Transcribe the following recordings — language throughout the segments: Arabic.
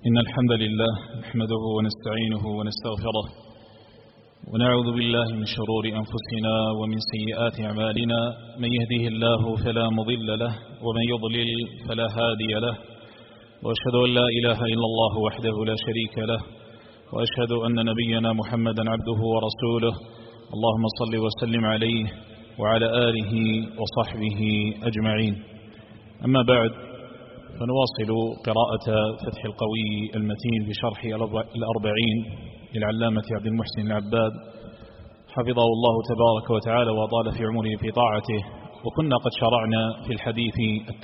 إن الحمد لله نحمده ونستعينه ونستغفره ونعوذ بالله من شرور أنفسنا ومن سيئات أعمالنا. من يهده الله فلا مضل له ومن يضلل فلا هادي له، وأشهد أن لا إله إلا الله وحده لا شريك له، وأشهد أن نبينا محمدا عبده ورسوله. اللهم صل وسلم عليه وعلى آله وصحبه أجمعين. أما بعد، فنواصل قراءة فتح القوي المتين بشرح الأربعين للعلامة عبد المحسن العباد حفظه الله تبارك وتعالى وأطال في عمره في طاعته. وكنا قد شرعنا في الحديث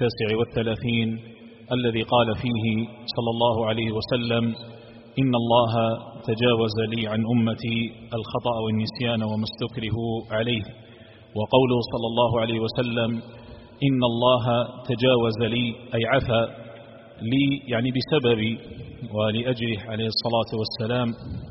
39 الذي قال فيه صلى الله عليه وسلم: إن الله تجاوز لي عن أمتي الخطأ والنسيان وما استكرهوا عليه. وقوله صلى الله عليه وسلم إن الله تجاوز لي أي عفى لي، يعني بسببي ولأجله عليه الصلاة والسلام.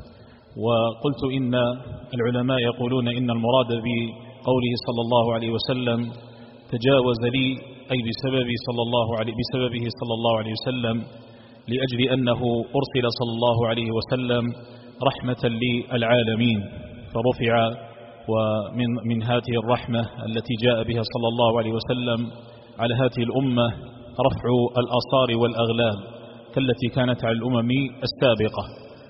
وقلت إن العلماء يقولون إن المراد بقوله صلى الله عليه وسلم تجاوز لي أي بسببه صلى الله عليه وسلم، لأجل أنه أرسل صلى الله عليه وسلم رحمة للعالمين، فرفع ومن هذه الرحمة التي جاء بها صلى الله عليه وسلم على هذه الأمة رفع الآثار والأغلال كالتي كانت على الأمم السابقة.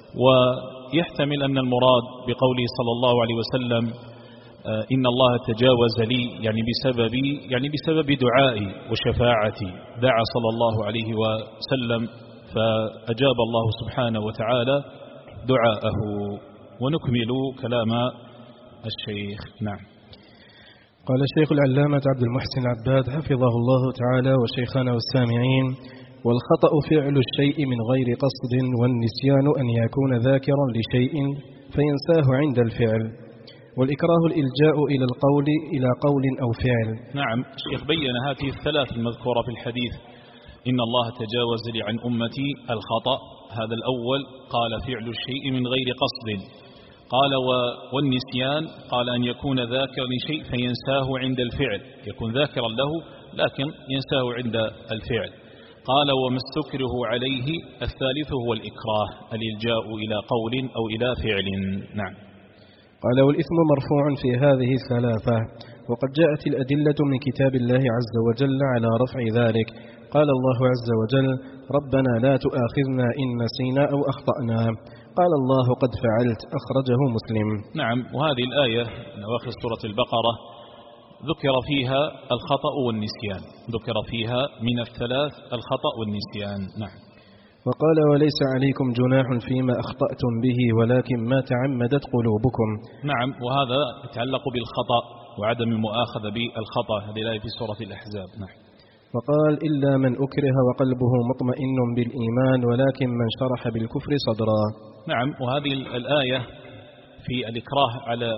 ويحتمل أن المراد بقوله صلى الله عليه وسلم إن الله تجاوز لي يعني بسبب دعائي وشفاعتي، دعا صلى الله عليه وسلم فأجاب الله سبحانه وتعالى دعاءه. ونكمل كلام الشيخ. نعم. قال الشيخ العلامة عبد المحسن العباد حفظه الله تعالى وشيخنا والسامعين: والخطأ فعل الشيء من غير قصد، والنسيان أن يكون ذاكرا لشيء فينساه عند الفعل، والإكراه الإلجاء إلى قول أو فعل. نعم، الشيخ بين هذه الثلاث المذكورة في الحديث: إن الله تجاوز لي عن أمتي الخطأ، هذا الأول، قال فعل الشيء من غير قصد، قال والنسيان قال أن يكون ذاكرا لشيء فينساه عند الفعل، يكون ذاكرا له لكن ينساه عند الفعل. قال وما استكره عليه الثالث هو الإكراه، الإلجاء إلى قول أو إلى فعل. نعم. قال والإثم مرفوع في هذه الثلاثة، وقد جاءت الأدلة من كتاب الله عز وجل على رفع ذلك. قال الله عز وجل: ربنا لا تؤاخذنا إن نسينا أو أخطأنا. قال الله: قد فعلت، أخرجه مسلم. نعم. وهذه الآية من أواخر سورة البقرة ذكر فيها الخطأ والنسيان، ذكر فيها من الثلاث الخطأ والنسيان. نعم. وقال: وليس عليكم جناح فيما أخطأتم به ولكن ما تعمدت قلوبكم. نعم. وهذا يتعلق بالخطأ وعدم المؤاخذة بالخطأ، هذه الآية في سورة الأحزاب. نعم. وقال: إلا من أكره وقلبه مطمئن بالإيمان ولكن من شرح بالكفر صدرا. نعم. وهذه الآية في الإكراه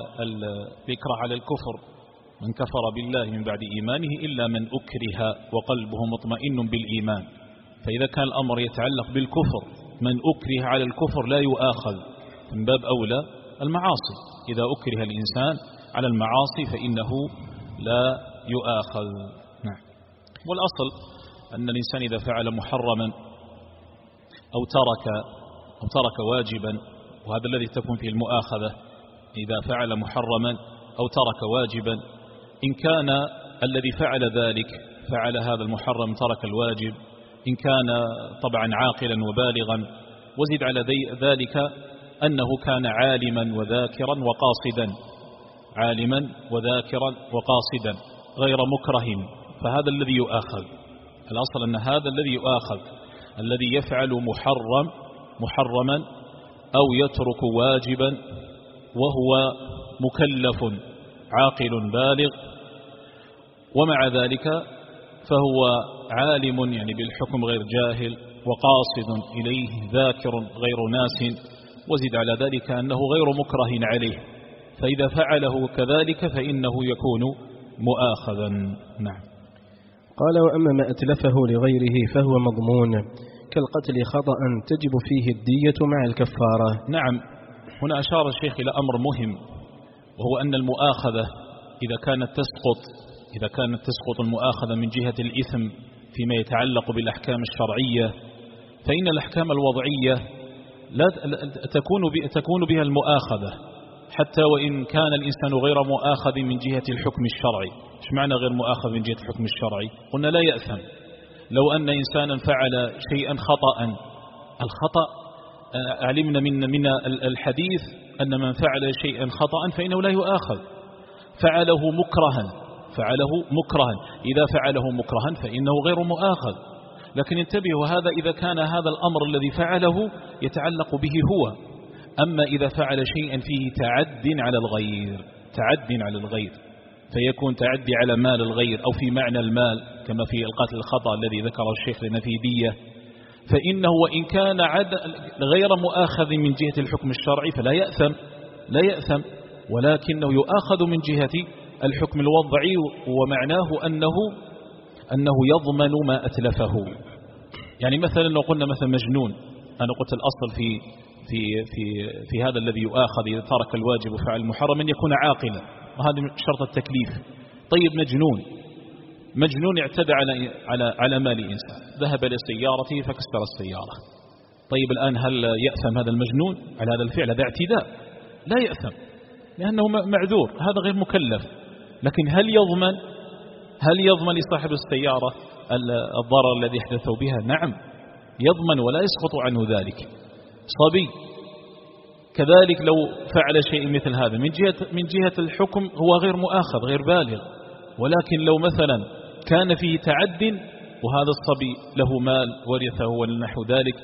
على الكفر، من كفر بالله من بعد إيمانه إلا من أكره وقلبه مطمئن بالإيمان. فإذا كان الأمر يتعلق بالكفر، من أكره على الكفر لا يؤاخذ، من باب أولى المعاصي، إذا أكره الإنسان على المعاصي فإنه لا يؤاخذ. نعم. والأصل أن الإنسان إذا فعل محرما أو ترك واجبا، وهذا الذي تكون فيه المؤاخذة، إذا فعل محرما أو ترك واجبا، إن كان الذي فعل ذلك فعل هذا المحرم ترك الواجب، إن كان طبعا عاقلا وبالغا، وزد على ذلك أنه كان عالما وذاكرا وقاصدا غير مكره، فهذا الذي يؤاخذ. الأصل أن هذا الذي يؤاخذ الذي يفعل محرما أو يترك واجبا وهو مكلف عاقل بالغ، ومع ذلك فهو عالم بالحكم غير جاهل، وقاصد إليه ذاكر غير ناس، وزد على ذلك أنه غير مكره عليه، فإذا فعله كذلك فإنه يكون مؤاخذا. نعم. قال: وأما ما أتلفه لغيره فهو مضمون كالقتل خطأ تجب فيه الدية مع الكفارة. نعم. هنا أشار الشيخ إلى أمر مهم، وهو أن المؤاخذة إذا كانت تسقط المؤاخذة من جهة الإثم فيما يتعلق بالأحكام الشرعية، فإن الأحكام الوضعية لا تكون بها المؤاخذة، حتى وإن كان الإنسان غير مؤاخذ من جهة الحكم الشرعي. إيش معنى غير مؤاخذ من جهة الحكم الشرعي؟ قلنا لا يأثم. لو أن إنسانا فعل شيئا خطأ، الخطأ علمنا من الحديث أن من فعل شيئا خطأ فإنه لا يؤاخذ. فعله مكرها، إذا فعله مكرها فإنه غير مؤاخذ. لكن انتبهوا، هذا إذا كان هذا الأمر الذي فعله يتعلق به هو. أما إذا فعل شيئا فيه تعد على الغير فيكون تعدي على مال الغير أو في معنى المال، كما في القتل الخطأ الذي ذكره الشيخ لنا في دية، فإنه وإن كان غير مؤاخذ من جهة الحكم الشرعي فلا يأثم، ولكنه يؤاخذ من جهة الحكم الوضعي، ومعناه أنه يضمن ما أتلفه. يعني مثلا لو قلنا مثلا مجنون، أنا قلت الأصل في هذا الذي يؤاخذ إذا ترك الواجب وفعل المحرم أن يكون عاقلا، وهذا شرط التكليف. طيب مجنون اعتدى على مال إنسان، ذهب لسيارته فكسر السيارة. طيب الآن هل يأثم هذا المجنون على هذا الفعل؟ هذا اعتداء، لا يأثم لأنه معذور، هذا غير مكلف. لكن هل يضمن لصاحب السيارة الضرر الذي يحدثه بها؟ نعم يضمن ولا يسقط عنه ذلك. صبي كذلك لو فعل شيء مثل هذا من جهة الحكم هو غير مؤاخذ غير بالغ، ولكن لو مثلا كان فيه تعد وهذا الصبي له مال ورثه ونحو ذلك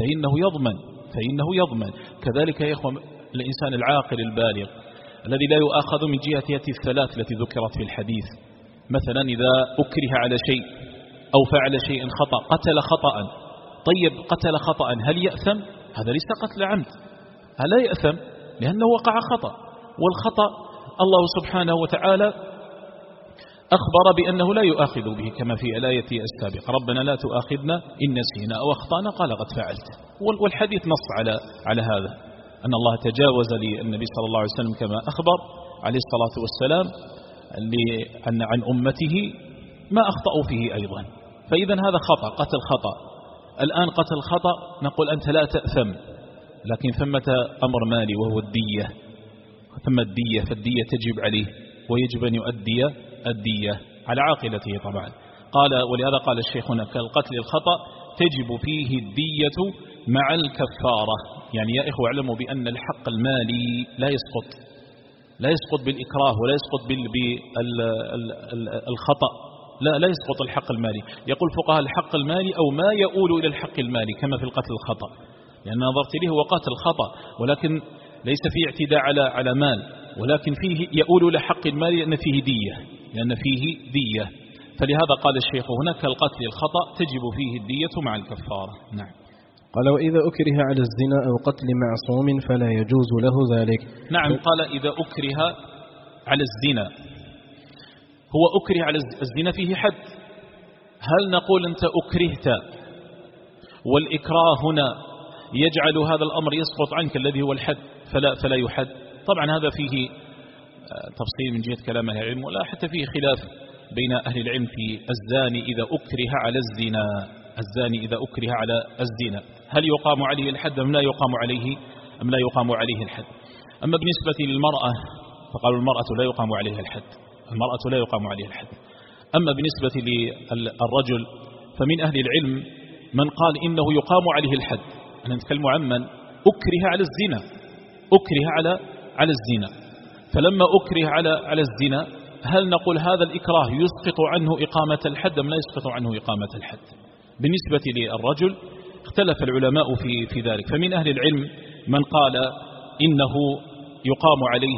فإنه يضمن. كذلك يا إخوة الإنسان العاقل البالغ الذي لا يؤاخذ من جهة الثلاث التي ذكرت في الحديث، مثلا إذا أكره على شيء أو فعل شيء خطأ، قتل خطأ. طيب قتل خطأ هل يأثم؟ هذا ليس قتل عمد، لا يأثم لأنه وقع خطأ، والخطأ الله سبحانه وتعالى أخبر بأنه لا يؤاخذ به، كما في الآية السابقة: ربنا لا تؤاخذنا إن نسينا أو أخطأنا قال قد فعلت. والحديث نص على هذا، أن الله تجاوز للنبي صلى الله عليه وسلم كما أخبر عليه الصلاة والسلام عن أمته ما أخطأوا فيه أيضا. فإذا هذا خطأ، قتل خطأ. الآن قتل خطأ نقول أنت لا تأثم، لكن ثمة أمر مالي وهو الدية، ثم الدية، فالدية تجب عليه ويجب أن يؤدي الدية على عاقلته طبعا. ولهذا قال الشيخ هنا: كالقتل الخطأ تجب فيه الدية مع الكفارة. يعني يا إخوة اعلموا بأن الحق المالي لا يسقط بالإكراه ولا يسقط بالخطأ، لا يسقط الحق المالي. يقول فقهاء الحق المالي أو ما يؤول إلى الحق المالي، كما في القتل الخطأ، لأن نظرت إليه هو قتل خطأ ولكن ليس فيه اعتداء على مال، ولكن فيه يؤول إلى حق المال لأن فيه دية. فلهذا قال الشيخ هنا: كالقتل الخطأ تجب فيه الدية مع الكفارة. نعم. قال: وإذا أكره على الزنا أو قتل معصوم فلا يجوز له ذلك. نعم، قال إذا أكره على الزنا. هو أكره على الزنا فيه حد. هل نقول أنت أكرهت والإكراه هنا يجعل هذا الأمر يسقط عنك الذي هو الحد فلا يحد؟ طبعا هذا فيه تفصيل من جهة كلام أهل العلم، ولا حتى فيه خلاف بين أهل العلم في الزاني إذا أكره على الزنا، هل يقام عليه الحد أم لا يقام عليه الحد؟ أما بالنسبة للمرأة فقالوا المرأة لا يقام عليها الحد. أما بالنسبة للرجل فمن أهل العلم من قال إنه يقام عليه الحد. أنا نتكلم عن من أكره على الزنا. فلما أكره على الزنا هل نقول هذا الإكراه يسقط عنه إقامة الحد أم لا يسقط عنه إقامة الحد؟ بالنسبة للرجل اختلف العلماء في ذلك، فمن أهل العلم من قال إنه يقام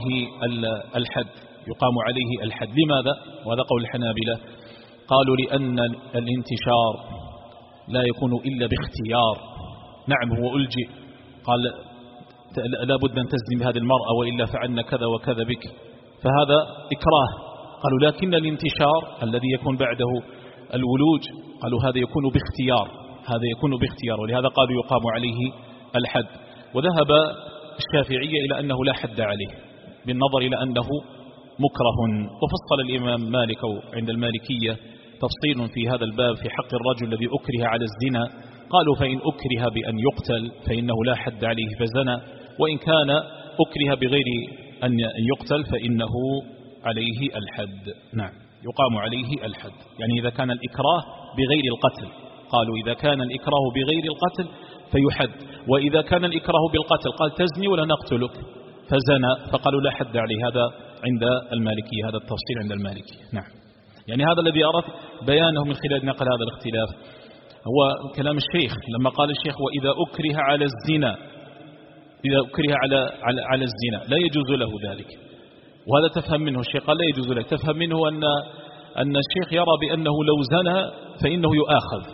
عليه الحد. لماذا؟ وهذا قول الحنابلة. قالوا لأن الانتشار لا يكون إلا باختيار. نعم هو ألجئ، قال لا بد أن تزني بهذه المرأة وإلا فعلنا كذا وكذا بك، فهذا إكراه. قالوا لكن الانتشار الذي يكون بعده الولوج قالوا هذا يكون باختيار، ولهذا قالوا يقام عليه الحد. وذهب الشافعية إلى أنه لا حد عليه بالنظر إلى أنه مكره. وفصل الإمام مالك عند المالكية تفصيل في هذا الباب في حق الرجل الذي أكره على الزنا قالوا فإن أكره بأن يقتل فإنه لا حد عليه فزنى، وإن كان أكره بغير أن يقتل فإنه عليه الحد. نعم، يقام عليه الحد. يعني إذا كان الإكراه بغير القتل، قالوا إذا كان الإكراه بغير القتل فيحد، وإذا كان الإكراه بالقتل قال تزني ولا نقتلك فزنى فقالوا لا حد عليه. هذا عند المالكية، هذا التفصيل عند المالكية. نعم، يعني هذا الذي أردت بيانه من خلال نقل هذا الاختلاف هو كلام الشيخ لما قال الشيخ وإذا أكره على الزنا، إذا أكره على الزنا لا يجوز له ذلك، وهذا تفهم منه الشيخ قال لا يجوز له. تفهم منه أن الشيخ يرى بأنه لو زنى فإنه يؤاخذ،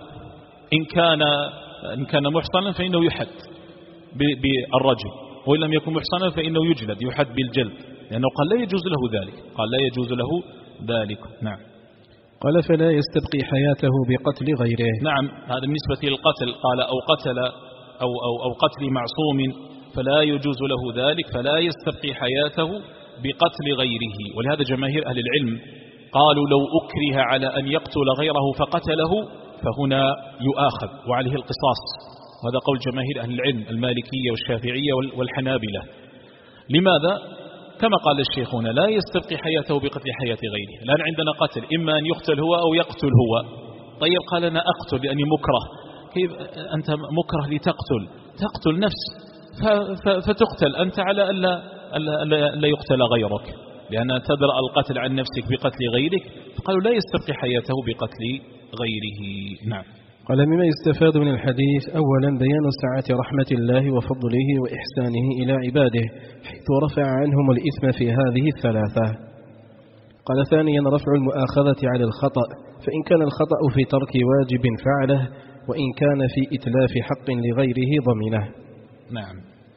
إن كان محصنا فإنه يحد بالرجل، وإن لم يكن محصنا فإنه يجلد، يحد بالجلد، لأنه قال لا يجوز له ذلك، قال لا يجوز له ذلك. نعم. قال فلا يستبقي حياته بقتل غيره. نعم، هذا بالنسبة للقتل. قال أو قتل أو قتل معصوم فلا يجوز له ذلك، فلا يستبقي حياته بقتل غيره. ولهذا جماهير أهل العلم قالوا لو أكره على أن يقتل غيره فقتله فهنا يؤاخذ وعليه القصاص. وهذا قول جماهير أهل العلم المالكية والشافعية والحنابلة. لماذا؟ كما قال الشيخ هنا لا يستبقي حياته بقتل حياة غيره. الآن عندنا قتل، إما أن يقتل هو أو يقتل هو. طيب قال أنا أقتل لأني مكره. كيف أنت مكره تقتل نفس فتقتل أنت على ألا يقتل غيرك، لأن تدرأ القتل عن نفسك بقتل غيرك. فقالوا لا يستبقي حياته بقتل غيره. نعم. قال مما يستفاد من الحديث أولا بيان سعة رحمة الله وفضله وإحسانه إلى عباده حيث رفع عنهم الإثم في هذه الثلاثة. قال ثانيا رفع المؤاخذة على الخطأ، فإن كان الخطأ في ترك واجب فعله، وإن كان في إتلاف حق لغيره ضمنه. نعم.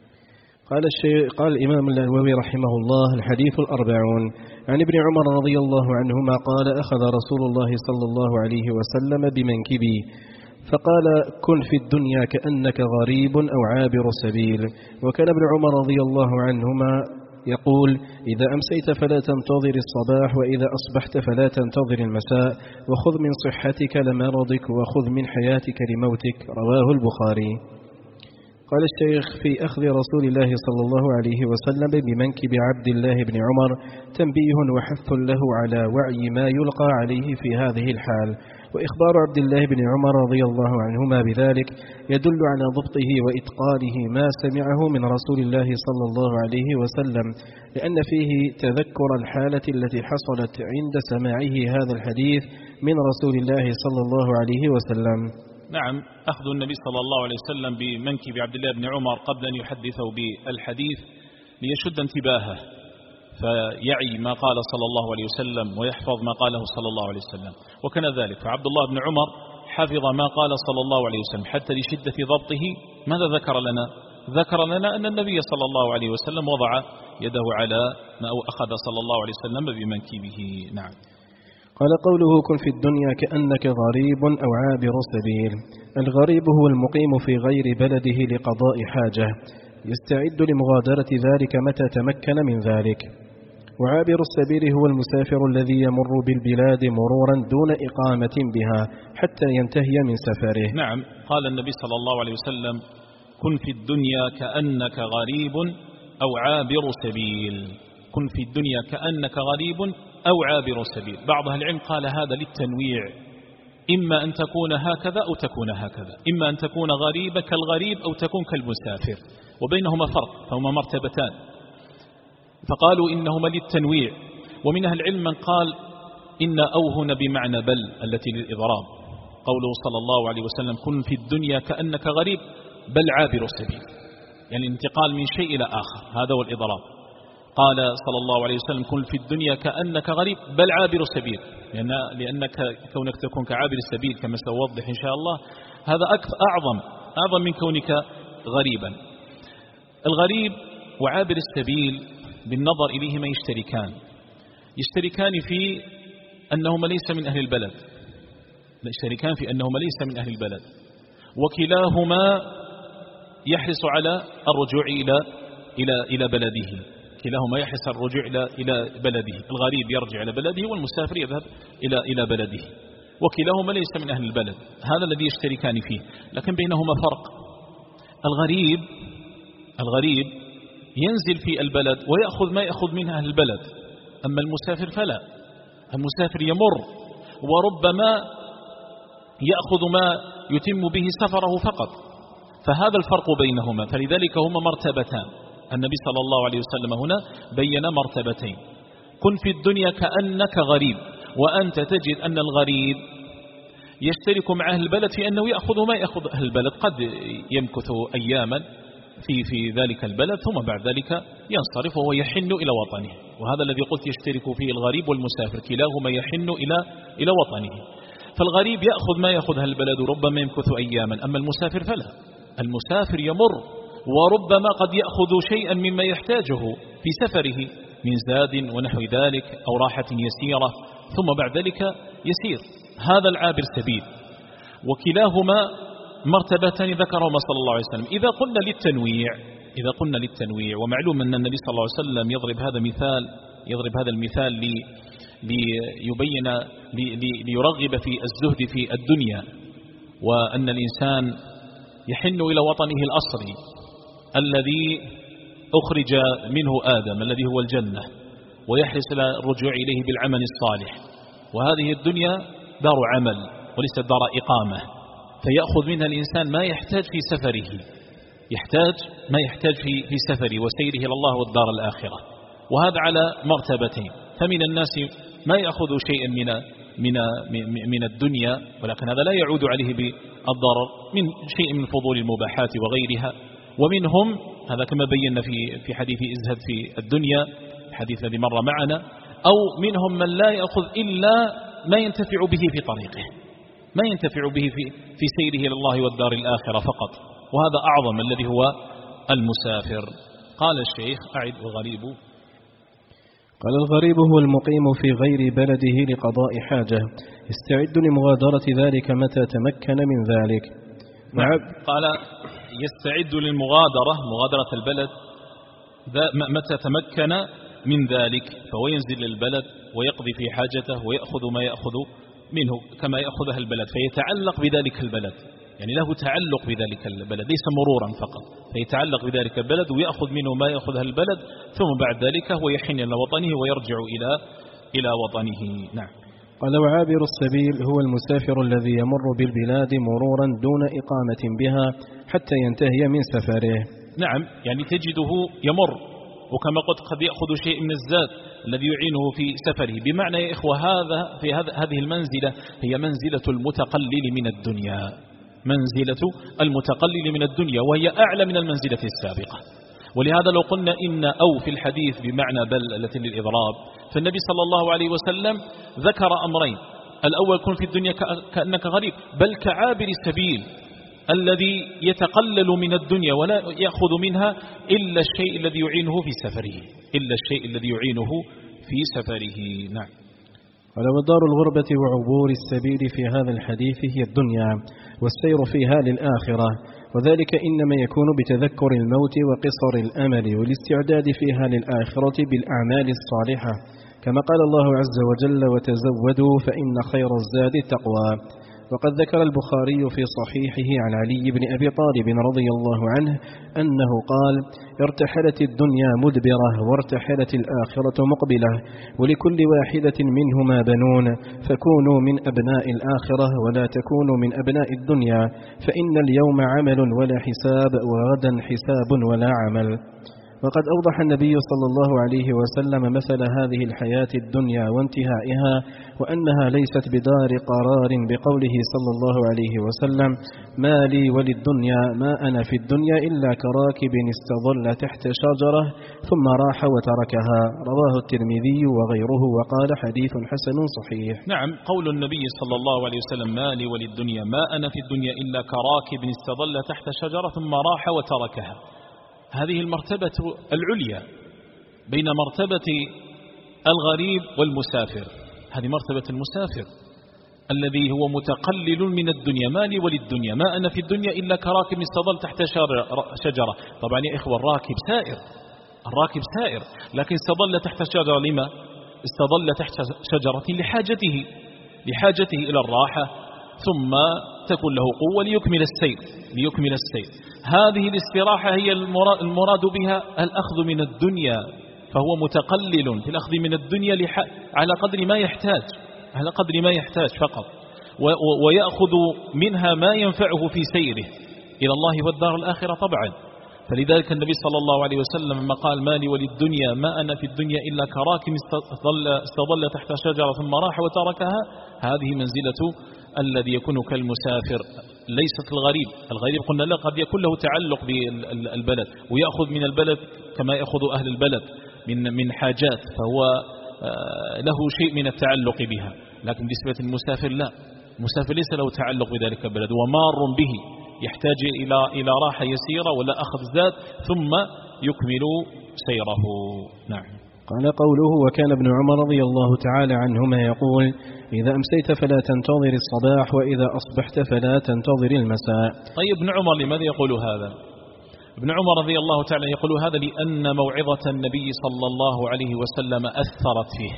قال الإمام النووي رحمه الله الحديث 40 عن ابن عمر رضي الله عنهما قال أخذ رسول الله صلى الله عليه وسلم بمنكبي فقال كن في الدنيا كأنك غريب أو عابر سبيل. وكان ابن عمر رضي الله عنهما يقول إذا أمسيت فلا تنتظر الصباح، وإذا أصبحت فلا تنتظر المساء، وخذ من صحتك لمرضك، وخذ من حياتك لموتك. رواه البخاري. قال الشيخ في أخذ رسول الله صلى الله عليه وسلم بمنكب عبد الله بن عمر تنبيه وحث له على وعي ما يلقى عليه في هذه الحال، وإخبار عبد الله بن عمر رضي الله عنهما بذلك يدل على ضبطه وإتقانه ما سمعه من رسول الله صلى الله عليه وسلم، لأن فيه تذكر الحالة التي حصلت عند سماعه هذا الحديث من رسول الله صلى الله عليه وسلم. نعم، أخذ النبي صلى الله عليه وسلم بمنكب عبد الله بن عمر قبل أن يحدثه بالحديث ليشد انتباهه فيعي ما قال صلى الله عليه وسلم ويحفظ ما قاله صلى الله عليه وسلم. وكان ذلك، فعبد الله بن عمر حفظ ما قال صلى الله عليه وسلم حتى لشدة ضبطه. ماذا ذكر لنا؟ ذكر لنا أن النبي صلى الله عليه وسلم وضع يده على ما أخذ صلى الله عليه وسلم بمنكبه. نعم. قال قوله كن في الدنيا كأنك غريب أو عابر سبيل. الغريب هو المقيم في غير بلده لقضاء حاجة يستعد لمغادرة ذلك متى تمكن من ذلك، وعابر السبيل هو المسافر الذي يمر بالبلاد مرورا دون إقامة بها حتى ينتهي من سفره. نعم، قال النبي صلى الله عليه وسلم كن في الدنيا كأنك غريب أو عابر سبيل. كن في الدنيا كأنك غريب أو عابر سبيل. بعض أهل العلم قال هذا للتنويع، إما أن تكون هكذا أو تكون هكذا، إما أن تكون غريبا كالغريب أو تكون كالمسافر، وبينهما فرق، فهما مرتبتان، فقالوا إنهما للتنويع. ومن أهل العلم من قال إن أوهن بمعنى بل التي للإضراب، قوله صلى الله عليه وسلم كن في الدنيا كأنك غريب بل عابر سبيل، يعني الانتقال من شيء إلى آخر، هذا هو الإضراب. قال صلى الله عليه وسلم كن في الدنيا كأنك غريب بل عابر سبيل، لأنك كونك تكون كعابر السبيل كما سأوضح إن شاء الله، هذا أعظم من كونك غريبا. الغريب وعابر السبيل بالنظر إليهما يشتركان في أنهما ليس من أهل البلد، وكلاهما يحرص على الرجوع إلى بلده، كلاهما يحرص الرجوع إلى بلده. الغريب يرجع إلى بلده والمسافر يذهب إلى بلده. وكلاهما ليس من أهل البلد، هذا الذي يشتركان فيه، لكن بينهما فرق. الغريب ينزل في البلد ويأخذ ما يأخذ منها أهل البلد، أما المسافر فلا، المسافر يمر وربما يأخذ ما يتم به سفره فقط، فهذا الفرق بينهما، فلذلك هما مرتبتان. النبي صلى الله عليه وسلم هنا بين مرتبتين: كن في الدنيا كأنك غريب، وأنت تجد أن الغريب يشترك مع أهل البلد في أنه يأخذ ما يأخذ أهل البلد، قد يمكث أياما في ذلك البلد ثم بعد ذلك ينصرف وهو يحن إلى وطنه، وهذا الذي قلت يشترك فيه الغريب والمسافر، كلاهما يحن إلى وطنه. فالغريب يأخذ ما يأخذ أهل البلد وربما يمكث أياما، أما المسافر فلا، المسافر يمر وربما قد يأخذ شيئا مما يحتاجه في سفره من زاد ونحو ذلك أو راحة يسيرة، ثم بعد ذلك يسير. هذا العابر سبيل، وكلاهما مرتبتان ذكرهما صلى الله عليه وسلم. إذا قلنا للتنويع، ومعلوم أن النبي صلى الله عليه وسلم يضرب هذا المثال ليبين ليرغب في الزهد في الدنيا، وأن الإنسان يحن إلى وطنه الأصلي الذي أخرج منه آدم الذي هو الجنة، ويحرص على الرجوع إليه بالعمل الصالح، وهذه الدنيا دار عمل وليست دار إقامة، فيأخذ منها الإنسان ما يحتاج في سفره، في سفره وسيره إلى الله والدار الآخرة، وهذا على مرتبتين. فمن الناس ما يأخذ شيئا من الدنيا، ولكن هذا لا يعود عليه بالضرر من شيء من فضول المباحات وغيرها، ومنهم هذا كما بينا في حديث ازهد في الدنيا، الحديث الذي مر معنا، أو منهم من لا يأخذ إلا ما ينتفع به في طريقه، ما ينتفع به في سيره إلى الله والدار الآخرة فقط، وهذا أعظم الذي هو المسافر. قال الشيخ: أعد الغريب. قال: الغريب هو المقيم في غير بلده لقضاء حاجة، يستعد لمغادرة ذلك متى تمكن من ذلك. نعم. قال: يستعد مغادرة البلد متى تمكن من ذلك، فهو ينزل للبلد ويقضي في حاجته ويأخذ ما يأخذ منه كما يأخذها البلد، فيتعلق بذلك البلد، يعني له تعلق بذلك البلد، ليس مرورا فقط، فيتعلق بذلك البلد ويأخذ منه ما يأخذها البلد، ثم بعد ذلك هو يحن إلى وطنه ويرجع إلى وطنه. نعم. قال: وعابر السبيل هو المسافر الذي يمر بالبلاد مرورا دون إقامة بها حتى ينتهي من سفره. نعم، يعني تجده يمر، وكما قلت قد يأخذ شيء من الزاد الذي يعينه في سفره. بمعنى يا إخوة هذه المنزلة هي منزلة المتقلل من الدنيا، وهي أعلى من المنزلة السابقة. ولهذا لو قلنا إن أو في الحديث بمعنى بل التي للإضراب، فالنبي صلى الله عليه وسلم ذكر أمرين: الأول كن في الدنيا كأنك غريب، بل كعابر السبيل الذي يتقلل من الدنيا ولا يأخذ منها إلا الشيء الذي يعينه في سفره. نعم. قال: ودار الغربة وعبور السبيل في هذا الحديث هي الدنيا، والسير فيها للآخرة، وذلك إنما يكون بتذكر الموت وقصر الأمل والاستعداد فيها للآخرة بالأعمال الصالحة، كما قال الله عز وجل: وتزودوا فإن خير الزاد التقوى. وقد ذكر البخاري في صحيحه عن علي بن أبي طالب رضي الله عنه أنه قال: ارتحلت الدنيا مدبرة وارتحلت الآخرة مقبلة، ولكل واحدة منهما بنون، فكونوا من أبناء الآخرة ولا تكونوا من أبناء الدنيا، فإن اليوم عمل ولا حساب، وغدا حساب ولا عمل. وقد أوضح النبي صلى الله عليه وسلم مثل هذه الحياة الدنيا وانتهائها، وأنها ليست بدار قرار بقوله صلى الله عليه وسلم: ما لي وللدنيا ما أنا في الدنيا إلا كراكب استظل تحت شجرة ثم راح وتركها. رواه الترمذي وغيره وقال: حديث حسن صحيح. نعم، قول النبي صلى الله عليه وسلم: ما لي وللدنيا ما أنا في الدنيا إلا كراكب استظل تحت شجرة ثم راح وتركها، هذه المرتبة العليا بين مرتبة الغريب والمسافر. هذه مرتبة المسافر الذي هو متقلل من الدنيا، ما لي وللدنيا ما أنا في الدنيا إلا كراكب استظل تحت شجرة. طبعا يا إخوة الراكب سائر، لكن استظل تحت شجرة لما؟ استظل تحت شجرة لحاجته، لحاجته إلى الراحة، ثم تكون له قوة ليكمل السير. هذه الاستراحة هي المراد بها الأخذ من الدنيا، فهو متقلل في الأخذ من الدنيا على قدر ما يحتاج فقط، ويأخذ منها ما ينفعه في سيره إلى الله والدار الآخرة طبعا. فلذلك النبي صلى الله عليه وسلم لما قال ما لي وللدنيا ما أنا في الدنيا إلا كراكب استظل تحت شجرة ثم راح وتركها، هذه منزلة الذي يكون كالمسافر، ليست الغريب قلنا لا، قد يكون له تعلق بالبلد ويأخذ من البلد كما يأخذ أهل البلد من حاجات، فهو له شيء من التعلق بها. لكن بالنسبة للمسافر لا، المسافر ليس له تعلق بذلك البلد، ومار به يحتاج إلى راحة يسيرة ولا أخذ زاد ثم يكمل سيره. نعم. قال قوله وكان ابن عمر رضي الله تعالى عنهما يقول إذا أمسيت فلا تنتظر الصباح وإذا أصبحت فلا تنتظر المساء. طيب ابن عمر لماذا يقول هذا؟ ابن عمر رضي الله تعالى يقول هذا لأن موعظة النبي صلى الله عليه وسلم أثرت فيه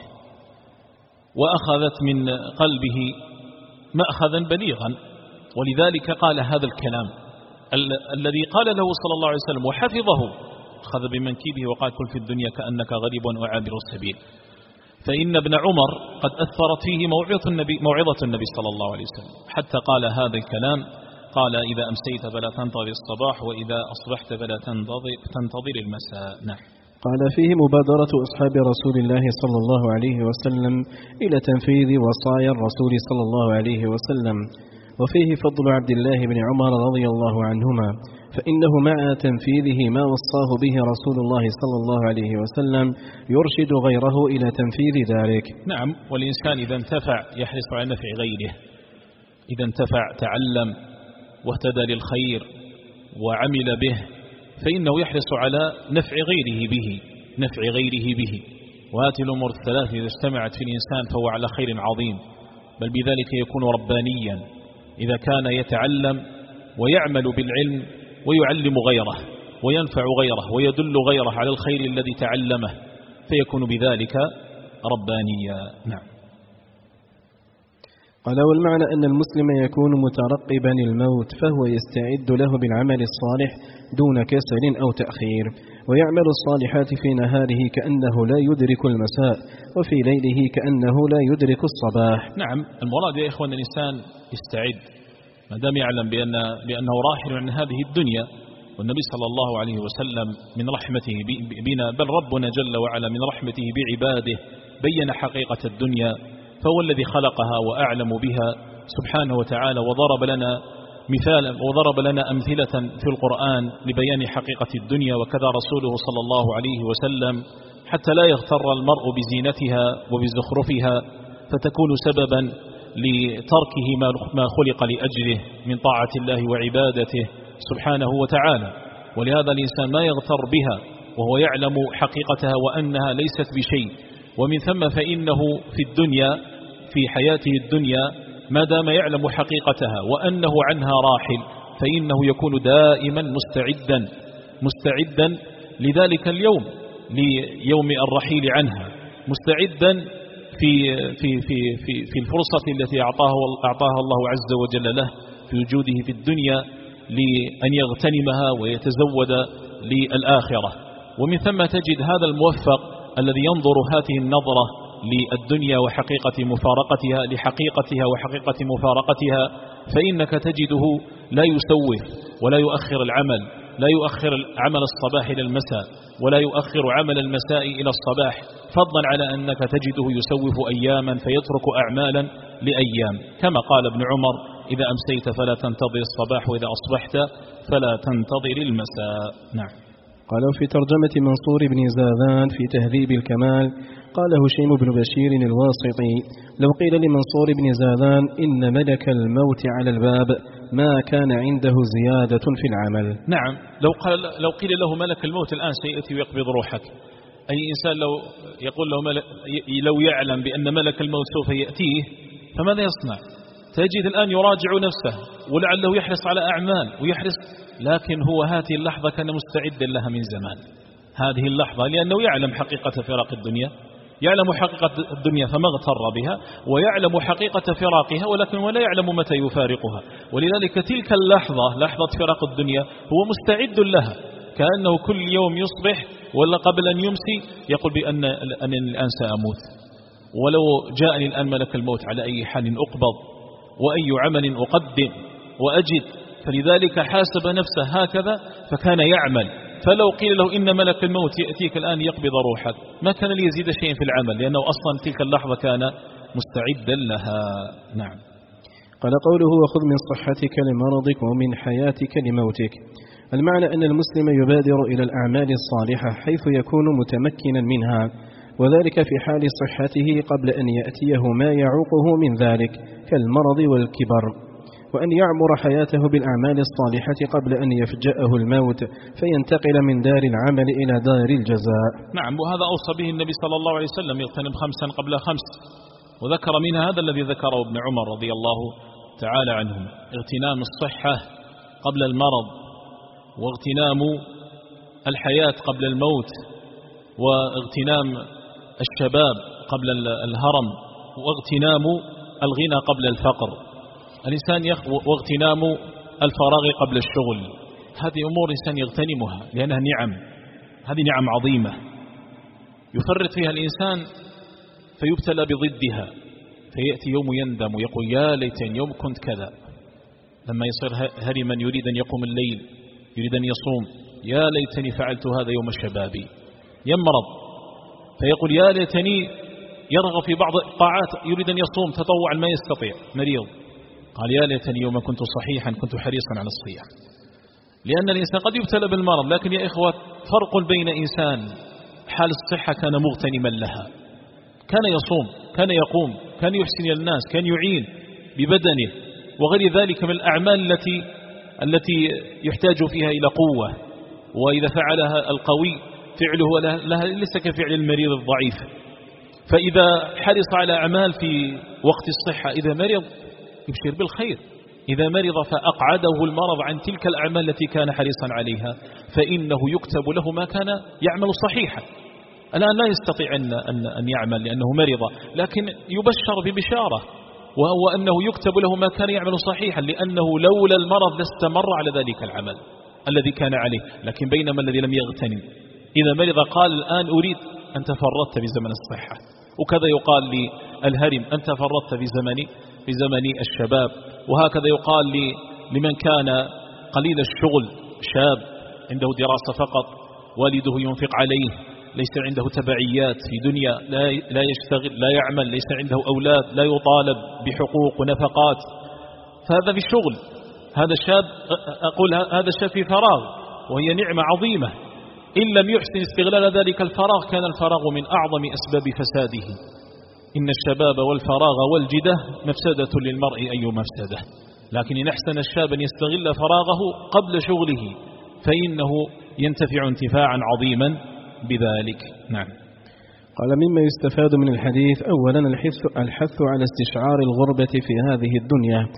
وأخذت من قلبه مأخذا بليغا، ولذلك قال هذا الكلام الذي قال له صلى الله عليه وسلم وحفظه، أخذ بمنكبه وقال كن في الدنيا كأنك غريب وعابر السبيل. فإن ابن عمر قد أثرت فيه موعظة النبي صلى الله عليه وسلم، حتى قال هذا الكلام، قال إذا أمسيت فلا تنتظر الصباح وإذا أصبحت فلا تنتظر المساء. نعم. قال فيه مبادرة أصحاب رسول الله صلى الله عليه وسلم إلى تنفيذ وصايا الرسول صلى الله عليه وسلم، وفيه فضل عبد الله بن عمر رضي الله عنهما، فإنه مع تنفيذه ما وصاه به رسول الله صلى الله عليه وسلم يرشد غيره إلى تنفيذ ذلك. نعم. والإنسان إذا انتفع يحرص على نفع غيره، إذا انتفع تعلم واهتدى للخير وعمل به فإنه يحرص على نفع غيره به. وهذه الأمور الثلاث إذا اجتمعت في الإنسان فهو على خير عظيم، بل بذلك يكون ربانيا إذا كان يتعلم ويعمل بالعلم ويعلم غيره وينفع غيره ويدل غيره على الخير الذي تعلمه، فيكون بذلك ربانيا. نعم. قال والمعنى أن المسلم يكون مترقبا الموت فهو يستعد له بالعمل الصالح دون كسل أو تأخير، ويعمل الصالحات في نهاره كأنه لا يدرك المساء، وفي ليله كأنه لا يدرك الصباح. نعم. المراد يا إخوان الإنسان يستعد ما دام يعلم بأنه راحل عن هذه الدنيا، والنبي صلى الله عليه وسلم من رحمته بنا، بل ربنا جل وعلا من رحمته بعباده بين حقيقة الدنيا، فهو الذي خلقها وأعلم بها سبحانه وتعالى، وضرب لنا أمثلة في القرآن لبيان حقيقة الدنيا، وكذا رسوله صلى الله عليه وسلم، حتى لا يغتر المرء بزينتها وبزخرفها فتكون سببا لتركه ما خلق لأجله من طاعة الله وعبادته سبحانه وتعالى. ولهذا الإنسان ما يغتر بها وهو يعلم حقيقتها وأنها ليست بشيء، ومن ثم فإنه في الدنيا في حياته الدنيا ما دام يعلم حقيقتها وأنه عنها راحل فإنه يكون دائما مستعدا لذلك اليوم، ليوم الرحيل عنها، مستعدا في الفرصة التي أعطاها الله عز وجل له في وجوده في الدنيا لأن يغتنمها ويتزود للآخرة. ومن ثم تجد هذا الموفق الذي ينظر هذه النظرة للدنيا وحقيقة مفارقتها لحقيقتها وحقيقة مفارقتها، فإنك تجده لا يسوف ولا يؤخر العمل، لا يؤخر عمل الصباح إلى المساء ولا يؤخر عمل المساء إلى الصباح، فضلا على أنك تجده يسوف أياما فيترك أعمالا لأيام، كما قال ابن عمر إذا أمسيت فلا تنتظر الصباح وإذا أصبحت فلا تنتظر المساء. نعم. قالوا في ترجمة منصور بن زاذان في تهذيب الكمال قال هشيم بن بشير الواسطي لو قيل لمنصور بن زاذان إن ملك الموت على الباب ما كان عنده زيادة في العمل. نعم. لو قيل له ملك الموت الآن سيأتي ويقبض روحك، أي إنسان لو يقول له لو يعلم بأن ملك الموت سوف يأتيه فماذا يصنع؟ تجد الآن يراجع نفسه ولعله يحرص على أعمال ويحرص، لكن هو هذه اللحظة كان مستعدا لها من زمان، هذه اللحظة لأنه يعلم حقيقة فراق الدنيا يعلم حقيقة الدنيا فما اغتر بها، ويعلم حقيقة فراقها ولكن ولا يعلم متى يفارقها. ولذلك تلك اللحظة، لحظة فراق الدنيا، هو مستعد لها، كأنه كل يوم يصبح ولا قبل أن يمسي يقول بأن الآن سأموت، ولو جاءني الآن ملك الموت على أي حال أقبض وأي عمل أقدم وأجد. فلذلك حاسب نفسه هكذا فكان يعمل، فلو قيل له إن ملك الموت يأتيك الآن يقبض روحك ما كان ليزيد شيء في العمل، لأنه أصلا تلك اللحظة كان مستعدا لها. نعم. قال قوله وخذ من صحتك لمرضك ومن حياتك لموتك، المعنى أن المسلم يبادر إلى الأعمال الصالحة حيث يكون متمكنا منها، وذلك في حال صحته قبل أن يأتيه ما يعوقه من ذلك كالمرض والكبر، وأن يعمر حياته بالأعمال الصالحة قبل أن يفجأه الموت فينتقل من دار العمل إلى دار الجزاء. نعم، وهذا أوصى به النبي صلى الله عليه وسلم، يغتنم 5 قبل 5، وذكر منها هذا الذي ذكره ابن عمر رضي الله تعالى عنهم: اغتنام الصحة قبل المرض، واغتنام الحياة قبل الموت، واغتنام الشباب قبل الهرم، واغتنام الغنى قبل الفقر، واغتنام الفراغ قبل الشغل. هذه أمور الإنسان يغتنمها لأنها نعم، هذه نعم عظيمة يفرط فيها الإنسان فيبتلى بضدها، فيأتي يوم يندم ويقول يا ليتني يوم كنت كذا. لما يصير هرما يريد أن يقوم الليل، يريد أن يصوم، يا ليتني فعلت هذا يوم شبابي. يمرض فيقول يا ليتني، يرغب في بعض الطاعات يريد أن يصوم تطوعا ما يستطيع، مريض، قال يا ليتني يوم كنت صحيحا كنت حريصا على الصيام. لأن الإنسان قد يبتلى بالمرض، لكن يا إخوة فرق بين إنسان حال الصحة كان مغتنما لها، كان يصوم، كان يقوم، كان يحسن إلى الناس، كان يعين ببدنه وغير ذلك من الأعمال التي يحتاج فيها إلى قوة، وإذا فعلها القوي فعله لها ليس كفعل المريض الضعيف. فإذا حرص على أعمال في وقت الصحة، إذا مرض يبشر بالخير، إذا مرض فأقعده المرض عن تلك الأعمال التي كان حريصا عليها فإنه يكتب له ما كان يعمل صحيحا. الآن لا يستطيع أن يعمل لأنه مرض، لكن يبشر ببشارة، وهو أنه يكتب له ما كان يعمل صحيحا، لأنه لولا المرض لاستمر على ذلك العمل الذي كان عليه. لكن بينما الذي لم يغتنم إذا مرض قال الآن أريد، أنت فرطت في زمن الصحة. وكذا يقال للهرم أنت فرطت في زمن الشباب. وهكذا يقال لمن كان قليل الشغل، شاب عنده دراسة فقط، والده ينفق عليه، ليس عنده تبعيات في دنيا، لا يشتغل، لا يعمل، ليس عنده أولاد، لا يطالب بحقوق ونفقات، فهذا في الشغل. هذا الشاب، أقول هذا الشاب في فراغ، وهي نعمة عظيمة. إن لم يحسن استغلال ذلك الفراغ كان الفراغ من أعظم أسباب فساده. إن الشباب والفراغ والجدة مفسدة للمرء أي مفسدة. لكن إن أحسن الشاب أن يستغل فراغه قبل شغله فإنه ينتفع انتفاعا عظيما بذلك. نعم. قال مما يستفاد من الحديث: أولا الحث على استشعار الغربة في هذه الدنيا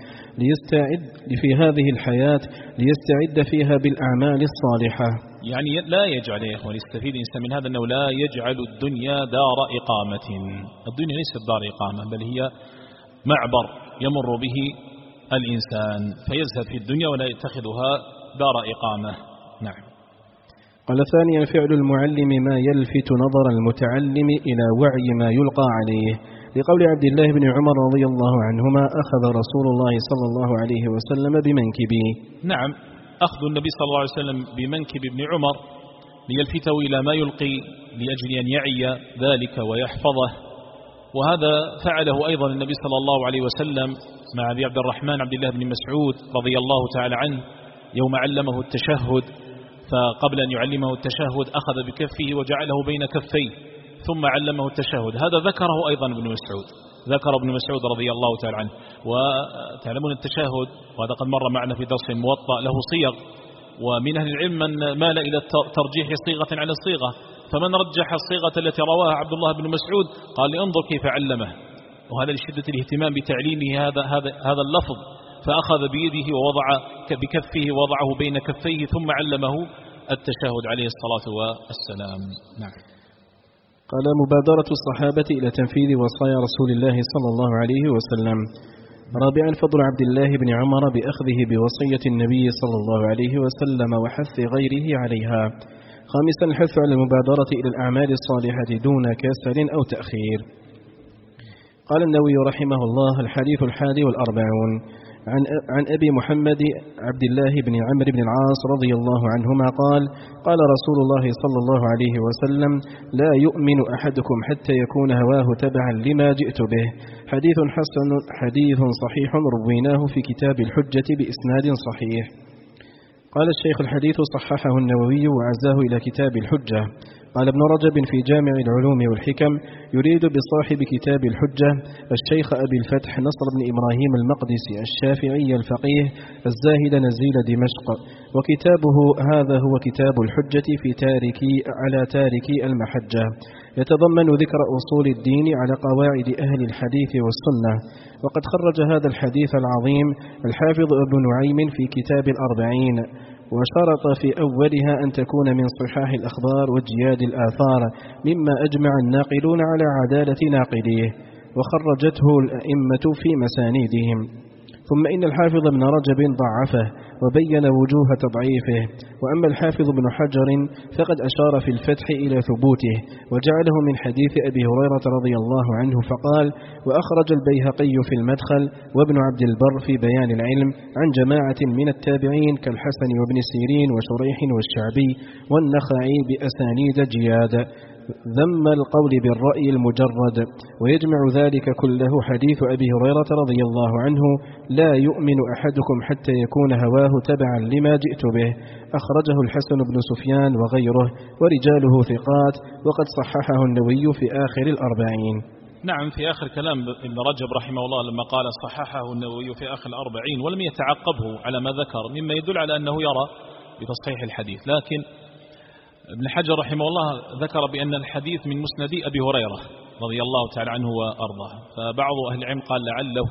في هذه الحياة ليستعد فيها بالأعمال الصالحة. يعني لا يجعل يا إخوان، يستفيد الإنسان من هذا أنه لا يجعل الدنيا دار إقامة. الدنيا ليست دار إقامة، بل هي معبر يمر به الإنسان، فيزهد في الدنيا ولا يتخذها دار إقامة. نعم. قال ثانيا فعل المعلم ما يلفت نظر المتعلم إلى وعي ما يلقى عليه، لقول عبد الله بن عمر رضي الله عنهما: أخذ رسول الله صلى الله عليه وسلم بمنكبي. نعم، أخذ النبي صلى الله عليه وسلم بمنكب ابن عمر ليلفته إلى ما يلقي لأجل أن يعي ذلك ويحفظه. وهذا فعله أيضا النبي صلى الله عليه وسلم مع أبي عبد الرحمن عبد الله بن مسعود رضي الله تعالى عنه يوم علمه التشهد، فقبل أن يعلمه التشهد أخذ بكفه وجعله بين كفيه ثم علمه التشهد. هذا ذكره أيضا ابن مسعود، ذكر ابن مسعود رضي الله تعالى عنه. وتعلمون التشهد، وهذا قد مر معنا في درس الموطأ، له صيغ، ومن أهل العلم من مال إلى ترجيح صيغة على الصيغة، فمن رجح الصيغة التي رواها عبد الله بن مسعود قال انظر كيف علمه، وهذا لشدة الاهتمام بتعليمه هذا اللفظ، فأخذ بيده ووضع بكفه ووضعه بين كفيه ثم علمه التشهد عليه الصلاة والسلام. نعم. قال: مبادرة الصحابة إلى تنفيذ وصايا رسول الله صلى الله عليه وسلم. رابعا: فضل عبد الله بن عمر بأخذه بوصية النبي صلى الله عليه وسلم وحث غيره عليها. خامسا: الحث على المبادرة إلى الأعمال الصالحة دون كسل أو تأخير. قال النووي رحمه الله: الحديث 41 عن أبي محمد عبد الله بن عمرو بن العاص رضي الله عنهما قال: قال رسول الله صلى الله عليه وسلم: لا يؤمن أحدكم حتى يكون هواه تبعا لما جئت به. حديث حسن، حديث صحيح رويناه في كتاب الحجة بإسناد صحيح. قال الشيخ: الحديث صححه النووي وعزاه إلى كتاب الحجة. قال ابن رجب في جامع العلوم والحكم: يريد بصاحب كتاب الحجة الشيخ أبي الفتح نصر بن إبراهيم المقدسي الشافعي الفقيه الزاهد نزيل دمشق. وكتابه هذا هو كتاب الحجة في على تاركي المحجة، يتضمن ذكر أصول الدين على قواعد أهل الحديث والسنة. وقد خرج هذا الحديث العظيم الحافظ ابن نعيم في كتاب 40، وشرط في أولها أن تكون من صحاح الأخبار وجياد الآثار مما أجمع الناقلون على عدالة ناقليه، وخرجته الأئمة في مسانيدهم. ثم إن الحافظ ابن رجب ضعفه وبين وجوه تضعيفه. وأما الحافظ ابن حجر فقد أشار في الفتح إلى ثبوته وجعله من حديث أبي هريرة رضي الله عنه فقال: وأخرج البيهقي في المدخل وابن عبد البر في بيان العلم عن جماعة من التابعين كالحسن وابن سيرين وشريح والشعبي والنخعي بأسانيد جياد ذم القول بالرأي المجرد. ويجمع ذلك كله حديث أبي هريرة رضي الله عنه: لا يؤمن أحدكم حتى يكون هواه تبعا لما جئت به. أخرجه الحسن بن سفيان وغيره ورجاله ثقات، وقد صححه النووي في آخر 40. نعم، في آخر كلام ابن رجب رحمه الله لما قال صححه النووي في آخر 40 ولم يتعقبه على ما ذكر مما يدل على أنه يرى بتصحيح الحديث. لكن ابن حجر رحمه الله ذكر بأن الحديث من مسند أبي هريرة رضي الله تعالى عنه وأرضاه، فبعض أهل العلم قال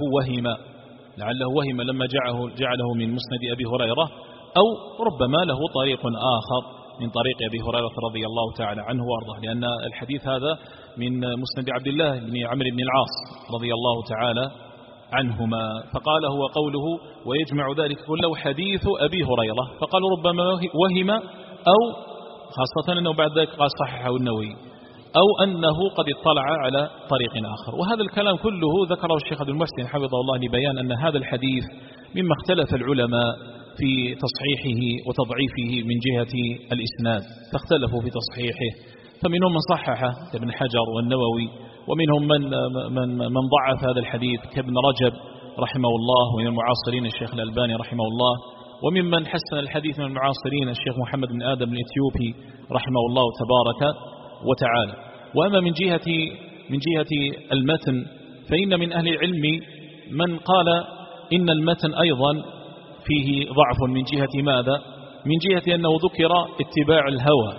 لعله وهم لما جعله من مسند أبي هريرة، أو ربما له طريق آخر من طريق أبي هريرة رضي الله تعالى عنه وأرضاه، لأن الحديث هذا من مسند عبد الله بن عمرو بن العاص رضي الله تعالى عنهما. فقال هو قوله ويجمع ذلك كله حديث أبي هريرة، فقالوا ربما وهم، أو خاصة أنه بعد ذلك قال صححه النووي، أو أنه قد اطلع على طريق آخر. وهذا الكلام كله ذكره الشيخ عبد المحسن حفظه الله لبيان أن هذا الحديث مما اختلف العلماء في تصحيحه وتضعيفه من جهة الإسناد، فاختلفوا في تصحيحه، فمنهم من صححه كابن حجر والنووي، ومنهم من ضعف هذا الحديث كابن رجب رحمه الله، ومن المعاصرين الشيخ الألباني رحمه الله، وممن حسن الحديث من المعاصرين الشيخ محمد بن آدم الإثيوبي رحمه الله تبارك وتعالى. وأما من جهة المتن فإن من أهل العلم من قال إن المتن أيضا فيه ضعف من جهة ماذا؟ من جهة أنه ذكر اتباع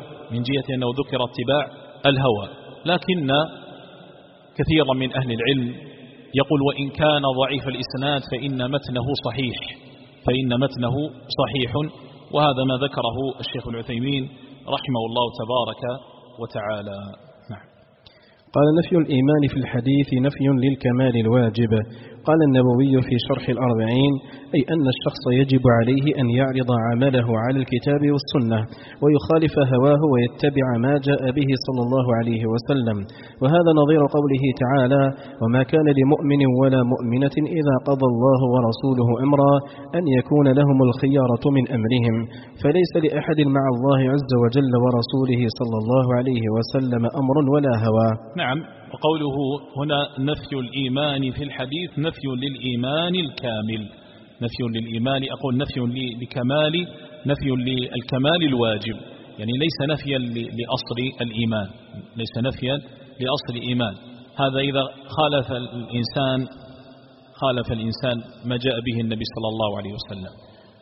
الهوى، لكن كثيرا من أهل العلم يقول وإن كان ضعيف الإسناد فإن متنه صحيح، وهذا ما ذكره الشيخ العثيمين رحمه الله تبارك وتعالى. نعم. قال: نفي الإيمان في الحديث نفي للكمال الواجب. قال النووي في شرح 40: أي أن الشخص يجب عليه أن يعرض عمله على الكتاب والسنة ويخالف هواه ويتبع ما جاء به صلى الله عليه وسلم. وهذا نظير قوله تعالى: وما كان لمؤمن ولا مؤمنة إذا قضى الله ورسوله أمرا أن يكون لهم الخيارة من أمرهم، فليس لأحد مع الله عز وجل ورسوله صلى الله عليه وسلم أمر ولا هوى. نعم. وقوله هنا نفي الإيمان في الحديث نفي للإيمان الكامل، نفي للإيمان، أقول نفي للكمال الواجب، يعني ليس نفيا لأصل الإيمان، هذا إذا خالف الإنسان ما جاء به النبي صلى الله عليه وسلم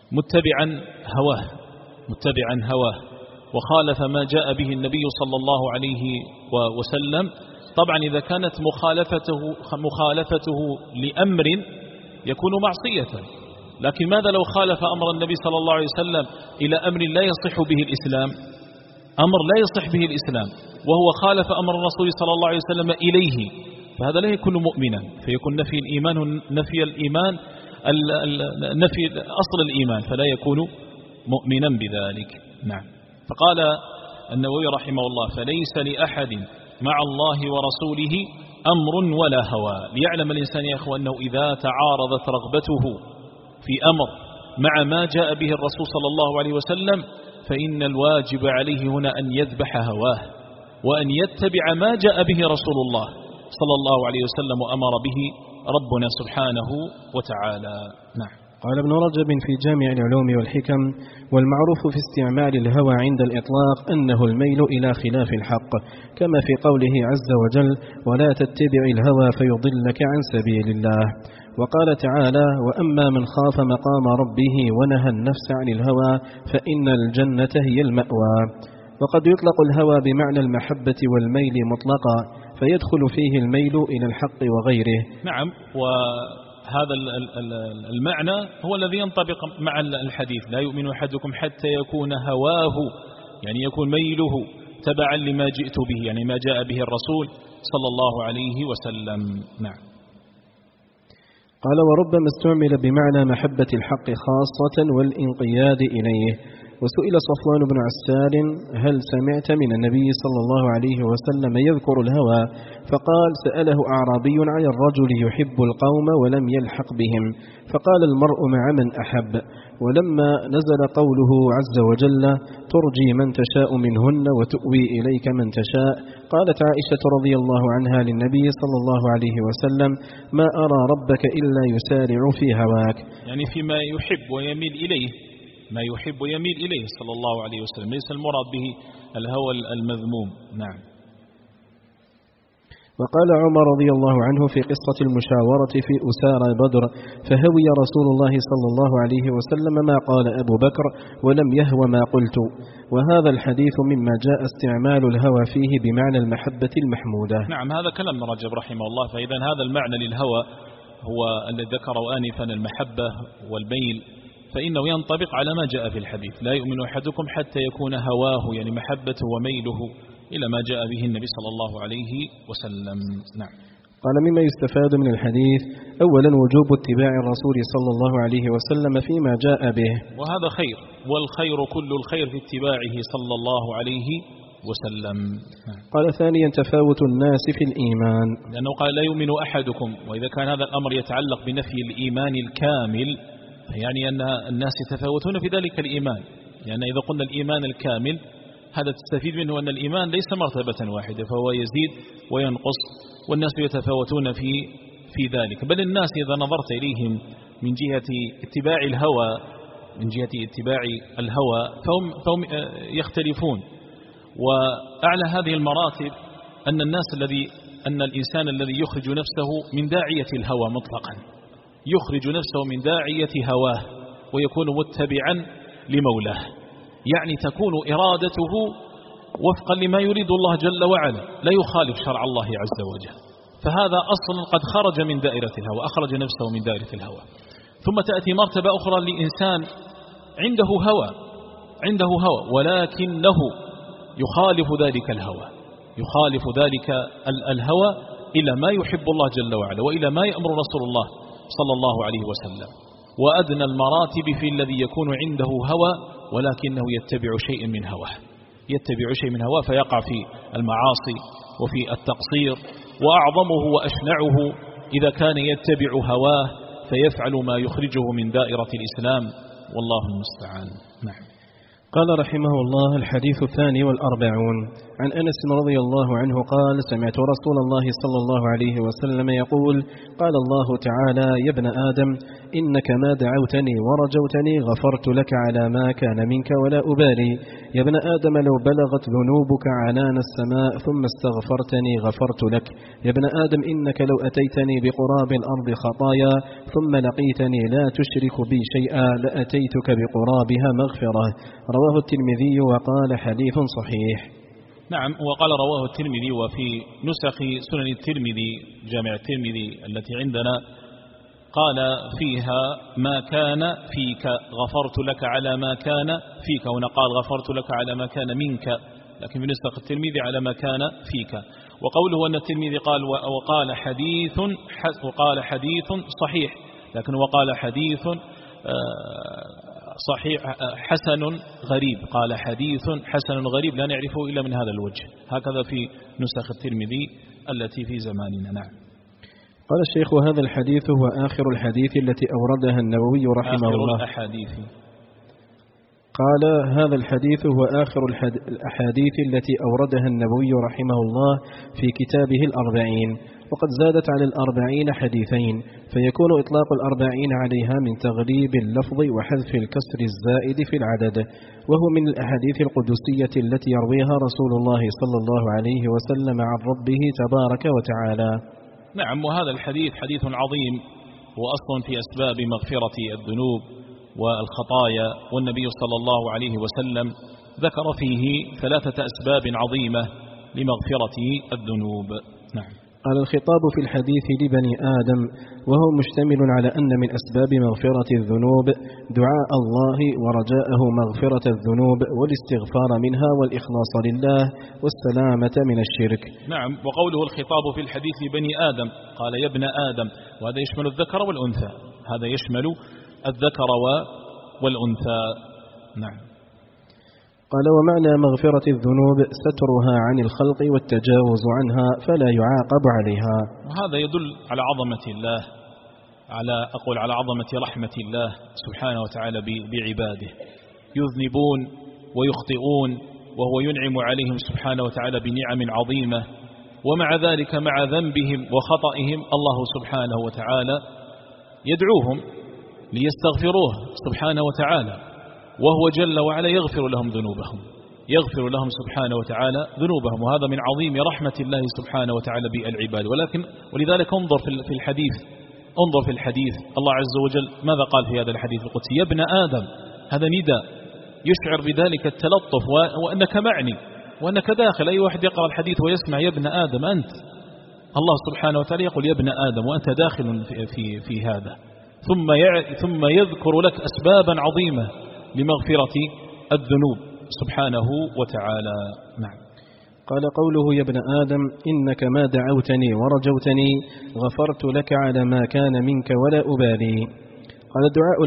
متبعا هواه وخالف ما جاء به النبي صلى الله عليه وسلم. طبعا إذا كانت مخالفته لأمر يكون معصية، لكن ماذا لو خالف أمر النبي صلى الله عليه وسلم إلى أمر لا يصح به الإسلام، وهو خالف أمر الرسول صلى الله عليه وسلم إليه، فهذا لا يكون مؤمنا، فيكون نفي الإيمان نفي الإيمان نفي أصل الإيمان، فلا يكون مؤمنا بذلك. نعم. فقال النووي رحمه الله: فليس لأحد مع الله ورسوله أمر ولا هوى. ليعلم الإنسان يا أخوة أنه إذا تعارضت رغبته في أمر مع ما جاء به الرسول صلى الله عليه وسلم فإن الواجب عليه هنا أن يذبح هواه وأن يتبع ما جاء به رسول الله صلى الله عليه وسلم وأمر به ربنا سبحانه وتعالى. نعم. قال ابن رجب في جامع العلوم والحكم: والمعروف في استعمال الهوى عند الإطلاق أنه الميل إلى خلاف الحق، كما في قوله عز وجل: ولا تتبع الهوى فيضلك عن سبيل الله. وقال تعالى: وأما من خاف مقام ربه ونهى النفس عن الهوى فإن الجنة هي المأوى. وقد يطلق الهوى بمعنى المحبة والميل مطلقا، فيدخل فيه الميل إلى الحق وغيره. نعم. وهذا المعنى هو الذي ينطبق مع الحديث: لا يؤمن أحدكم حتى يكون هواه، يعني يكون ميله تبعا لما جئت به، يعني ما جاء به الرسول صلى الله عليه وسلم. نعم. قال: وربما استعمل بمعنى محبة الحق خاصة والانقياد إليه. وسئل صفوان بن عسال: هل سمعت من النبي صلى الله عليه وسلم يذكر الهوى؟ فقال: سأله أعرابي عن الرجل يحب القوم ولم يلحق بهم، فقال: المرء مع من أحب. ولما نزل قوله عز وجل: ترجي من تشاء منهن وتؤوي إليك من تشاء، قالت عائشة رضي الله عنها للنبي صلى الله عليه وسلم: ما أرى ربك إلا يسارع في هواك، يعني فيما يحب ويميل إليه، ما يحب ويميل إليه صلى الله عليه وسلم، ليس المراد به الهوى المذموم. نعم. وقال عمر رضي الله عنه في قصة المشاورة في أسارى بدر: فهوي رسول الله صلى الله عليه وسلم ما قال أبو بكر ولم يهو ما قلت. وهذا الحديث مما جاء استعمال الهوى فيه بمعنى المحبة المحمودة. نعم، هذا كلام رجب رحمه الله. فإذا هذا المعنى للهوى هو الذي ذكره آنفا، المحبة والميل، فإنه ينطبق على ما جاء في الحديث: لا يؤمن أحدكم حتى يكون هواه، يعني محبته وميله إلى ما جاء به النبي صلى الله عليه وسلم. نعم. قال: مما يستفاد من الحديث: أولا وجوب اتباع الرسول صلى الله عليه وسلم فيما جاء به، وهذا خير، والخير كل الخير في اتباعه صلى الله عليه وسلم. قال: ثانيا تفاوت الناس في الإيمان، لأنه قال: لا يؤمن أحدكم، وإذا كان هذا الأمر يتعلق بنفي الإيمان الكامل يعني أن الناس يتفاوتون في ذلك الإيمان، يعني إذا قلنا الإيمان الكامل هذا تستفيد منه أن الإيمان ليس مرتبة واحدة، فهو يزيد وينقص، والناس يتفاوتون في ذلك. بل الناس إذا نظرت إليهم من جهة اتباع الهوى فهم يختلفون. وأعلى هذه المراتب أن الإنسان الذي يخرج نفسه من داعية الهوى مطلقا، يخرج نفسه من داعية هواه ويكون متبعا لمولاه، يعني تكون إرادته وفقا لما يريد الله جل وعلا، لا يخالف شرع الله عز وجل. فهذا أصلا قد خرج من دائرة الهوى، أخرج نفسه من دائرة الهوى. ثم تأتي مرتبة أخرى لإنسان عنده هوى ولكنه يخالف ذلك الهوى إلى ما يحب الله جل وعلا وإلى ما يأمر رسول الله صلى الله عليه وسلم. وأدنى المراتب في الذي يكون عنده هوى ولكنه يتبع شيء من هواه فيقع في المعاصي وفي التقصير. وأعظمه وأشنعه إذا كان يتبع هواه فيفعل ما يخرجه من دائرة الإسلام، والله المستعان. نعم. قال رحمه الله: الحديث 42 عن أنس رضي الله عنه قال: سمعت رسول الله صلى الله عليه وسلم يقول: قال الله تعالى: يا ابن آدم إنك ما دعوتني ورجوتني غفرت لك على ما كان منك ولا أبالي. يا ابن آدم لو بلغت ذنوبك عنان السماء ثم استغفرتني غفرت لك. يا ابن آدم إنك لو أتيتني بقراب الأرض خطايا ثم لقيتني لا تشرك بي شيئا لأتيتك بقرابها مغفرة. رواه الترمذي وقال: حديث صحيح. نعم. وقال رواه الترمذي. وفي نسخ سنن الترمذي جامع الترمذي التي عندنا قال فيها: ما كان فيك غفرت لك على ما كان فيك، هنا قال غفرت لك على ما كان منك لكن في نسخ الترمذي على ما كان فيك. وقوله أن الترمذي قال وقال حديث صحيح، لكن وقال حديث صحيح حسن غريب، قال حديث حسن غريب لا نعرفه إلا من هذا الوجه، هكذا في نسخ الترمذي التي في زماننا. نعم. قال الشيخ: وهذا الحديث هو آخر الحديث التي أوردها النووي رحمه الله. آخر الأحاديث. قال: هذا الحديث هو آخر الأحاديث التي أوردها النووي رحمه الله في كتابه الأربعين، وقد زادت على الأربعين حديثين، فيكون إطلاق الأربعين عليها من تغليب اللفظ وحذف الكسر الزائد في العدد، وهو من الأحاديث القدسية التي يرويها رسول الله صلى الله عليه وسلم عن ربه تبارك وتعالى. نعم. وهذا الحديث حديث عظيم، وأصل في أسباب مغفرة الذنوب والخطايا، والنبي صلى الله عليه وسلم ذكر فيه 3 أسباب عظيمة لمغفرة الذنوب. نعم. قال: الخطاب في الحديث لبني آدم، وهو مشتمل على أن من أسباب مغفرة الذنوب دعاء الله ورجاءه مغفرة الذنوب والاستغفار منها والإخلاص لله والسلامة من الشرك. نعم. وقوله الخطاب في الحديث لبني آدم، قال يا ابن آدم، وهذا يشمل الذكر والأنثى، هذا يشمل الذكر والأنثى. نعم. قال: ومعنى مغفرة الذنوب سترها عن الخلق والتجاوز عنها فلا يعاقب عليها. وهذا يدل على عظمة الله، على عظمة رحمة الله سبحانه وتعالى بعباده، يذنبون ويخطئون وهو ينعم عليهم سبحانه وتعالى بنعم عظيمة، ومع ذلك مع ذنبهم وخطئهم الله سبحانه وتعالى يدعوهم ليستغفروه سبحانه وتعالى، وهو جل وعلا يغفر لهم ذنوبهم، يغفر لهم سبحانه وتعالى ذنوبهم، وهذا من عظيم رحمة الله سبحانه وتعالى بالعباد. ولذلك انظر في الحديث الله عز وجل ماذا قال في هذا الحديث القدسي؟ يا ابن آدم، هذا نداء يشعر بذلك التلطف وأنك معني وأنك داخل. أي واحد يقرأ الحديث ويسمع يا ابن آدم أنت، الله سبحانه وتعالى يقول يا ابن آدم وأنت داخل في هذا، ثم يذكر لك أسبابا عظيمة لمغفرة الذنوب سبحانه وتعالى. نعم. قال: قوله يا ابن آدم إنك ما دعوتني ورجوتني غفرت لك على ما كان منك ولا أبالي. قال: دعاء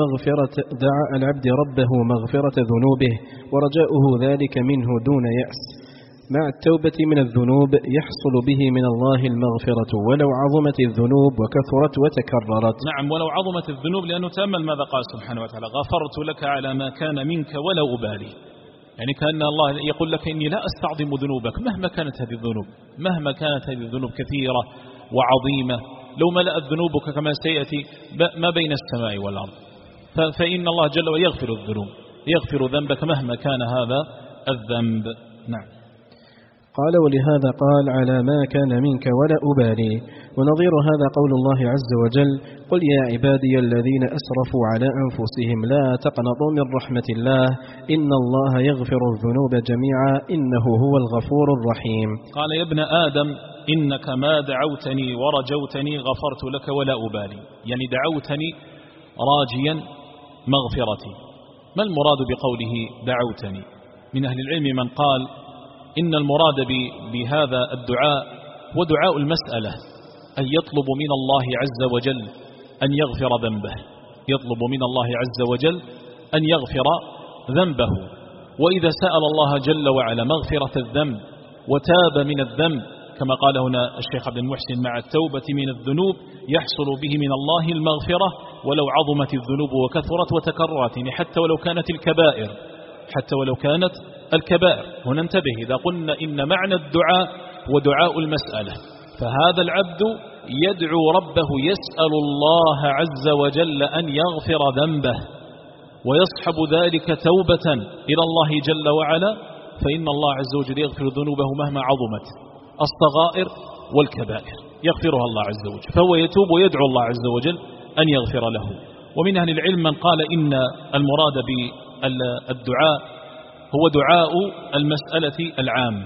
العبد ربه مغفرة ذنوبه ورجاؤه ذلك منه دون يأس، مع التوبة من الذنوب يحصل به من الله المغفرة ولو عظمت الذنوب وكثرت وتكررت. نعم. ولو عظمت الذنوب، لأنه تأمل ماذا قال سبحانه وتعالى: غفرت لك على ما كان منك ولا أبالي، يعني كأن الله يقول لك إني لا أستعظم ذنوبك مهما كانت هذه الذنوب، مهما كانت هذه الذنوب كثيرة وعظيمة، لو ملأت ذنوبك كما سيأتي ما بين السماء والأرض، فإن الله جل وعلا يغفر الذنوب، يغفر ذنبك مهما كان هذا الذنب. نعم. قال: ولهذا قال على ما كان منك ولا أبالي. ونظير هذا قول الله عز وجل: قل يا عبادي الذين أسرفوا على أنفسهم لا تقنطوا من رحمة الله إن الله يغفر الذنوب جميعا إنه هو الغفور الرحيم. قال: يا ابن آدم إنك ما دعوتني ورجوتني غفرت لك ولا أبالي، يعني دعوتني راجيا مغفرتي. ما المراد بقوله دعوتني؟ من أهل العلم من قال إن المراد بهذا الدعاء هو دعاء المسألة، أن يطلب من الله عز وجل أن يغفر ذنبه، يطلب من الله عز وجل أن يغفر ذنبه. وإذا سأل الله جل وعلا مغفرة الذنب وتاب من الذنب كما قال هنا الشيخ عبد المحسن مع التوبة من الذنوب يحصل به من الله المغفرة ولو عظمت الذنوب وكثرت وتكررت، يعني حتى ولو كانت الكبائر، حتى ولو كانت الكبائر. هنا انتبه، إذا قلنا إن معنى الدعاء ودعاء المسألة، فهذا العبد يدعو ربه يسأل الله عز وجل أن يغفر ذنبه ويصحب ذلك توبة إلى الله جل وعلا، فإن الله عز وجل يغفر ذنوبه مهما عظمت الصغائر والكبائر، يغفرها الله عز وجل، فهو يتوب ويدعو الله عز وجل أن يغفر له. ومن أهل العلم من قال إن المراد بالدعاء هو دعاء المسألة العام.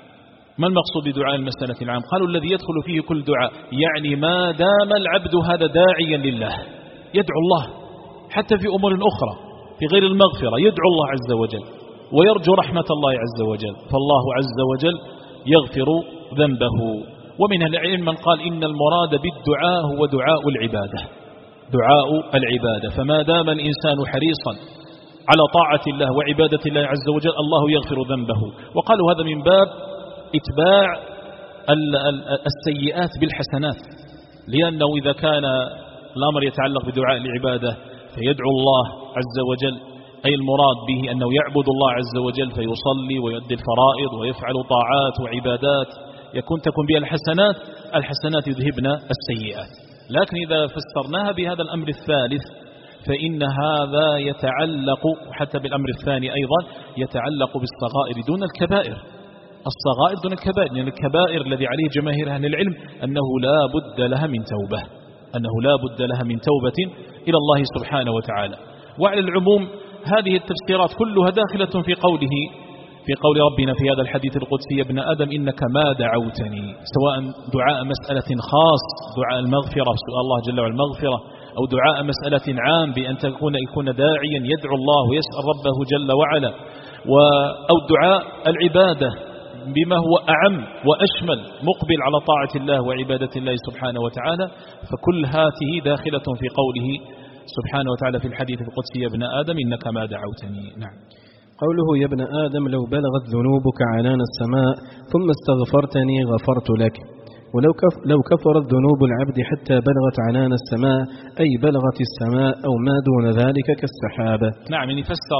ما المقصود بدعاء المسألة العام؟ قالوا الذي يدخل فيه كل دعاء، يعني ما دام العبد هذا داعيا لله يدعو الله حتى في أمور أخرى في غير المغفرة، يدعو الله عز وجل ويرجو رحمة الله عز وجل، فالله عز وجل يغفر ذنبه. ومن العلم من قال إن المراد بالدعاء هو دعاء العبادة، دعاء العبادة، فما دام الإنسان حريصا على طاعة الله وعبادة الله عز وجل الله يغفر ذنبه. وقالوا هذا من باب إتباع السيئات بالحسنات، لأنه إذا كان الأمر يتعلق بدعاء العبادة فيدعو الله عز وجل، أي المراد به أنه يعبد الله عز وجل فيصلي ويؤدي الفرائض ويفعل طاعات وعبادات تكون بها الحسنات يذهبن السيئات. لكن إذا فسرناها بهذا الأمر الثالث فإن هذا يتعلق حتى بالأمر الثاني أيضا يتعلق بالصغائر دون الكبائر، الصغائر دون الكبائر، لأن الكبائر الذي عليه جماهير أهل العلم أنه لا بد لها من توبة، أنه لا بد لها من توبة إلى الله سبحانه وتعالى. وعلى العموم هذه التفسيرات كلها داخلة في قول ربنا في هذا الحديث القدسي: يا ابن آدم إنك ما دعوتني، سواء دعاء مسألة خاص دعاء المغفرة سؤال الله جل وعلا المغفرة، أو دعاء مسألة عام بأن يكون داعيا يدعو الله ويسأل ربه جل وعلا، أو دعاء العبادة بما هو أعم وأشمل مقبل على طاعة الله وعبادة الله سبحانه وتعالى، فكل هذه داخلة في قوله سبحانه وتعالى في الحديث القدسي: يا ابن آدم إنك ما دعوتني. نعم. قوله: يا ابن آدم لو بلغت ذنوبك عنان السماء ثم استغفرتني غفرت لك. ولو كفرت ذنوب العبد حتى بلغت عنان السماء أي بلغت السماء أو ما دون ذلك كالسحابة. نعم، يعني فسر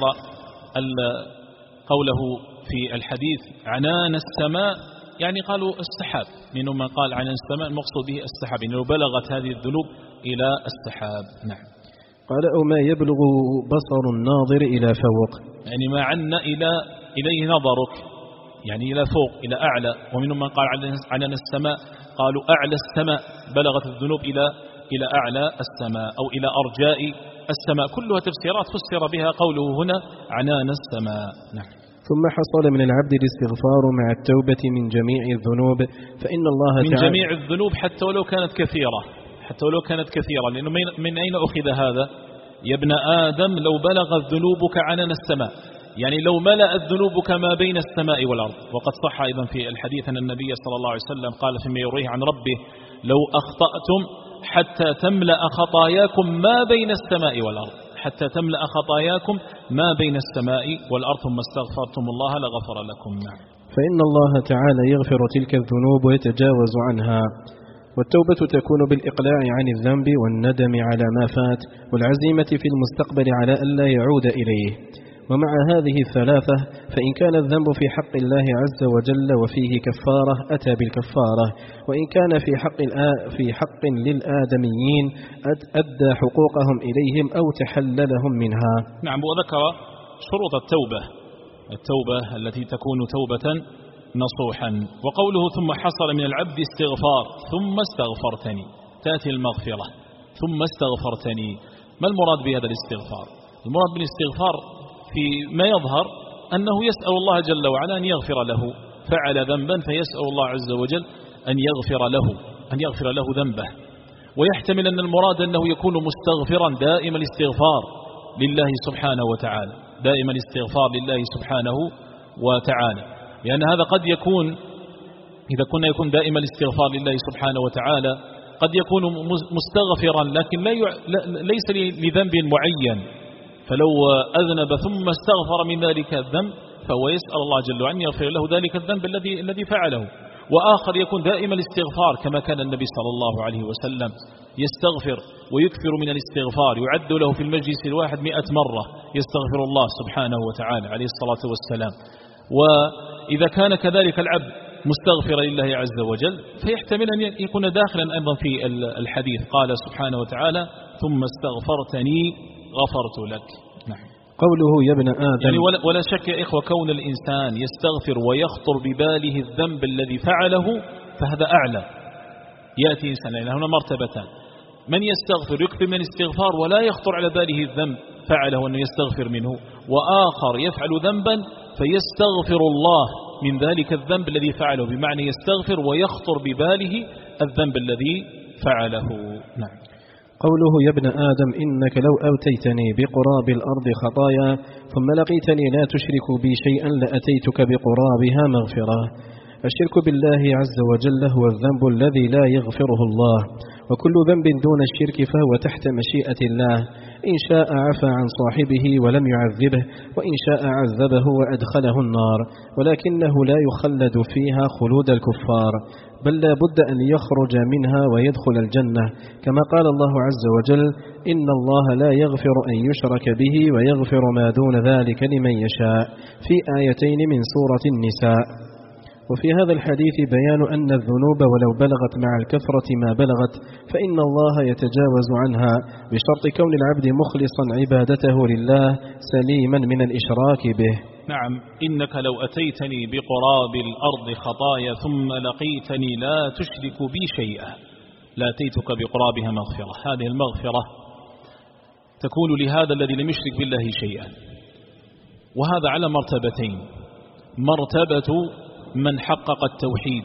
قوله في الحديث عنان السماء، يعني قالوا السحاب، منهم من قال عنان السماء المقصود به السحاب، يعني لو بلغت هذه الذنوب إلى السحاب. نعم. قال: أو ما يبلغ بصر الناظر إلى فوق، يعني ما عنا إليه نظرك، يعني إلى فوق إلى أعلى. ومنهم من قال عنان السماء قالوا أعلى السماء، بلغت الذنوب إلى أعلى السماء أو إلى أرجاء السماء، كلها تفسيرات فسر بها قوله هنا عنان السماء. نعم. ثم حصل من العبد الاستغفار مع التوبة من جميع الذنوب، فإن الله من جميع الذنوب حتى ولو كانت كثيرة، لأنه من أين أخذ هذا؟ يا ابن آدم لو بلغت ذنوبك عنان السماء، يعني لو ملأت ذنوبك ما بين السماء والأرض. وقد صح أيضا في الحديث أن النبي صلى الله عليه وسلم قال فيما يرويه عن ربه: لو أخطأتم حتى تملأ خطاياكم ما بين السماء والأرض، حتى تملأ خطاياكم ما بين السماء والأرض ثم استغفرتم الله لغفر لكم. نعم. فإن الله تعالى يغفر تلك الذنوب ويتجاوز عنها. والتوبة تكون بالإقلاع عن الذنب والندم على ما فات والعزيمة في المستقبل على ألا يعود إليه. ومع هذه الثلاثة فإن كان الذنب في حق الله عز وجل وفيه كفارة أتى بالكفارة، وإن كان في حق للآدميين أدى حقوقهم إليهم أو تحللهم منها. نعم. وذكر شروط التوبة التي تكون توبة نصوحا. وقوله ثم حصل من العبد استغفار ثم استغفرتني، تأتي المغفرة ثم استغفرتني. ما المراد بهذا الاستغفار؟ المراد بالاستغفار في ما يظهر أنه يسأل الله جل وعلا أن يغفر له، فعل ذنبا فيسأل الله عز وجل أن يغفر له ذنبه. ويحتمل أن المراد أنه يكون مستغفرا دائم الاستغفار لله سبحانه وتعالى، دائما الاستغفار لله سبحانه وتعالى، لأن هذا قد يكون إذا كنا يكون دائما الاستغفار لله سبحانه وتعالى قد يكون مستغفرا لكن ليس لذنب معين، فلو أذنب ثم استغفر من ذلك الذنب فهو يسأل الله جل وعلا أن يغفر له ذلك الذنب الذي فعله. وآخر يكون دائما الاستغفار كما كان النبي صلى الله عليه وسلم يستغفر ويكثر من الاستغفار، يعد له في المجلس الواحد 100 مرة يستغفر الله سبحانه وتعالى عليه الصلاة والسلام. وإذا كان كذلك العبد مستغفر لله عز وجل فيحتمل أن يكون داخلا أيضا في الحديث. قال سبحانه وتعالى ثم استغفرتني غفرت لك. نعم. قوله يا ابن آدم، يعني ولا شك يا إخوة كون الإنسان يستغفر ويخطر بباله الذنب الذي فعله فهذا أعلى. يأتي إنسان لأن هنا مرتبتان: من يستغفر يكثر من الاستغفار ولا يخطر على باله الذنب فعله أنه يستغفر منه، وآخر يفعل ذنبا فيستغفر الله من ذلك الذنب الذي فعله، بمعنى يستغفر ويخطر بباله الذنب الذي فعله. نعم. قوله يا ابن آدم إنك لو أوتيتني بقراب الأرض خطايا ثم لقيتني لا تشرك بي شيئا لأتيتك بقرابها مغفرة. الشرك بالله عز وجل هو الذنب الذي لا يغفره الله، وكل ذنب دون الشرك فهو تحت مشيئة الله، إن شاء عفى عن صاحبه ولم يعذبه، وإن شاء عذبه وأدخله النار، ولكنه لا يخلد فيها خلود الكفار، بل لا بد أن يخرج منها ويدخل الجنة، كما قال الله عز وجل إن الله لا يغفر أن يشرك به ويغفر ما دون ذلك لمن يشاء، في آيتين من سورة النساء. وفي هذا الحديث بيان أن الذنوب ولو بلغت مع الكثرة ما بلغت فإن الله يتجاوز عنها بشرط كون العبد مخلصا عبادته لله سليما من الإشراك به. نعم، إنك لو أتيتني بقراب الأرض خطايا ثم لقيتني لا تشرك بي شيئا لأتيتك بقرابها مغفرة. هذه المغفرة تكون لهذا الذي لم يشرك بالله شيئا، وهذا على مرتبتين: مرتبة من حقق التوحيد،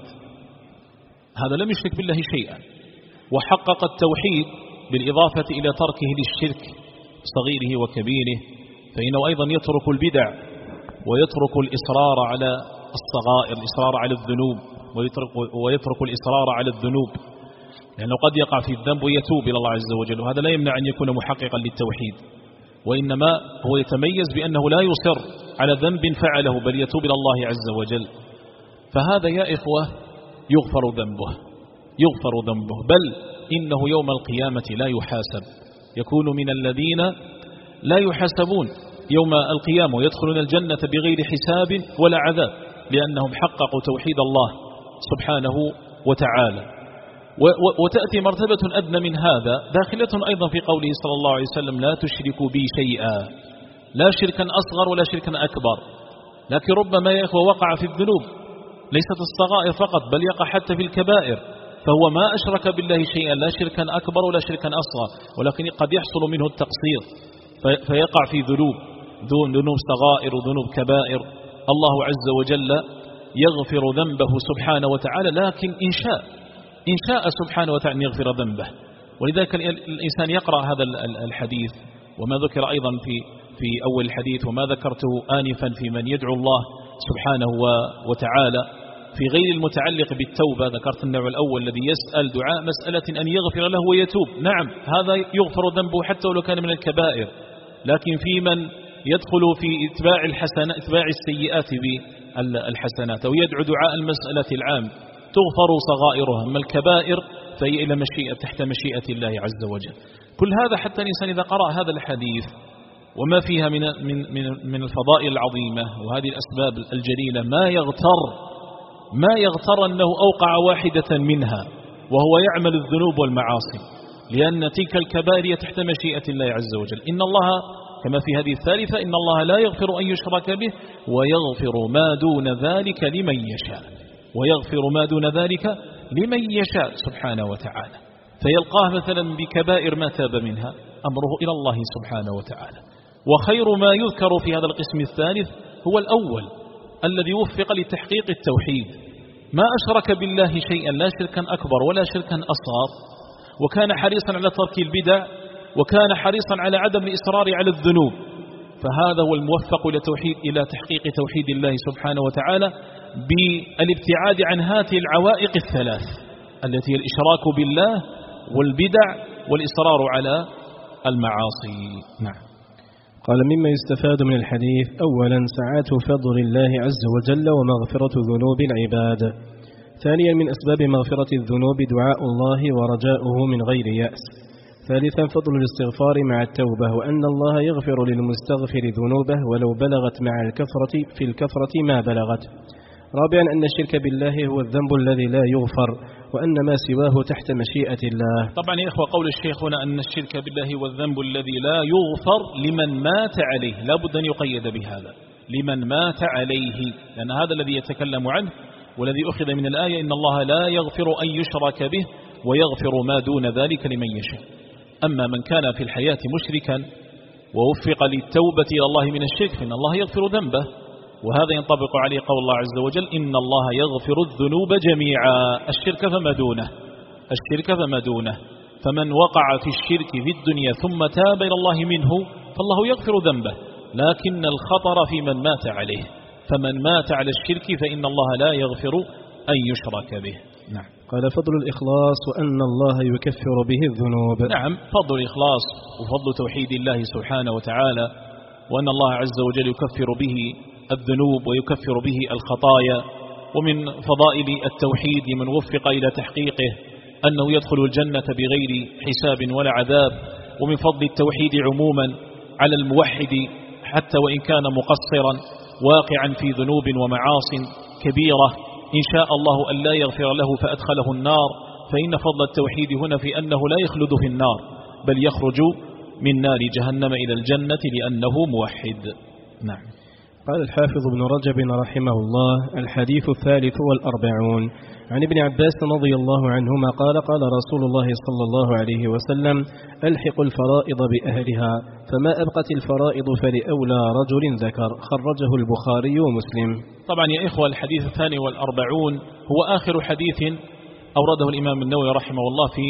هذا لم يشرك بالله شيئا وحقق التوحيد بالإضافة إلى تركه للشرك صغيره وكبيره، فإنه أيضا يترك البدع ويترك الإصرار على الصغائر، الإصرار على الذنوب، ويترك الإصرار على الذنوب، لأنه قد يقع في الذنب ويتوب إلى الله عز وجل، وهذا لا يمنع أن يكون محققا للتوحيد، وإنما هو يتميز بأنه لا يصر على ذنب فعله بل يتوب إلى الله عز وجل. فهذا يا إخوة يغفر ذنبه، بل إنه يوم القيامة لا يحاسب، يكون من الذين لا يحاسبون يوم القيامة ويدخلون الجنة بغير حساب ولا عذاب، لأنهم حققوا توحيد الله سبحانه وتعالى. وتأتي مرتبة أدنى من هذا داخلة أيضا في قوله صلى الله عليه وسلم لا تشركوا بي شيئا، لا شركا أصغر ولا شركا أكبر، لكن ربما يا إخوة وقع في الذنوب ليست الصغائر فقط بل يقع حتى في الكبائر، فهو ما أشرك بالله شيئا لا شركا أكبر ولا شركا أصغر، ولكن قد يحصل منه التقصير فيقع في ذنوب صغائر وذنوب كبائر. الله عز وجل يغفر ذنبه سبحانه وتعالى، لكن إن شاء سبحانه وتعالى أن يغفر ذنبه. ولذلك الإنسان يقرأ هذا الحديث وما ذكر أيضا في أول الحديث وما ذكرته آنفا في من يدعو الله سبحانه وتعالى في غير المتعلق بالتوبة. ذكرت النوع الأول الذي يسأل دعاء مسألة أن يغفر له ويتوب، نعم هذا يغفر ذنبه حتى ولو كان من الكبائر، لكن في من يدخل في إتباع السيئات بالحسنات أو يدعو دعاء المسألة العام تغفر صغائرها، أما الكبائر فهي إلى تحت مشيئة الله عز وجل. كل هذا حتى الإنسان إذا قرأ هذا الحديث وما فيها من الفضائل العظيمة وهذه الأسباب الجليلة ما يغتر أنه أوقع واحدة منها وهو يعمل الذنوب والمعاصي، لأن تلك الكبائر تحت مشيئة الله عز وجل. إن الله كما في هذه الثالثة إن الله لا يغفر أن يشرك به ويغفر ما دون ذلك لمن يشاء سبحانه وتعالى، فيلقاه مثلا بكبائر ما تاب منها أمره إلى الله سبحانه وتعالى. وخير ما يذكر في هذا القسم الثالث هو الأول الذي وفق لتحقيق التوحيد، ما أشرك بالله شيئا لا شركا أكبر ولا شركا أصغر، وكان حريصا على ترك البدع وكان حريصا على عدم الإصرار على الذنوب، فهذا هو الموفق إلى تحقيق توحيد الله سبحانه وتعالى بالابتعاد عن هذه العوائق الثلاث التي هي الإشراك بالله والبدع والإصرار على المعاصي. نعم. قال مما يستفاد من الحديث: أولا سعة فضل الله عز وجل ومغفرة ذنوب العباد. ثانيا من أسباب مغفرة الذنوب دعاء الله ورجاؤه من غير يأس. ثالثا فضل الاستغفار مع التوبة، وأن الله يغفر للمستغفر ذنوبه ولو بلغت مع الكفرة ما بلغت. رابعا أن الشرك بالله هو الذنب الذي لا يغفر، وأن ما سواه تحت مشيئة الله. طبعا يا إخوة قول الشيخ هنا أن الشرك بالله هو الذنب الذي لا يغفر لمن مات عليه، لا بد أن يقيد بهذا، لمن مات عليه، لأن هذا الذي يتكلم عنه والذي أخذ من الآية إن الله لا يغفر أن يشرك به ويغفر ما دون ذلك لمن يشاء. أما من كان في الحياة مشركا ووفق للتوبة إلى الله من الشرك فإن الله يغفر ذنبه، وهذا ينطبق عليه قول الله عز وجل إن الله يغفر الذنوب جميعا، الشرك فما دونه، فمن وقع في الشرك في الدنيا ثم تاب إلى الله منه فالله يغفر ذنبه، لكن الخطر في من مات عليه، فمن مات على الشرك فإن الله لا يغفر أن يشرك به. نعم. قال فضل الإخلاص وأن الله يكفر به الذنوب. نعم، فضل الإخلاص وفضل توحيد الله سبحانه وتعالى، وأن الله عز وجل يكفر به الذنوب ويكفر به الخطايا. ومن فضائل التوحيد من وفق إلى تحقيقه أنه يدخل الجنة بغير حساب ولا عذاب. ومن فضل التوحيد عموما على الموحد حتى وإن كان مقصرا واقعا في ذنوب ومعاص كبيرة، إن شاء الله أن لا يغفر له فأدخله النار، فإن فضل التوحيد هنا في أنه لا يخلد في النار بل يخرج من نار جهنم إلى الجنة لأنه موحد. نعم. قال الحافظ ابن رجب رحمه الله: الحديث 43 عن ابن عباس رضي الله عنهما قال: قال رسول الله صلى الله عليه وسلم: ألحقوا الفرائض بأهلها، فما أبقت الفرائض فلأولى رجل ذكر. خرجه البخاري ومسلم. طبعا يا إخوة، الحديث 42 هو آخر حديث أورده الإمام النووي رحمه الله في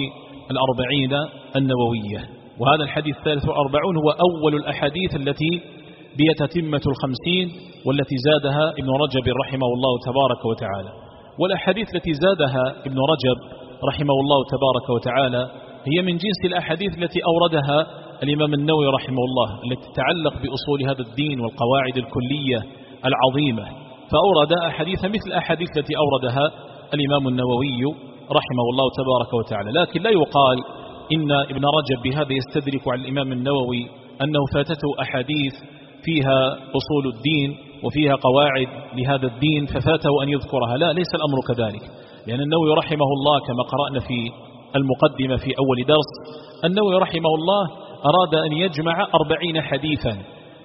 40 النووية، وهذا الحديث 43 هو أول الأحاديث التي بيتتمة 50 والتي زادها ابن رجب رحمه الله تبارك وتعالى. والأحاديث التي زادها ابن رجب رحمه الله تبارك وتعالى هي من جنس الأحاديث التي أوردها الإمام النووي رحمه الله، التي تتعلق بأصول هذا الدين والقواعد الكلية العظيمة، فأورد أحاديث مثل أحاديث التي أوردها الإمام النووي رحمه الله تبارك وتعالى. لكن لا يقال إن ابن رجب بهذا يستدرك على الإمام النووي أنه فاتته أحاديث فيها أصول الدين وفيها قواعد لهذا الدين ففاته أن يذكرها، لا، ليس الأمر كذلك، لأن النووي رحمه الله كما قرأنا في المقدمة في أول درس، النووي رحمه الله أراد أن يجمع 40 حديثا،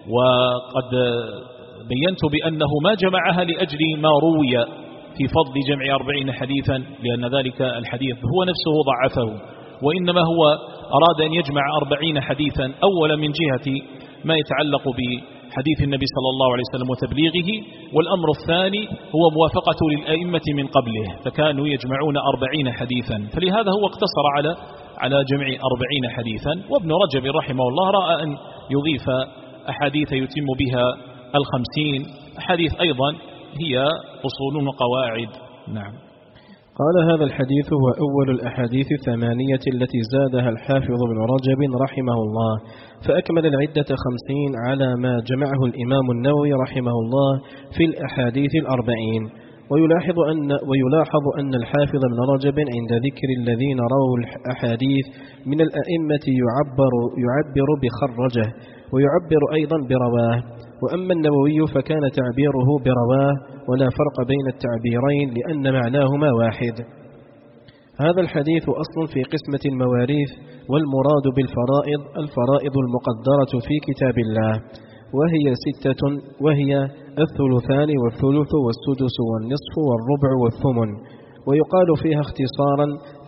وقد بينت بأنه ما جمعها لأجل ما روي في فضل جمع 40 حديثا، لأن ذلك الحديث هو نفسه ضعفه، وإنما هو أراد أن يجمع 40 حديثا، أولا من جهة ما يتعلق بحديث النبي صلى الله عليه وسلم وتبليغه، والأمر الثاني هو موافقته للأئمة من قبله، فكانوا يجمعون 40 حديثا، فلهذا هو اقتصر على جمع 40 حديثا. وابن رجب رحمه الله رأى أن يضيف أحاديث يتم بها 50 أحاديث أيضا هي أصول وقواعد. نعم. قال: هذا الحديث هو أول الأحاديث 8 التي زادها الحافظ ابن رجب رحمه الله، فأكمل العدة 50 على ما جمعه الإمام النووي رحمه الله في الأحاديث 40. ويلاحظ أن الحافظ ابن رجب عند ذكر الذين رووا الأحاديث من الأئمة يعبر بخرجه، ويعبر أيضا برواه. وأما النووي فكان تعبيره برواه، ولا فرق بين التعبيرين لأن معناهما واحد. هذا الحديث أصل في قسمة المواريث، والمراد بالفرائض الفرائض المقدرة في كتاب الله، وهي 6، وهي 2 والثلث والسدس والنصف والربع والثمن. ويقال فيها اختصارا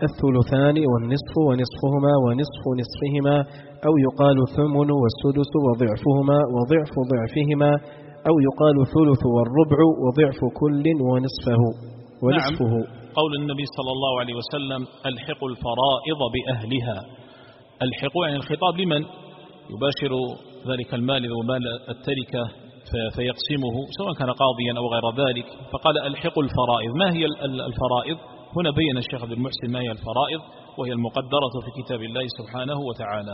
2 والنصف ونصفهما ونصف نصفهما، أو يقال ثمن والسدس وضعفهما وضعف ضعفهما، أو يقال ثلث والربع وضعف كل ونصفه. نعم. قول النبي صلى الله عليه وسلم: ألحقوا الفرائض بأهلها. ألحقوا يعني الخطاب لمن يباشر ذلك المال ومال التركة فيقسمه، سواء كان قاضيا أو غير ذلك، فقال: ألحقوا الفرائض. ما هي الفرائض؟ هنا بين الشيخ عبد المحسن ما هي الفرائض، وهي المقدرة في كتاب الله سبحانه وتعالى: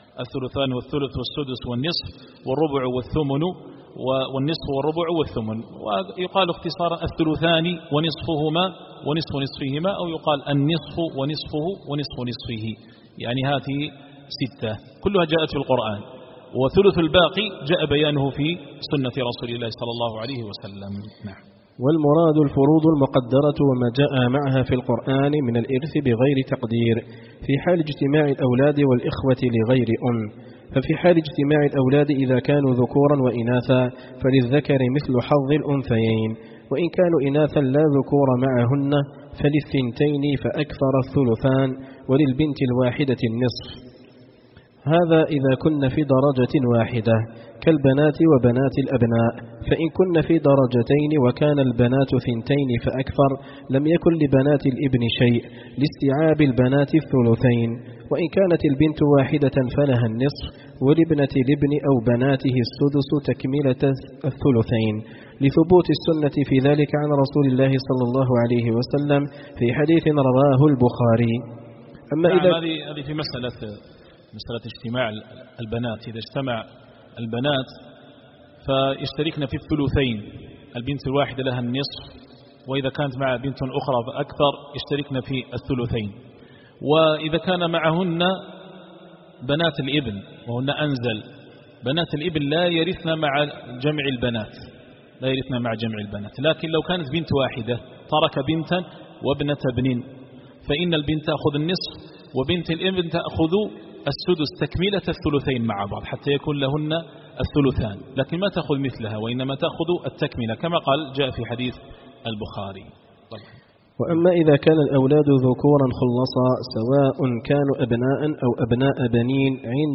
2 والثلث والسدس والنصف والربع والثمن، والنصف والربع والثمن. ويقال اختصارا 2 ونصفهما ونصف نصفهما، أو يقال النصف ونصفه ونصف نصفه، يعني هذه 6 كلها جاءت في القرآن، وثلث الباقي جاء بيانه في سنة رسول الله صلى الله عليه وسلم. نعم. والمراد الفروض المقدرة وما جاء معها في القرآن من الإرث بغير تقدير في حال اجتماع الأولاد والإخوة لغير ففي حال اجتماع الأولاد إذا كانوا ذكورا وإناثا فللذكر مثل حظ الأنثيين، وإن كانوا إناثا لا ذكور معهن فللثنتين فأكثر 2، وللبنت الواحدة النصف. هذا إذا كن في درجة واحدة كالبنات وبنات الأبناء، فإن كن في درجتين وكان البنات 2 فأكثر لم يكن لبنات الابن شيء لاستيعاب البنات 2، وإن كانت البنت واحدة فلها النصف، ولابنة الابن أو بناته السدس تكملة الثلثين، لثبوت السنة في ذلك عن رسول الله صلى الله عليه وسلم في حديث رواه البخاري. أما إذا هذه في مسألة اجتماع البنات، إذا اجتمع البنات فيشتركن في الثلثين، البنت الواحدة لها النصف، وإذا كانت مع بنت أخرى فأكثر يشتركن في الثلثين. وإذا كان معهن بنات الابن وهن أنزل، بنات الابن لا يرثن مع جمع البنات، لكن لو كانت بنت واحدة ترك بنتا وابنة ابن، فإن البنت تأخذ النصف وبنت الابن تأخذ السدس تكملة الثلثين مع بعض حتى يكون لهن الثلثان، لكن ما تأخذ مثلها وإنما تأخذ التكملة كما قال جاء في حديث البخاري. وأما إذا كان الأولاد ذكورا خلصا سواء كانوا أبناء أو أبناء بنين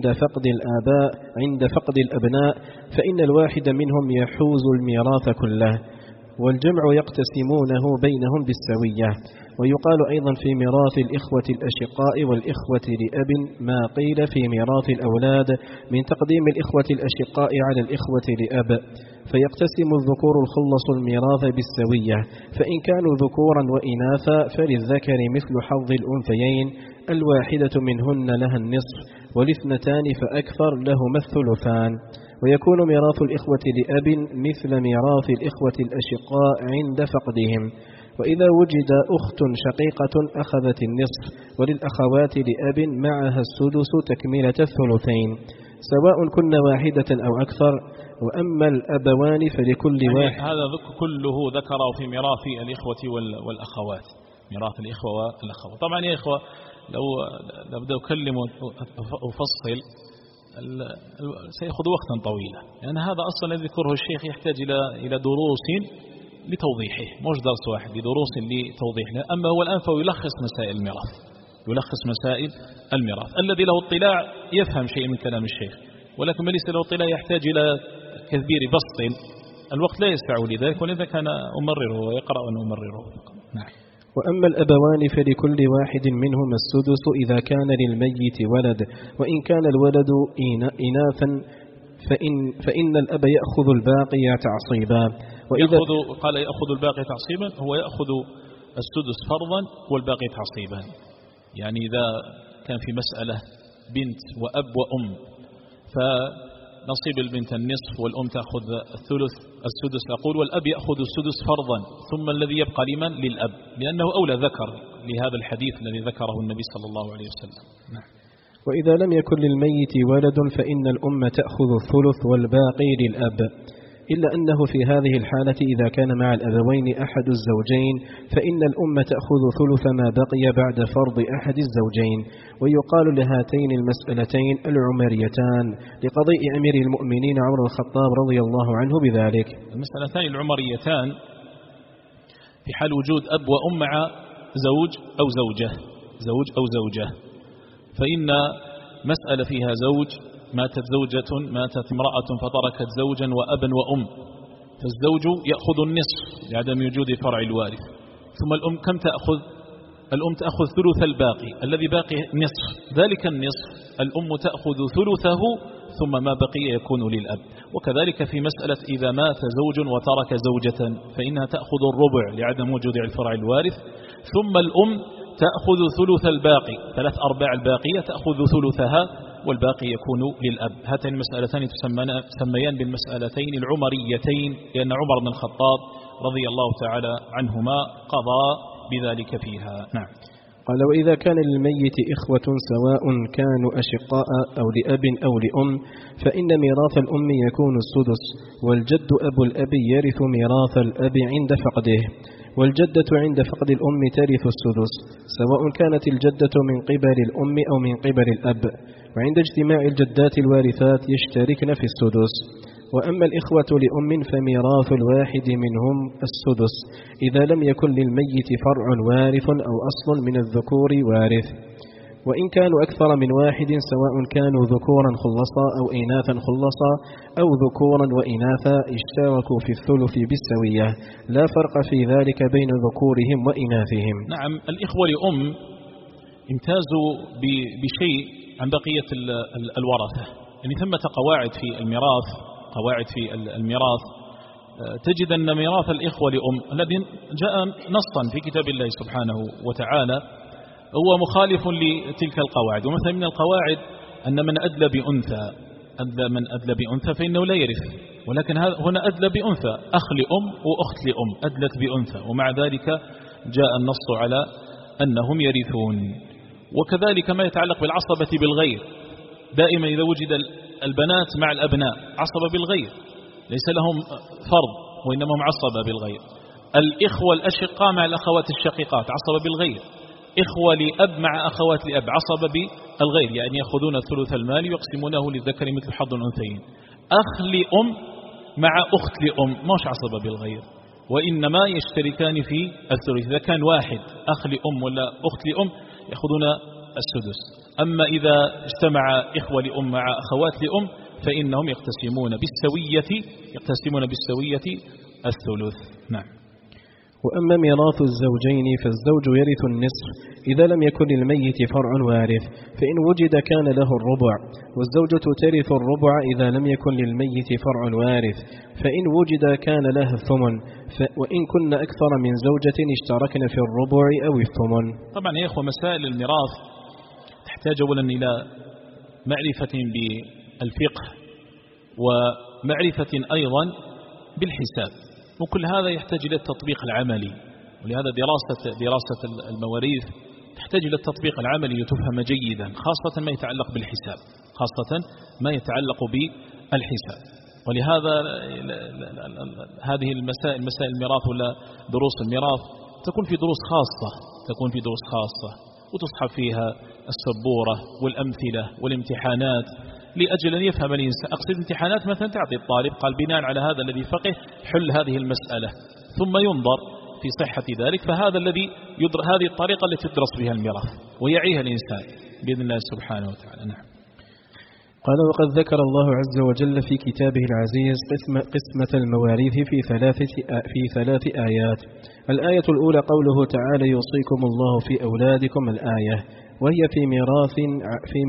عند فقد الأبناء، فإن الواحد منهم يحوز الميراث كله، والجمع يقتسمونه بينهم بالسوية. ويقال أيضا في ميراث الإخوة الأشقاء والإخوة لأب ما قيل في ميراث الأولاد من تقديم الإخوة الأشقاء على الإخوة لأب، فيقتسم الذكور الخلص الميراث بالسوية، فإن كانوا ذكورا وإناثا فللذكر مثل حظ الأنثيين، الواحدة منهن لها النصف والاثنتان فأكثر لهما الثلثان. ويكون ميراث الإخوة لأب مثل ميراث الإخوة الأشقاء عند فقدهم. وإذا وجد أخت شقيقة أخذت النصف، وللأخوات لأب معها السدس تكملة الثلثين سواء كن واحدة أو أكثر. وأما الأبوان فلكل واحد. هذا كله ذكره في ميراث الإخوة والأخوات، ميراث الإخوة والأخوات. طبعا يا إخوة لو أبدأ أكلم وأفصل سيأخذ وقتا طويلا، لأن هذا أصلا الذي ذكره الشيخ يحتاج إلى دروس لتوضيحه، مش درس واحد، لدروس لتوضيحه. أما هو الآن فهو يلخص مسائل الميراث، الذي له اطلاع يفهم شيء من كلام الشيخ، ولكن من ليس له اطلاع يحتاج إلى كثير بسط، الوقت لا يسع لذلك، ولذا كان أمرره ويقرأ أن أمرره. نعم. وأما الأبوان فلكل واحد منهما السدس إذا كان للميت ولد، وإن كان الولد إناثا فإن الأب يأخذ الباقي تعصيبا. قال يأخذ الباقي تعصيبا، هو يأخذ السدس فرضا والباقي تعصيبا. يعني إذا كان في مسألة بنت وأب وأم فنصيب البنت النصف والأم تأخذ السدس أقول، والأب يأخذ السدس فرضا، ثم الذي يبقى لمن؟ للأب، لأنه أولى ذكر لهذا الحديث الذي ذكره النبي صلى الله عليه وسلم. نعم. وإذا لم يكن للميت ولد فإن الأم تأخذ الثلث والباقي للأب، إلا أنه في هذه الحالة إذا كان مع الأبوين أحد الزوجين فإن الأم تأخذ ثلث ما بقي بعد فرض أحد الزوجين. ويقال لهاتين المسألتين العمريتان لقضاء أمير المؤمنين عمر الخطاب رضي الله عنه بذلك. المسألتان العمريتان في حال وجود أب وأم مع زوج أو زوجة، فإن مسألة فيها زوج، ماتت امرأة فتركت زوجا وأبا وأم، فالزوج يأخذ النصف لعدم وجود فرع الوارث، ثم الأم كم تأخذ؟ الأم تأخذ ثلث الباقي، الذي باقي نصف، ذلك النصف الأم تأخذ ثلثه ثم ما بقي يكون للأب. وكذلك في مسألة إذا مات زوج وترك زوجة فإنها تأخذ الربع لعدم وجود الفرع الوارث، ثم الأم تأخذ ثلث الباقي، 3/4 الباقية تأخذ ثلثها والباقي يكون للأب. هاتين المسألتان تسميان بالمسألتين العمريتين، لأن عمر بن الخطاب رضي الله تعالى عنهما قضى بذلك فيها. نعم. قال وإذا كان للميت إخوة سواء كانوا أشقاء أو لأب أو لأم فإن ميراث الأم يكون السدس، والجد أبو الأب يرث ميراث الأب عند فقده، والجدة عند فقد الأم ترث السدس سواء كانت الجدة من قبل الأم أو من قبل الأب، وعند اجتماع الجدات الوارثات يشتركن في السدس. وأما الإخوة لأم فميراث الواحد منهم السدس إذا لم يكن للميت فرع وارث أو أصل من الذكور وارث، وإن كانوا أكثر من واحد سواء كانوا ذكورا خلصا أو إناثا خلصا أو ذكورا وإناثا اشتركوا في الثلث بالسوية، لا فرق في ذلك بين ذكورهم وإناثهم. نعم. الإخوة لأم امتازوا بشيء عن بقية الورثة. يعني ثمة قواعد في الميراث تجد أن ميراث الإخوة لأم الذي جاء نصا في كتاب الله سبحانه وتعالى هو مخالف لتلك القواعد. ومثلا من القواعد أن من أدلى بأنثى فإنه لا يرث، ولكن هنا أدلى بأنثى، أخ لأم وأخت لأم أدلت بأنثى، ومع ذلك جاء النص على أنهم يرثون. وكذلك ما يتعلق بالعصبة بالغير، دائما إذا وجد البنات مع الأبناء عصبة بالغير، ليس لهم فرض وإنما هم عصبة بالغير. الإخوة الأشقاء مع الأخوات الشقيقات عصبة بالغير. إخوة لأب مع أخوات لأب عصبة بالغير، يعني يأخذون ثلث المال ويقسمونه للذكر مثل حظ الأنثيين. أخ لأم مع أخت لأم مش عصبة بالغير، وإنما يشتركان في الثلث. إذا كان واحد أخ لأم ولا أخت لأم يأخذون السدس. أما إذا اجتمع إخوة لأم مع أخوات لأم فإنهم يقتسمون بالسوية الثلث. نعم. وأما ميراث الزوجين فالزوج يرث النصف إذا لم يكن للميت فرع وارث، فإن وجد كان له الربع، والزوجة ترث الربع إذا لم يكن للميت فرع وارث، فإن وجد كان لها الثمن، وإن كن أكثر من زوجة اشتركن في الربع أو الثمن. طبعا يا إخوة مسائل الميراث تحتاج أولا إلى معرفة بالفقه ومعرفة أيضا بالحساب، وكل هذا يحتاج إلى التطبيق العملي. ولهذا دراسة المواريث تحتاج إلى التطبيق العملي لتفهم جيدا، خاصة ما يتعلق بالحساب، ولهذا هذه مسائل الميراث ولا دروس الميراث تكون في دروس خاصة وتصحب فيها السبورة والأمثلة والامتحانات لأجل أن يفهم الإنسان. أقصد امتحانات مثلا تعطي الطالب قال بناء على هذا الذي فقه حل هذه المسألة، ثم ينظر في صحة ذلك، فهذا هذه الطريقة التي تدرس بها الميراث ويعيها الإنسان بإذن الله سبحانه وتعالى. نعم. قال: وقد ذكر الله عز وجل في كتابه العزيز قسمة المواريث في ثلاث آيات. الآية الأولى قوله تعالى: يوصيكم الله في أولادكم، الآية، وهي في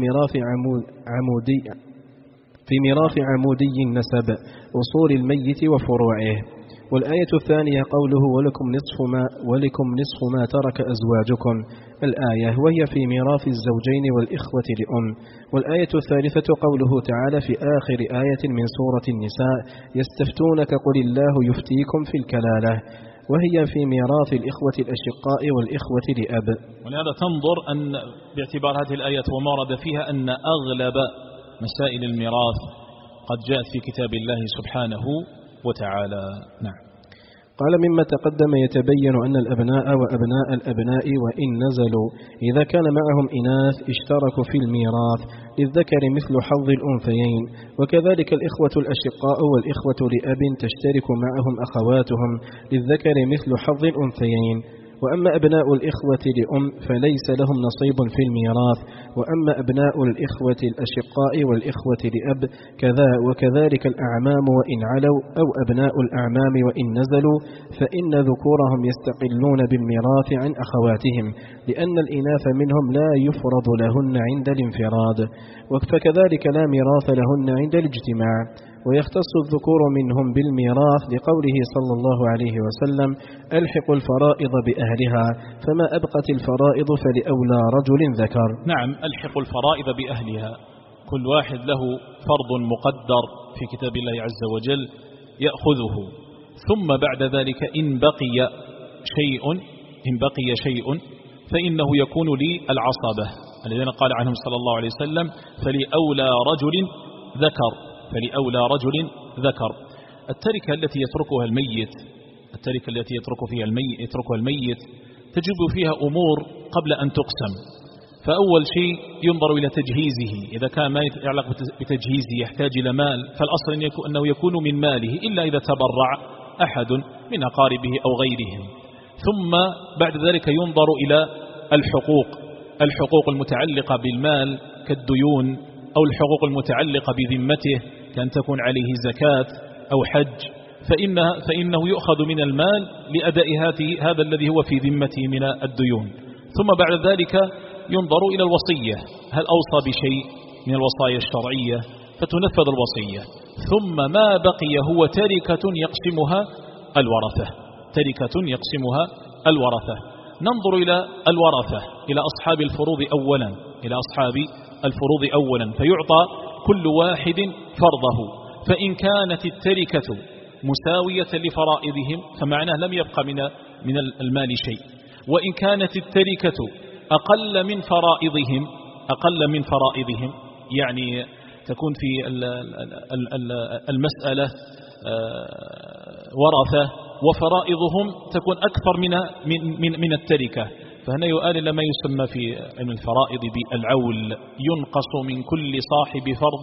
ميراث عمودي النسب، أصول الميت وفروعه. والآية الثانية قوله: ولكم نصف ما ترك أزواجكم، الآية، وهي في ميراث الزوجين والإخوة لأم. والآية الثالثة قوله تعالى في آخر آية من سورة النساء: يستفتونك قل الله يفتيكم في الكلالة، وهي في ميراث الإخوة الأشقاء والإخوة لأب. ولهذا تنظر أن باعتبار هذه الآيات وما ورد فيها أن أغلب مسائل الميراث قد جاءت في كتاب الله سبحانه وتعالى. نعم. قال: مما تقدم يتبين أن الأبناء وأبناء الأبناء وإن نزلوا إذا كان معهم إناث اشتركوا في الميراث للذكر مثل حظ الأنثيين، وكذلك الإخوة الأشقاء والإخوة لأب تشترك معهم أخواتهم للذكر مثل حظ الأنثيين. وأما أبناء الإخوة لأم فليس لهم نصيب في الميراث، وأما أبناء الإخوة الأشقاء والإخوة لأب وكذلك الأعمام وإن علوا أو أبناء الأعمام وإن نزلوا، فإن ذكورهم يستقلون بالميراث عن أخواتهم، لأن الإناث منهم لا يفرض لهن عند الانفراد، فكذلك لا ميراث لهن عند الاجتماع. ويختص الذكور منهم بالميراث لقوله صلى الله عليه وسلم: ألحق الفرائض بأهلها، فما أبقت الفرائض فلأولى رجل ذكر. نعم، ألحق الفرائض بأهلها، كل واحد له فرض مقدر في كتاب الله عز وجل يأخذه، ثم بعد ذلك إن بقي شيء فإنه يكون للعصبة الذين قال عنهم صلى الله عليه وسلم: فلأولى رجل ذكر. التركة التي يتركها الميت تجب فيها أمور قبل أن تقسم. فأول شيء ينظر إلى تجهيزه، إذا كان ما يتعلق بتجهيزه يحتاج إلى مال فالأصل أنه يكون من ماله إلا إذا تبرع أحد من أقاربه أو غيرهم. ثم بعد ذلك ينظر إلى الحقوق المتعلقة بالمال كالديون أو الحقوق المتعلقة بذمته كأن تكون عليه زكاة أو حج، فإنه يؤخذ من المال لأداء هذا الذي هو في ذمته من الديون. ثم بعد ذلك ينظر إلى الوصية، هل أوصى بشيء من الوصايا الشرعية فتنفذ الوصية، ثم ما بقي هو تركة يقسمها الورثة. ننظر إلى الورثة، إلى أصحاب الفروض أولا، فيعطى كل واحد فرضه. فإن كانت التركة مساوية لفرائضهم فمعناه لم يبق من المال شيء، وإن كانت التركة أقل من فرائضهم يعني تكون في المسألة ورثة وفرائضهم تكون أكثر من التركة، فهنا يؤال إلى ما يسمى في علم الفرائض بالعول، ينقص من كل صاحب فرض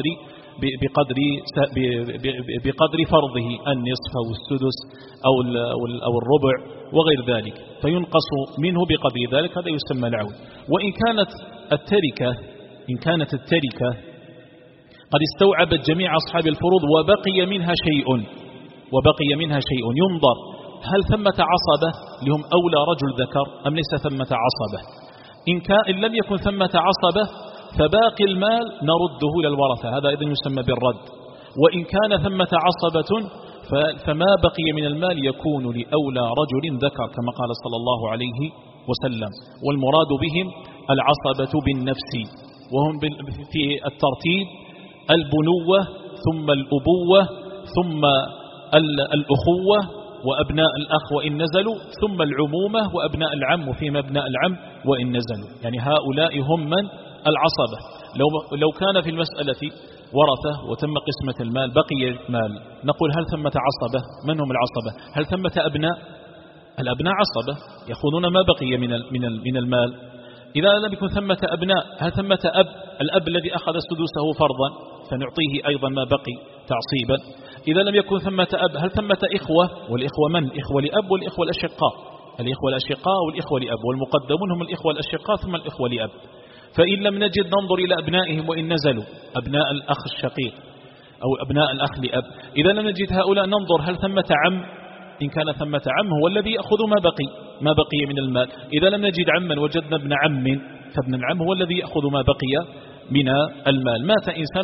بقدر فرضه، النصف أو السدس أو الربع وغير ذلك، فينقص منه بقدر ذلك، هذا يسمى العول. وإن كانت التركة قد استوعبت جميع أصحاب الفروض وبقي منها شيء ينظر هل ثمة عصبة لهم أولى رجل ذكر أم ليس ثمة عصبة. إن لم يكن ثمة عصبة فباقي المال نرده إلى الورثة، هذا إذن يسمى بالرد. وإن كان ثمة عصبة فما بقي من المال يكون لأولى رجل ذكر كما قال صلى الله عليه وسلم، والمراد بهم العصبة بالنفس، وهم في الترتيب البنوة ثم الأبوة ثم الأخوة وأبناء الأخ وإن نزلوا، ثم العمومة وأبناء العم وفيما أبناء العم وإن نزلوا، يعني هؤلاء هم من العصبة. لو كان في المسألة ورثة وتم قسمة المال بقي مال، نقول هل ثمة عصبة؟ من هم العصبة؟ هل ثمة أبناء؟ الأبناء عصبة يأخذون ما بقي من المال. إذا لم يكن ثمة أبناء هل ثمة أب؟ الأب الذي أخذ سدوسه فرضا فنعطيه أيضا ما بقي تعصيبا. إذا لم يكن ثمة أب هل ثمة إخوة؟ والإخوة من؟ إخوة لأب والإخوة الأشقاء، والإخوة لأب، والمقدمون هم الإخوة الأشقاء ثم الإخوة لأب. فإن لم نجد ننظر إلى أبنائهم وإن نزلوا، أبناء الأخ الشقيق أو أبناء الأخ لأب. إذا لم نجد هؤلاء ننظر هل ثمة عم، إن كان ثمة عم هو الذي يأخذ ما بقي من المال. إذا لم نجد عما وجدنا ابن عم فابن العم هو الذي يأخذ ما بقي من المال. مات إنسان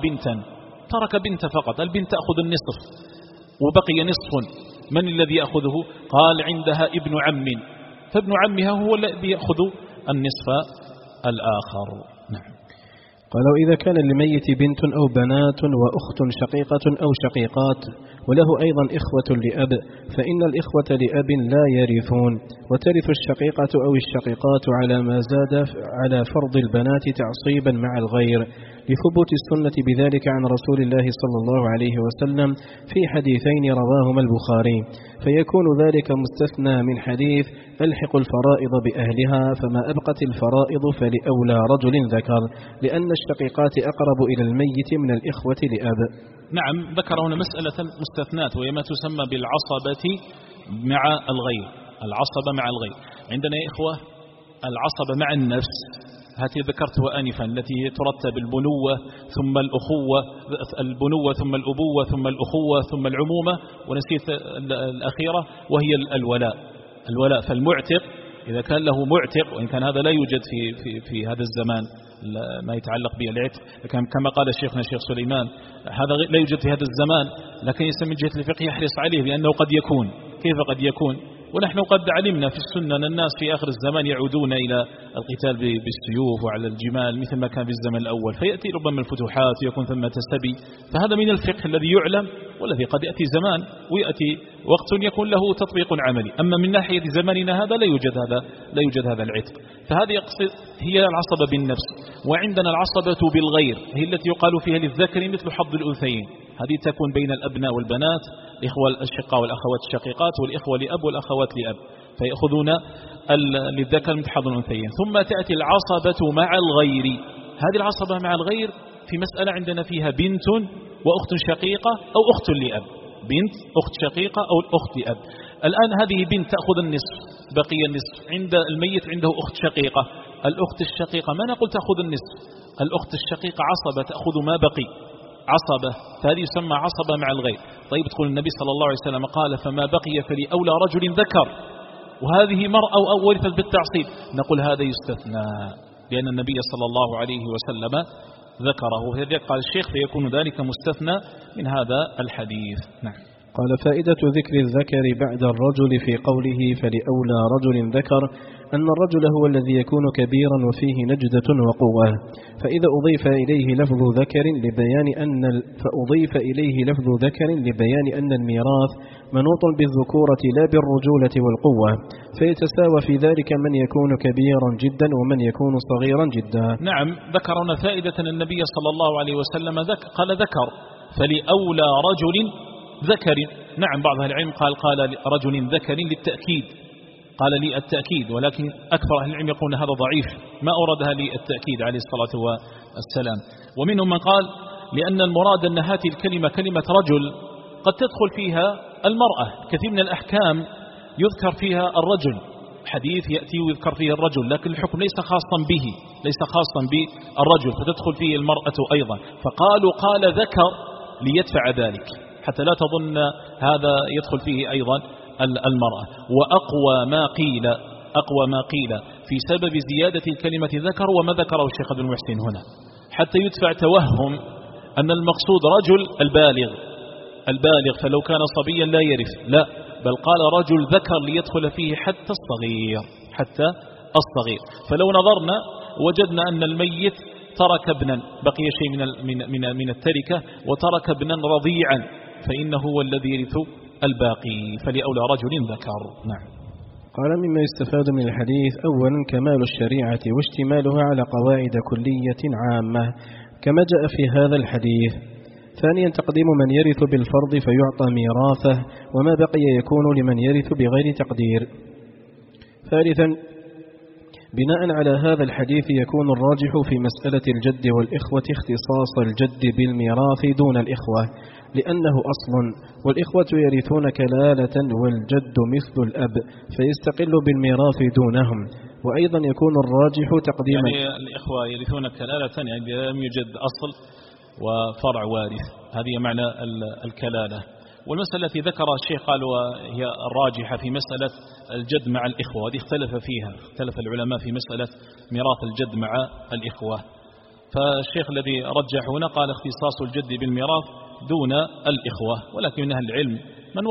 ترك بنت فقط، البنت تأخذ النصف وبقي نصف، من الذي يأخذه؟ قال عندها ابن عم، فابن عمها هو الذي يأخذ النصف الآخر. نعم. قالوا إذا كان للميت بنت أو بنات وأخت شقيقة أو شقيقات وله أيضا إخوة لأب، فإن الإخوة لأب لا يرثون، وترث الشقيقة أو الشقيقات على ما زاد على فرض البنات تعصيبا مع الغير، لثبوت السنة بذلك عن رسول الله صلى الله عليه وسلم في حديثين رواهما البخاري، فيكون ذلك مستثنى من حديث ألحق الفرائض بأهلها، فما أبقت الفرائض فلأولى رجل ذكر، لأن الشقيقات أقرب إلى الميت من الإخوة لأب. نعم، ذكر هنا مسألة مستثنات وهي ما تسمى بالعصبة مع الغير. عندنا يا إخوة العصبة مع النفس، هذه ذكرتها آنفا، التي ترتب البنوة ثم البنوة ثم الأبوة ثم الأخوة ثم العمومة، ونسيت الأخيرة وهي الولاء. فالمعتق إذا كان له معتق، وإن كان هذا لا يوجد في هذا الزمان ما يتعلق بالعتق، كما قال شيخنا الشيخ سليمان هذا لا يوجد في هذا الزمان، لكن من جهة الفقه يحرص عليه لأنه قد يكون. كيف قد يكون؟ ونحن قد علمنا في السنة أن الناس في آخر الزمان يعودون إلى القتال بالسيوف وعلى الجمال مثل ما كان في الزمن الأول، فيأتي ربما الفتوحات ويكون ثمة سبي، فهذا من الفقه الذي يعلم، والذي قد يأتي زمان ويأتي وقت يكون له تطبيق عملي. أما من ناحية زماننا هذا لا يوجد هذا العتق. فهذه هي العصبة بالنفس. وعندنا العصبة بالغير، هي التي يقال فيها للذكر مثل حظ الأنثيين، هذه تكون بين الأبناء والبنات، الإخوة الأشقاء والأخوات الشقيقات، والإخوة لأب والأخوات لأب، فيأخذون للذكر مثل حظ الأنثيين. ثم تأتي العصبة مع الغير. هذه العصبة مع الغير في مسألة عندنا فيها بنت وأخت شقيقة أو أخت لأب، بنت أخت شقيقة أو أخت لأب. الآن هذه بنت تأخذ النصف، بقي النصف، عند الميت عنده أخت شقيقة، الأخت الشقيقة ما نقول تأخذ النصف، الأخت الشقيقة عصبة تأخذ ما بقي، عصبة، فهذه يسمى عصبة مع الغير. طيب تقول النبي صلى الله عليه وسلم قال فما بقي فلأولى رجل ذكر، وهذه مرأة أو ورثت بالتعصيب، نقول هذا يستثنى لأن النبي صلى الله عليه وسلم ذكره، فلذلك قال الشيخ فيكون ذلك مستثنى من هذا الحديث. نعم. قال فائدة ذكر الذكر بعد الرجل في قوله فلأولى رجل ذكر أن الرجل هو الذي يكون كبيرا وفيه نجدة وقوة، فإذا أضيف إليه لفظ ذكر لبيان أن الميراث منوط بالذكورة لا بالرجولة والقوة، فيتساوى في ذلك من يكون كبيرا جدا ومن يكون صغيرا جدا. نعم، ذكرنا فائدة النبي صلى الله عليه وسلم قال ذكر فلأولى رجل ذكر. نعم، بعض أهل العلم قال رجل ذكر للتأكيد، قال لي التأكيد، ولكن أكثر أهل العلم يقولون هذا ضعيف، ما أوردها للتأكيد عليه الصلاة والسلام. ومنهم من قال لأن المراد أن هذه الكلمة كلمة رجل قد تدخل فيها المرأة، كثير من الأحكام يذكر فيها الرجل، حديث يأتي ويذكر فيه الرجل، لكن الحكم ليس خاصا به، ليس خاصا بالرجل، فتدخل فيه المرأة أيضا، فقالوا قال ذكر ليدفع ذلك حتى لا تظن هذا يدخل فيه أيضا المرأة. وأقوى ما قيل في سبب زيادة الكلمة ذكر وما ذكره الشيخ ابن المحسن هنا، حتى يدفع توهم أن المقصود رجل البالغ، فلو كان صبيا لا يرث، لا، بل قال رجل ذكر ليدخل فيه حتى الصغير. فلو نظرنا وجدنا أن الميت ترك ابنا، بقي شيء من التركة، وترك ابنا رضيعا، فإنه هو الذي يرث الباقي، فلأولى رجل ذكر. نعم. قال مما يستفاد من الحديث أولا كمال الشريعة واشتمالها على قواعد كلية عامة كما جاء في هذا الحديث. ثانيا تقديم من يرث بالفرض فيعطى ميراثه وما بقي يكون لمن يرث بغير تقدير. ثالثا بناء على هذا الحديث يكون الراجح في مسألة الجد والإخوة اختصاص الجد بالميراث دون الإخوة لأنه أصل، والإخوة يرثون كلالة والجد مثل الأب فيستقل بالميراث دونهم. وأيضا يكون الراجح تقديم يعني الإخوة يرثون كلالة، يعني لم يوجد أصل وفرع وارث، هذه معنى الكلالة. والمسألة التي ذكرها الشيخ قال وهي الراجحة في مسألة الجد مع الإخوة، هذه اختلف العلماء في مسألة ميراث الجد مع الإخوة، فالشيخ الذي رجح هنا قال اختصاص الجد بالميراث دون الإخوة، ولكن من أهل العلم من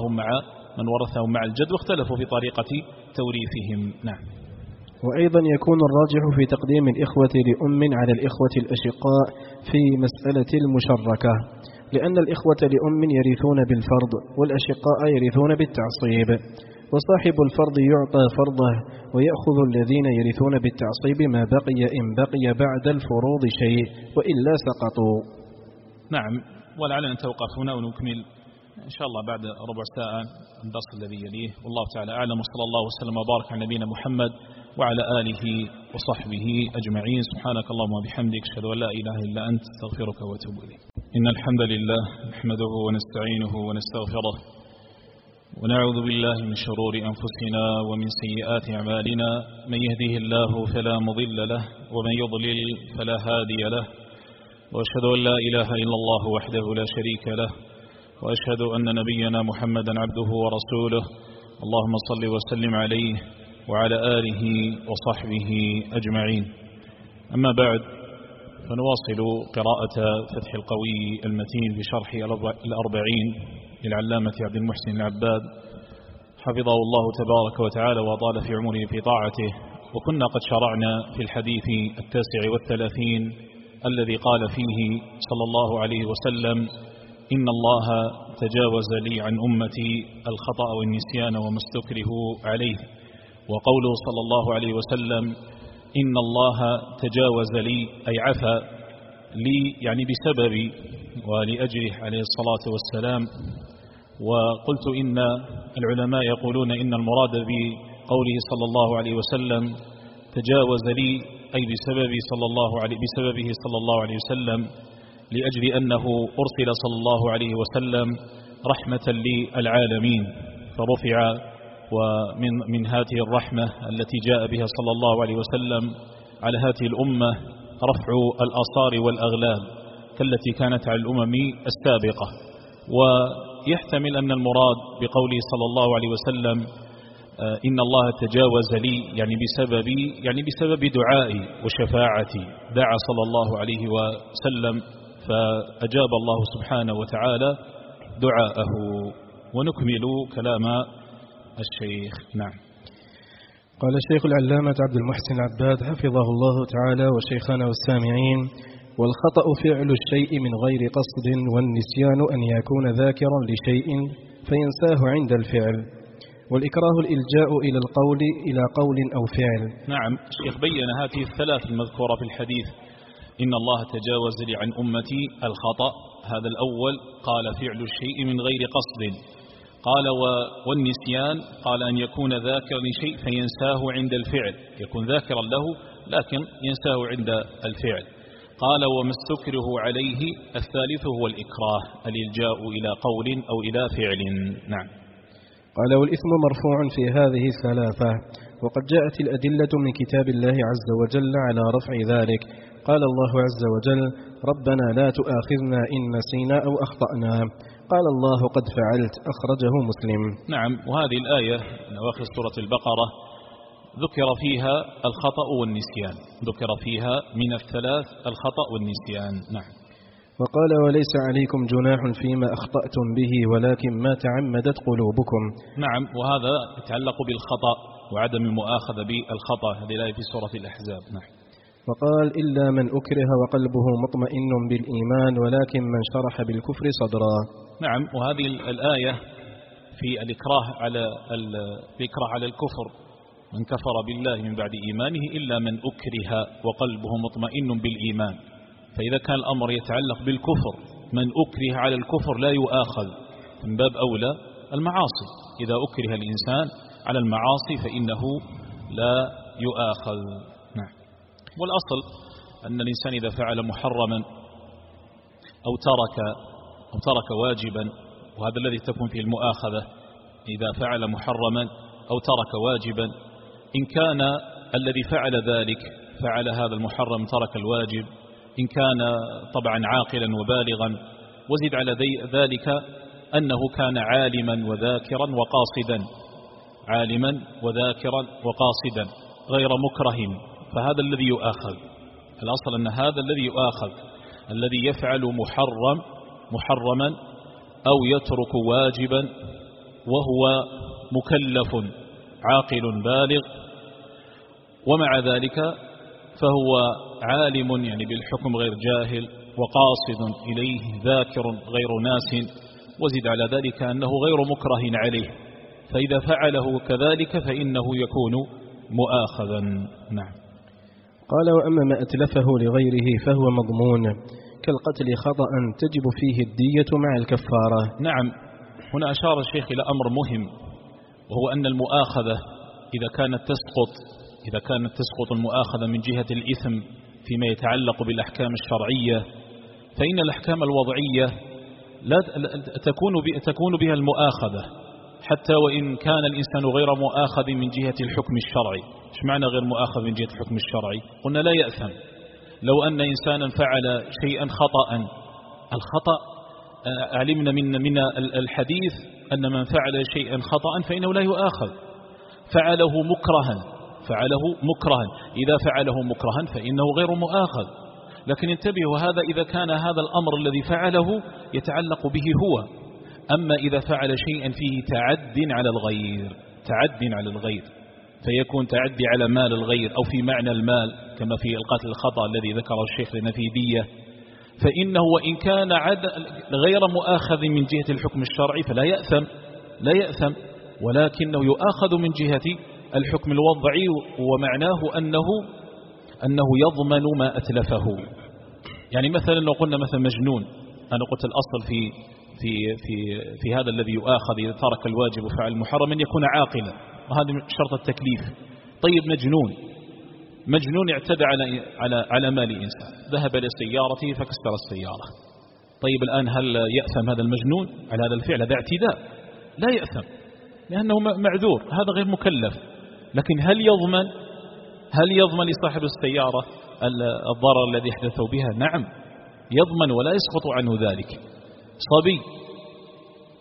ورثهم مع الجد، واختلفوا في طريقة توريثهم. نعم. وأيضا يكون الراجح في تقديم الإخوة لأم على الإخوة الأشقاء في مسألة المشركة، لأن الإخوة لأم يرثون بالفرض والأشقاء يرثون بالتعصيب، وصاحب الفرض يعطى فرضه ويأخذ الذين يرثون بالتعصيب ما بقي إن بقي بعد الفروض شيء وإلا سقطوا. نعم، ولعلنا نتوقف هنا ونكمل إن شاء الله بعد ربع ساعة الدرس الذي يليه، والله تعالى أعلم، وصلى الله وسلم وبارك على نبينا محمد وعلى آله وصحبه أجمعين. سبحانك اللهم وبحمدك، أشهد أن لا إله إلا أنت، استغفرك وأتوب إليك. إن الحمد لله نحمده ونستعينه ونستغفره ونعوذ بالله من شرور أنفسنا ومن سيئات أعمالنا، من يهده الله فلا مضل له ومن يضلل فلا هادي له، وأشهد أن لا إله إلا الله وحده لا شريك له، وأشهد أن نبينا محمدا عبده ورسوله، اللهم صل وسلم عليه وعلى آله وصحبه أجمعين. أما بعد، فنواصل قراءة فتح القوي المتين بشرح الأربعين للعلامة عبد المحسن العباد حفظه الله تبارك وتعالى وأطال في عمره في طاعته. وكنا قد شرعنا في الحديث 39 الذي قال فيه صلى الله عليه وسلم: إن الله تجاوز لي عن أمتي الخطأ والنسيان وما استكرهوا عليه. وقوله صلى الله عليه وسلم إن الله تجاوز لي أي عفى لي، يعني بسببي ولأجله عليه الصلاة والسلام. وقلت إن العلماء يقولون إن المراد بقوله صلى الله عليه وسلم تجاوز لي أي بسببه صلى الله عليه وسلم، لأجل أنه أرسل صلى الله عليه وسلم رحمة للعالمين، فرفع ومن هذه الرحمة التي جاء بها صلى الله عليه وسلم على هذه الأمة رفع الآثار والأغلال كالتي كانت على الأمم السابقة. ويحتمل أن المراد بقوله صلى الله عليه وسلم إن الله تجاوز لي يعني بسبب دعائي وشفاعتي. دعا صلى الله عليه وسلم فأجاب الله سبحانه وتعالى دعاءه. ونكمل كلام الشيخ. نعم. قال الشيخ العلامة عبد المحسن العباد حفظه الله تعالى وشيخنا والسامعين: والخطأ فعل الشيء من غير قصد، والنسيان أن يكون ذاكرا لشيء فينساه عند الفعل، والإكراه الإلجاء إلى قول أو فعل. نعم. الشيخ بين هذه الثلاث المذكورة في الحديث: إن الله تجاوز لي عن أمتي الخطأ، هذا الأول قال فعل الشيء من غير قصد، قال والنسيان قال أن يكون ذاكرا لشيء فينساه عند الفعل، يكون ذاكرا له لكن ينساه عند الفعل. قال وما استكره عليه الثالث هو الإكراه الإلجاء إلى قول أو إلى فعل. نعم. قال والإثم مرفوع في هذه الثلاثة، وقد جاءت الأدلة من كتاب الله عز وجل على رفع ذلك. قال الله عز وجل: ربنا لا تؤاخذنا إن نسينا أو أخطأنا. قال الله: قد فعلت. أخرجه مسلم. نعم. وهذه الآية من أواخر سورة البقرة ذكر فيها الخطأ والنسيان، ذكر فيها من الثلاث الخطأ والنسيان. نعم. وقال: وليس عليكم جناح فيما أخطأتم به ولكن ما تعمدت قلوبكم. نعم. وهذا يتعلق بالخطأ وعدم المؤاخذة بالخطأ، هذه الآية في سورة الأحزاب. نعم. وقال: إلا من أكره وقلبه مطمئن بالإيمان ولكن من شرح بالكفر صدرا. نعم. وهذه الآية في الإكراه على الكفر: من كفر بالله من بعد إيمانه إلا من أكره وقلبه مطمئن بالإيمان. فإذا كان الأمر يتعلق بالكفر، من أكره على الكفر لا يؤاخذ، من باب أولى المعاصي، إذا أكره الإنسان على المعاصي فإنه لا يؤاخذ. نعم. والأصل أن الإنسان إذا فعل محرما أو ترك واجبا، وهذا الذي تكون فيه المؤاخذة، إذا فعل محرما أو ترك واجبا، إن كان الذي فعل ذلك فعل هذا المحرم ترك الواجب، إن كان طبعا عاقلا وبالغا، وزد على ذلك أنه كان عالما وذاكرا وقاصدا، عالما وذاكرا وقاصدا غير مكره، فهذا الذي يؤاخذ. الأصل أن هذا الذي يؤاخذ الذي يفعل محرما أو يترك واجبا وهو مكلف عاقل بالغ، ومع ذلك فهو عالم يعني بالحكم غير جاهل، وقاصد إليه ذاكر غير ناس، وزد على ذلك أنه غير مكره عليه، فإذا فعله كذلك فإنه يكون مؤاخذا. نعم. قال: وأما ما أتلفه لغيره فهو مضمون كالقتل خطأ تجب فيه الدية مع الكفارة. نعم. هنا أشار الشيخ إلى أمر مهم، وهو أن المؤاخذة إذا كانت تسقط المؤاخذة من جهة الإثم فيما يتعلق بالأحكام الشرعية، فإن الأحكام الوضعية لا تكون بها المؤاخذة، حتى وإن كان الإنسان غير مؤاخذ من جهة الحكم الشرعي. إيش معنى غير مؤاخذ من جهة الحكم الشرعي؟ قلنا لا يأثم. لو أن إنسانا فعل شيئا خطأ، الخطأ علمنا من الحديث أن من فعل شيئا خطأ فإنه لا يؤاخذ، فعله مكرها، إذا فعله مكرها فإنه غير مؤاخذ. لكن انتبهوا، هذا إذا كان هذا الأمر الذي فعله يتعلق به هو. أما إذا فعل شيئا فيه تعد على الغير فيكون تعدي على مال الغير أو في معنى المال، كما في القتل الخطأ الذي ذكره الشيخ لنا في دية، فإنه وإن كان غير مؤاخذ من جهة الحكم الشرعي فلا يأثم، ولكنه يؤاخذ من جهة الحكم الوضعي، ومعناه أنه يضمن ما أتلفه. يعني مثلا لو قلنا مثلا مجنون، أنا قلت الأصل في هذا الذي يؤاخذ إذا ترك الواجب وفعل المحرم أن يكون عاقلا، وهذا شرط التكليف. طيب مجنون اعتدى على مال إنسان، ذهب لسيارته فكسر السيارة. طيب الآن هل يأثم هذا المجنون على هذا الفعل؟ هذا اعتداء، لا يأثم لأنه معذور، هذا غير مكلف. لكن هل يضمن لصاحب السيارة الضرر الذي يحدثه بها؟ نعم يضمن ولا يسقط عنه ذلك. صبي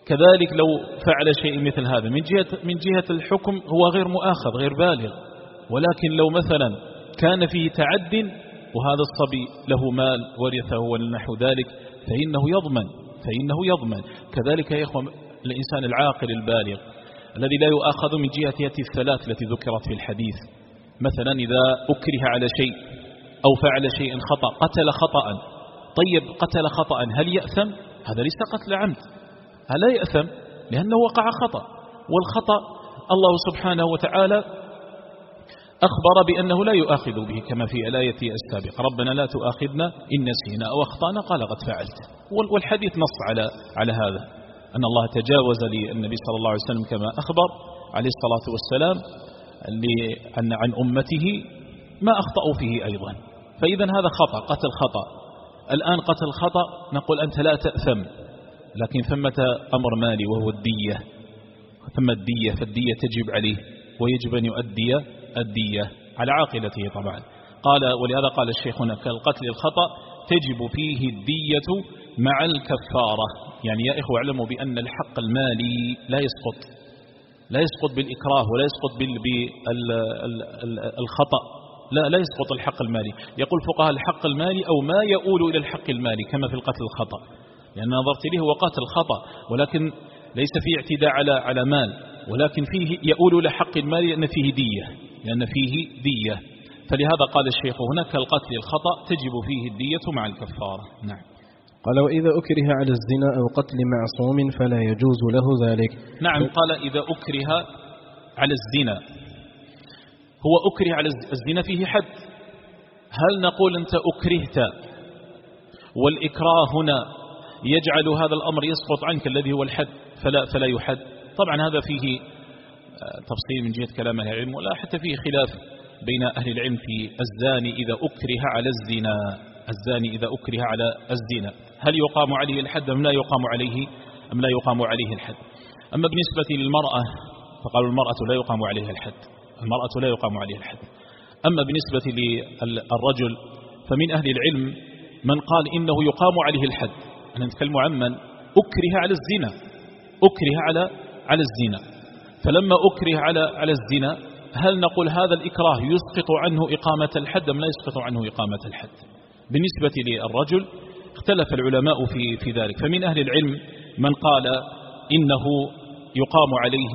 كذلك لو فعل شيء مثل هذا من جهة الحكم هو غير مؤاخذ غير بالغ، ولكن لو مثلا كان فيه تعد وهذا الصبي له مال ورثه ونحو ذلك فإنه يضمن. كذلك يا إخوة الإنسان العاقل البالغ الذي لا يؤاخذ من جهة الثلاث التي ذكرت في الحديث، مثلا إذا أكره على شيء أو فعل شيء خطأ، قتل خطأ. طيب قتل خطأ هل يأثم؟ هذا ليس قتل عمد، هل لا يأثم لأنه وقع خطأ، والخطأ الله سبحانه وتعالى أخبر بأنه لا يؤاخذ به كما في الآية السابقة: ربنا لا تؤاخذنا إن نسينا أو أخطأنا قال قد فعلت. والحديث نص على هذا، أن الله تجاوز للنبي صلى الله عليه وسلم كما أخبر عليه الصلاة والسلام عن أمته ما أخطأوا فيه أيضا. فإذا هذا خطأ، قتل خطأ. الآن قتل خطأ نقول أنت لا تأثم، لكن ثمة أمر مالي وهو الدية، ثم الدية، فالدية تجب عليه ويجب أن يؤدي الدية على عاقلته طبعا. ولهذا قال الشيخ هنا: كالقتل الخطأ تجب فيه الدية مع الكفارة. يعني يا إخوة اعلموا بأن الحق المالي لا يسقط بالإكراه ولا يسقط بالخطأ، لا يسقط الحق المالي. يقول فقهاء الحق المالي أو ما يؤول إلى الحق المالي كما في القتل الخطأ، لأن نظرت إليه هو قاتل خطأ ولكن ليس فيه اعتداء على مال، ولكن فيه يؤول إلى حق المال لأن فيه دية. فلهذا قال الشيخ هناك القتل الخطأ تجب فيه الدية مع الكفارة. نعم. قال: وإذا أكره على الزنا أو قتل معصوم فلا يجوز له ذلك. نعم. قال إذا أكره على الزنا، هو أكره على الزنا فيه حد. هل نقول أنت أكرهت والإكراه هنا يجعل هذا الأمر يسقط عنك الذي هو الحد فلا يحد؟ طبعا هذا فيه تفصيل من جهة كلام أهل العلم، ولا حتى فيه خلاف بين أهل العلم في الزاني إذا أكره على الزنا. الزاني إذا أكره على الزنا هل يقام عليه الحد أم لا يقام عليه الحد؟ أما بالنسبة للمرأة فقالوا المرأة لا يقام عليها الحد. أما بالنسبة للرجل فمن أهل العلم من قال إنه يقام عليه الحد. أنا نتكلم عن من أكره على الزنا. فلما أكره على الزنا هل نقول هذا الإكراه يسقط عنه إقامة الحد أم لا يسقط عنه إقامة الحد؟ بالنسبة للرجل اختلف العلماء في ذلك، فمن أهل العلم من قال إنه يقام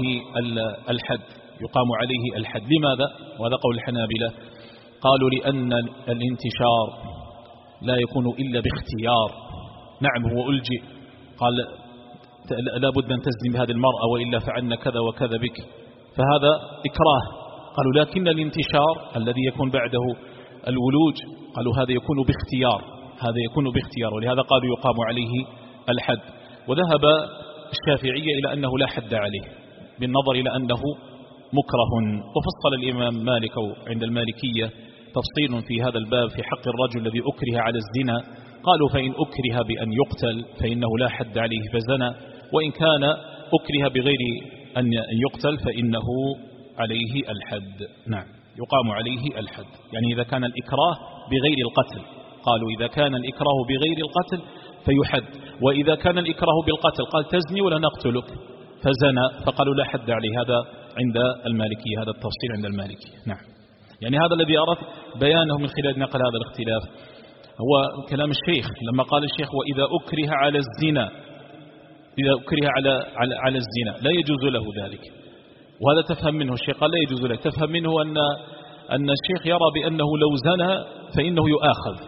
عليه الحد. لماذا؟ وهذا قول الحنابلة. قالوا لأن الانتشار لا يكون إلا باختيار. نعم هو ألجئ، قال لا بد أن تزني بهذه المرأة وإلا فعلنا كذا وكذا بك، فهذا إكراه. قالوا لكن الانتشار الذي يكون بعده الولوج قالوا هذا يكون باختيار، ولهذا قالوا يقام عليه الحد. وذهب الشافعية إلى أنه لا حد عليه بالنظر إلى أنه مكره. وفصل الإمام مالك عند المالكية تفصيل في هذا الباب في حق الرجل الذي أكره على الزنا. قالوا فإن أكره بأن يقتل فإنه لا حد عليه فزنى، وإن كان أكره بغير أن يقتل فإنه عليه الحد. نعم يقام عليه الحد. يعني إذا كان الإكراه بغير القتل، قالوا إذا كان الإكراه بغير القتل فيحد، وإذا كان الإكراه بالقتل قال تزني ولا نقتلك فزنى فقالوا لا حد عليه. هذا عند المالكية، هذا التفصيل عند المالكية. نعم. يعني هذا الذي أردت بيانه من خلال نقل هذا الاختلاف هو كلام الشيخ لما قال الشيخ وإذا أكره على الزنا، إذا أكره على الزنا لا يجوز له ذلك. وهذا تفهم منه الشيخ قال لا يجوز له، تفهم منه أن الشيخ يرى بأنه لو زنى فإنه يؤاخذ،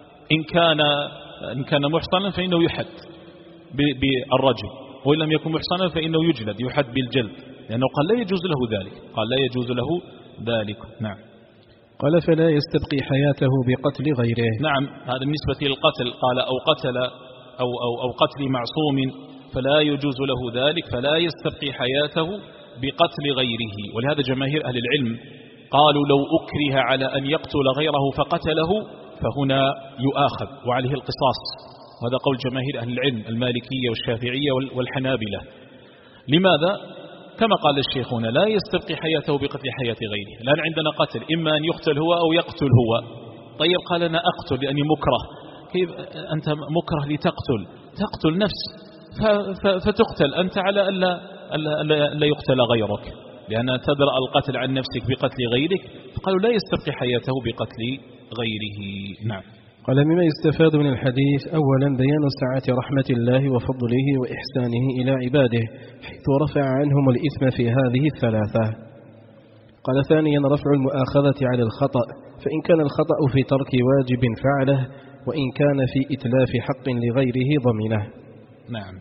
إن كان محصنا فإنه يحد بالرجل، وإن لم يكن محصنا فإنه يجلد، يحد بالجلد، لأنه قال لا يجوز له ذلك. نعم. قال فلا يستبقي حياته بقتل غيره. نعم. هذا بالنسبة للقتل. قال أو قتل معصوم فلا يجوز له ذلك، فلا يستبقي حياته بقتل غيره. ولهذا جماهير أهل العلم قالوا لو أكره على أن يقتل غيره فقتله فهنا يؤاخذ وعليه القصاص. وهذا قول جماهير أهل العلم المالكية والشافعية والحنابلة. لماذا؟ كما قال الشيخ هنا لا يستبقي حياته بقتل حياة غيره. الآن عندنا قتل، إما أن يقتل هو أو يقتل هو. طيب قال أنا أقتل لأني مكره. كيف أنت مكره لتقتل؟ تقتل نفس، فتقتل أنت على ألا يقتل غيرك، لأن تدرأ القتل عن نفسك بقتل غيرك، فقالوا لا يستبقي حياته بقتل غيره. نعم. قال مما يستفاد من الحديث: أولا بيان سعة رحمة الله وفضله وإحسانه إلى عباده حيث رفع عنهم الإثم في هذه الثلاثة. قال ثانيا رفع المؤاخذة على الخطأ، فإن كان الخطأ في ترك واجب فعله، وإن كان في إتلاف حق لغيره ضمنه. نعم.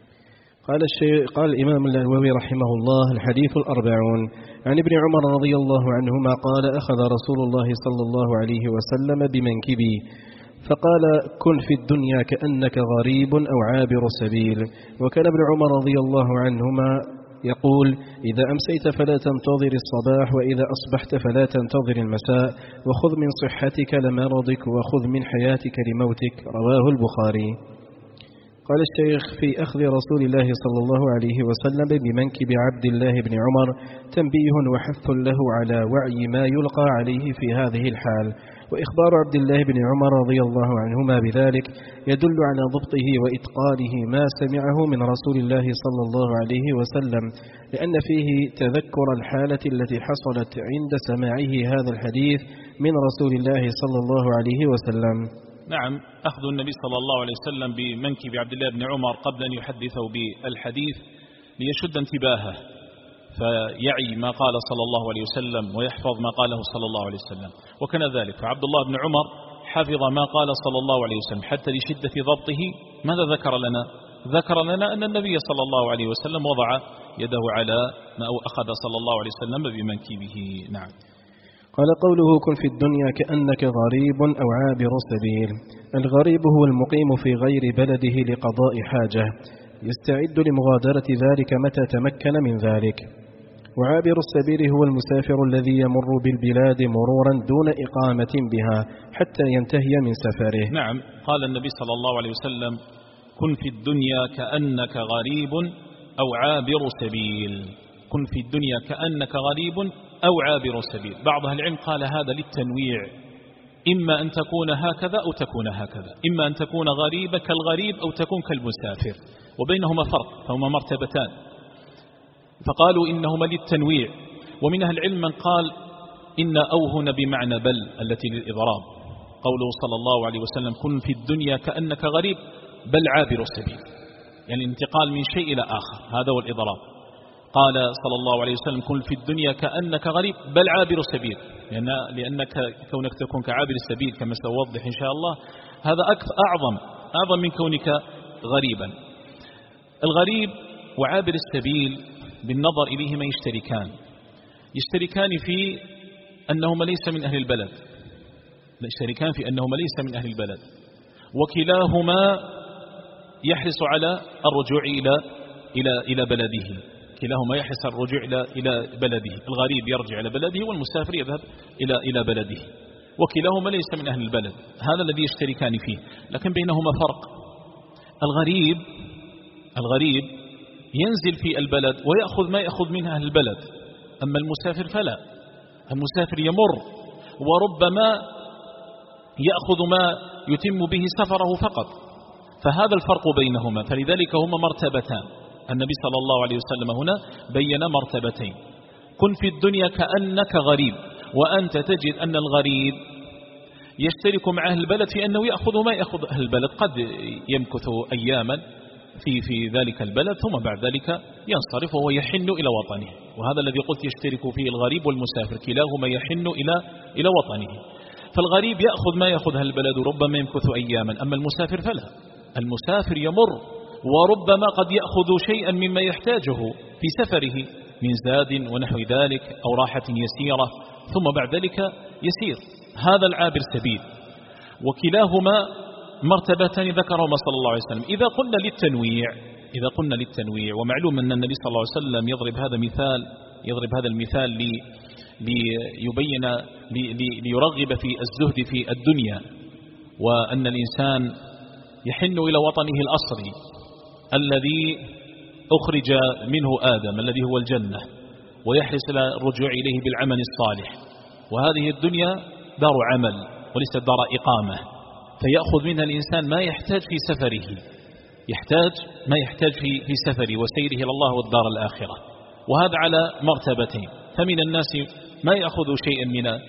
قال الإمام النووي رحمه الله: الحديث 40 عن ابن عمر رضي الله عنهما قال: أخذ رسول الله صلى الله عليه وسلم بمنكبي فقال: كن في الدنيا كأنك غريب أو عابر سبيل. وكان ابن عمر رضي الله عنهما يقول: إذا أمسيت فلا تنتظر الصباح، وإذا أصبحت فلا تنتظر المساء، وخذ من صحتك لمرضك، وخذ من حياتك لموتك. رواه البخاري. قال الشيخ: في أخذ رسول الله صلى الله عليه وسلم بمنكب عبد الله بن عمر تنبيه وحث له على وعي ما يلقى عليه في هذه الحال، وإخبار عبد الله بن عمر رضي الله عنهما بذلك يدل على ضبطه وإتقانه ما سمعه من رسول الله صلى الله عليه وسلم، لأن فيه تذكر الحالة التي حصلت عند سماعه هذا الحديث من رسول الله صلى الله عليه وسلم. نعم. أخذ النبي صلى الله عليه وسلم بمنكب عبد الله بن عمر قبل أن يحدثه بالحديث ليشد انتباهه، فيعي ما قال صلى الله عليه وسلم ويحفظ ما قاله صلى الله عليه وسلم. وكان ذلك، فعبد الله بن عمر حفظ ما قال صلى الله عليه وسلم حتى لشدة ضبطه. ماذا ذكر لنا؟ ذكر لنا أن النبي صلى الله عليه وسلم وضع يده على ما أخذ صلى الله عليه وسلم بمنكبه. نعم. قال: قوله كن في الدنيا كأنك غريب أو عابر سبيل. الغريب هو المقيم في غير بلده لقضاء حاجة، يستعد لمغادرة ذلك متى تمكن من ذلك. وعابر السبيل هو المسافر الذي يمر بالبلاد مرورا دون إقامة بها حتى ينتهي من سفره. نعم. قال النبي صلى الله عليه وسلم: كن في الدنيا كأنك غريب أو عابر سبيل. كن في الدنيا كأنك غريب أو عابر سبيل. بعض أهل العلم قال هذا للتنويع، إما أن تكون هكذا أو تكون هكذا، إما أن تكون غريبا كالغريب أو تكون كالمسافر، وبينهما فرق، فهما مرتبتان، فقالوا إنهما للتنويع. ومن أهل العلم من قال إن أو هنا بمعنى بل التي للإضراب، قوله صلى الله عليه وسلم: كن في الدنيا كأنك غريب بل عابر السبيل، يعني انتقال من شيء إلى آخر، هذا هو الإضراب. قال صلى الله عليه وسلم: كن في الدنيا كأنك غريب بل عابر سبيل، لأنك كونك تكون كعابر السبيل كما سأوضح إن شاء الله، هذا أعظم من كونك غريبا. الغريب وعابر السبيل بالنظر إليهما يشتركان في أنهما ليس من أهل البلد، وكلاهما يحرص على الرجوع إلى بلده، كلاهما يحرص الرجوع إلى بلده. الغريب يرجع إلى بلده، والمسافر يذهب إلى بلده، وكلاهما ليس من أهل البلد، هذا الذي يشتركان فيه، لكن بينهما فرق. الغريب ينزل في البلد ويأخذ ما يأخذ منها أهل البلد، أما المسافر فلا، المسافر يمر وربما يأخذ ما يتم به سفره فقط، فهذا الفرق بينهما، فلذلك هما مرتبتان. النبي صلى الله عليه وسلم هنا بين مرتبتين: كن في الدنيا كأنك غريب، وأنت تجد أن الغريب يشترك مع أهل البلد في أنه يأخذ ما يأخذ أهل البلد، قد يمكث أياما في ذلك البلد ثم بعد ذلك ينصرف وهو يحن إلى وطنه، وهذا الذي قلت يشترك فيه الغريب والمسافر، كلاهما يحن إلى وطنه. فالغريب يأخذ ما يأخذ أهل البلد وربما يمكث أياما، أما المسافر فلا، المسافر يمر وربما قد يأخذ شيئا مما يحتاجه في سفره من زاد ونحو ذلك أو راحة يسيرة، ثم بعد ذلك يسير. هذا العابر سبيل، وكلاهما مرتبتان ذكرهما صلى الله عليه وسلم. إذا قلنا للتنويع، ومعلوم أن النبي صلى الله عليه وسلم يضرب هذا المثال ليبين ليرغب في الزهد في الدنيا، وأن الإنسان يحن إلى وطنه الأصلي الذي أخرج منه آدم الذي هو الجنة، ويحرص إلى الرجوع إليه بالعمل الصالح، وهذه الدنيا دار عمل وليست دار إقامة، فيأخذ منها الإنسان ما يحتاج في سفره، يحتاج ما يحتاج في سفره وسيره إلى الله والدار الآخرة، وهذا على مرتبتين. فمن الناس ما يأخذ شيئا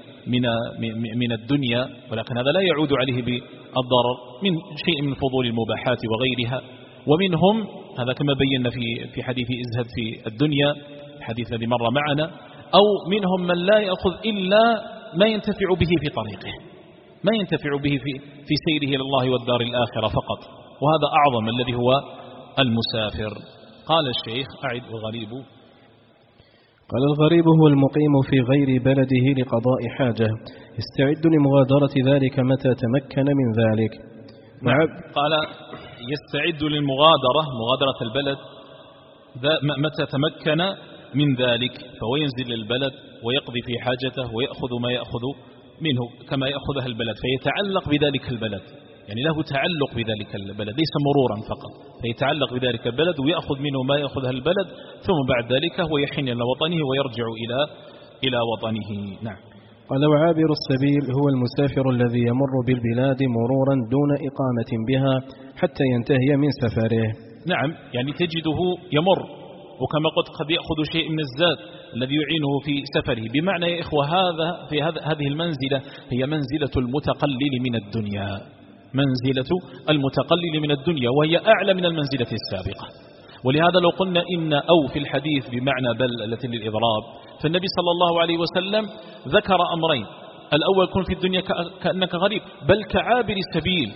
من الدنيا، ولكن هذا لا يعود عليه بالضرر من شيء من فضول المباحات وغيرها. ومنهم هذا كما بينا في حديث ازهد في الدنيا، الحديث الذي مر معنا. أو منهم من لا يأخذ إلا ما ينتفع به في طريقه، ما ينتفع به في سيره إلى الله والدار الآخرة فقط، وهذا أعظم الذي هو المسافر. قال الشيخ أعد الغريب. قال الغريب هو المقيم في غير بلده لقضاء حاجة، يستعد لمغادرة ذلك متى تمكن من ذلك. نعم. قال يستعد للمغادرة، مغادرة البلد متى تمكن من ذلك، فهو ينزل للبلد ويقضي في حاجته ويأخذ ما يأخذ منه كما يأخذها البلد، فيتعلق بذلك البلد، يعني له تعلق بذلك البلد ليس مرورا فقط، فيتعلق بذلك البلد ويأخذ منه ما يأخذها البلد، ثم بعد ذلك هو يحن إلى وطنه ويرجع إلى وطنه. نعم. قال وعابر السبيل هو المسافر الذي يمر بالبلاد مرورا دون إقامة بها حتى ينتهي من سفره. نعم، يعني تجده يمر، وكما قد يأخذ شيء من الزاد الذي يعينه في سفره. بمعنى يا إخوة هذه المنزلة هي منزلة المتقلل من الدنيا، منزلة المتقلل من الدنيا، وهي أعلى من المنزلة السابقة. ولهذا لو قلنا إن أو في الحديث بمعنى بل التي للإضراب، فالنبي صلى الله عليه وسلم ذكر أمرين: الأول كن في الدنيا كأنك غريب، بل كعابر السبيل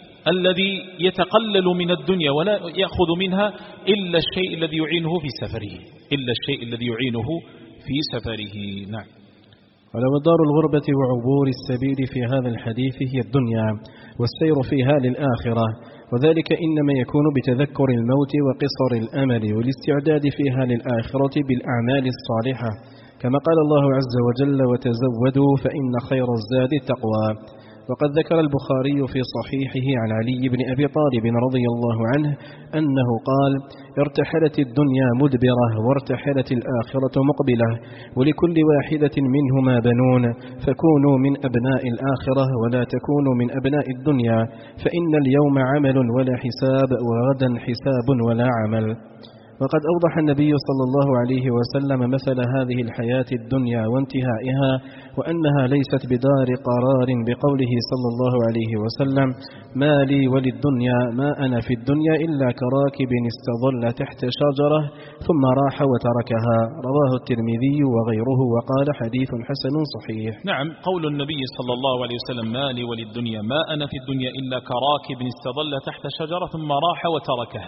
الذي يتقلل من الدنيا ولا يأخذ منها إلا الشيء الذي يعينه في سفره، إلا الشيء الذي يعينه في سفره. نعم. قال ودار الغربة وعبور السبيل في هذا الحديث هي الدنيا، والسير فيها للآخرة، وذلك إنما يكون بتذكر الموت وقصر الأمل والاستعداد فيها للآخرة بالأعمال الصالحة، كما قال الله عز وجل وتزودوا فإن خير الزاد التقوى. وقد ذكر البخاري في صحيحه عن علي بن أبي طالب رضي الله عنه أنه قال: ارتحلت الدنيا مدبرة وارتحلت الآخرة مقبلة، ولكل واحدة منهما بنون، فكونوا من أبناء الآخرة ولا تكونوا من أبناء الدنيا، فإن اليوم عمل ولا حساب، وغدا حساب ولا عمل. وقد أوضح النبي صلى الله عليه وسلم مثل هذه الحياة الدنيا وانتهائها، وأنها ليست بدار قرار بقوله صلى الله عليه وسلم: ما لي وللدنيا ما أنا في الدنيا إلا كراكب استظل تحت شجرة ثم راح وتركها. رواه الترمذي وغيره وقال حديث حسن صحيح. نعم، قول النبي صلى الله عليه وسلم: ما لي وللدنيا ما أنا في الدنيا إلا كراكب استظل تحت شجرة ثم راح وتركها،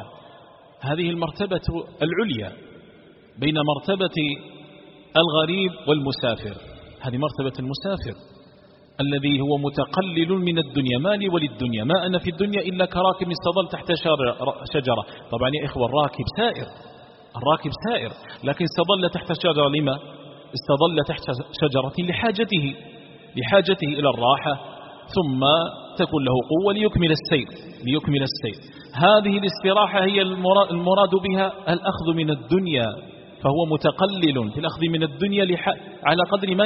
هذه المرتبة العليا بين مرتبة الغريب والمسافر. هذه مرتبة المسافر الذي هو متقلل من الدنيا، ما لي وللدنيا ما أنا في الدنيا إلا كراكب استظل تحت شجرة. طبعا يا إخوة الراكب سائر، لكن استظل تحت شجرة لما؟ استظل تحت شجرة لحاجته إلى الراحة، ثم تكون له قوة ليكمل السير. هذه الاستراحة هي المراد بها الأخذ من الدنيا، فهو متقلل في الأخذ من الدنيا على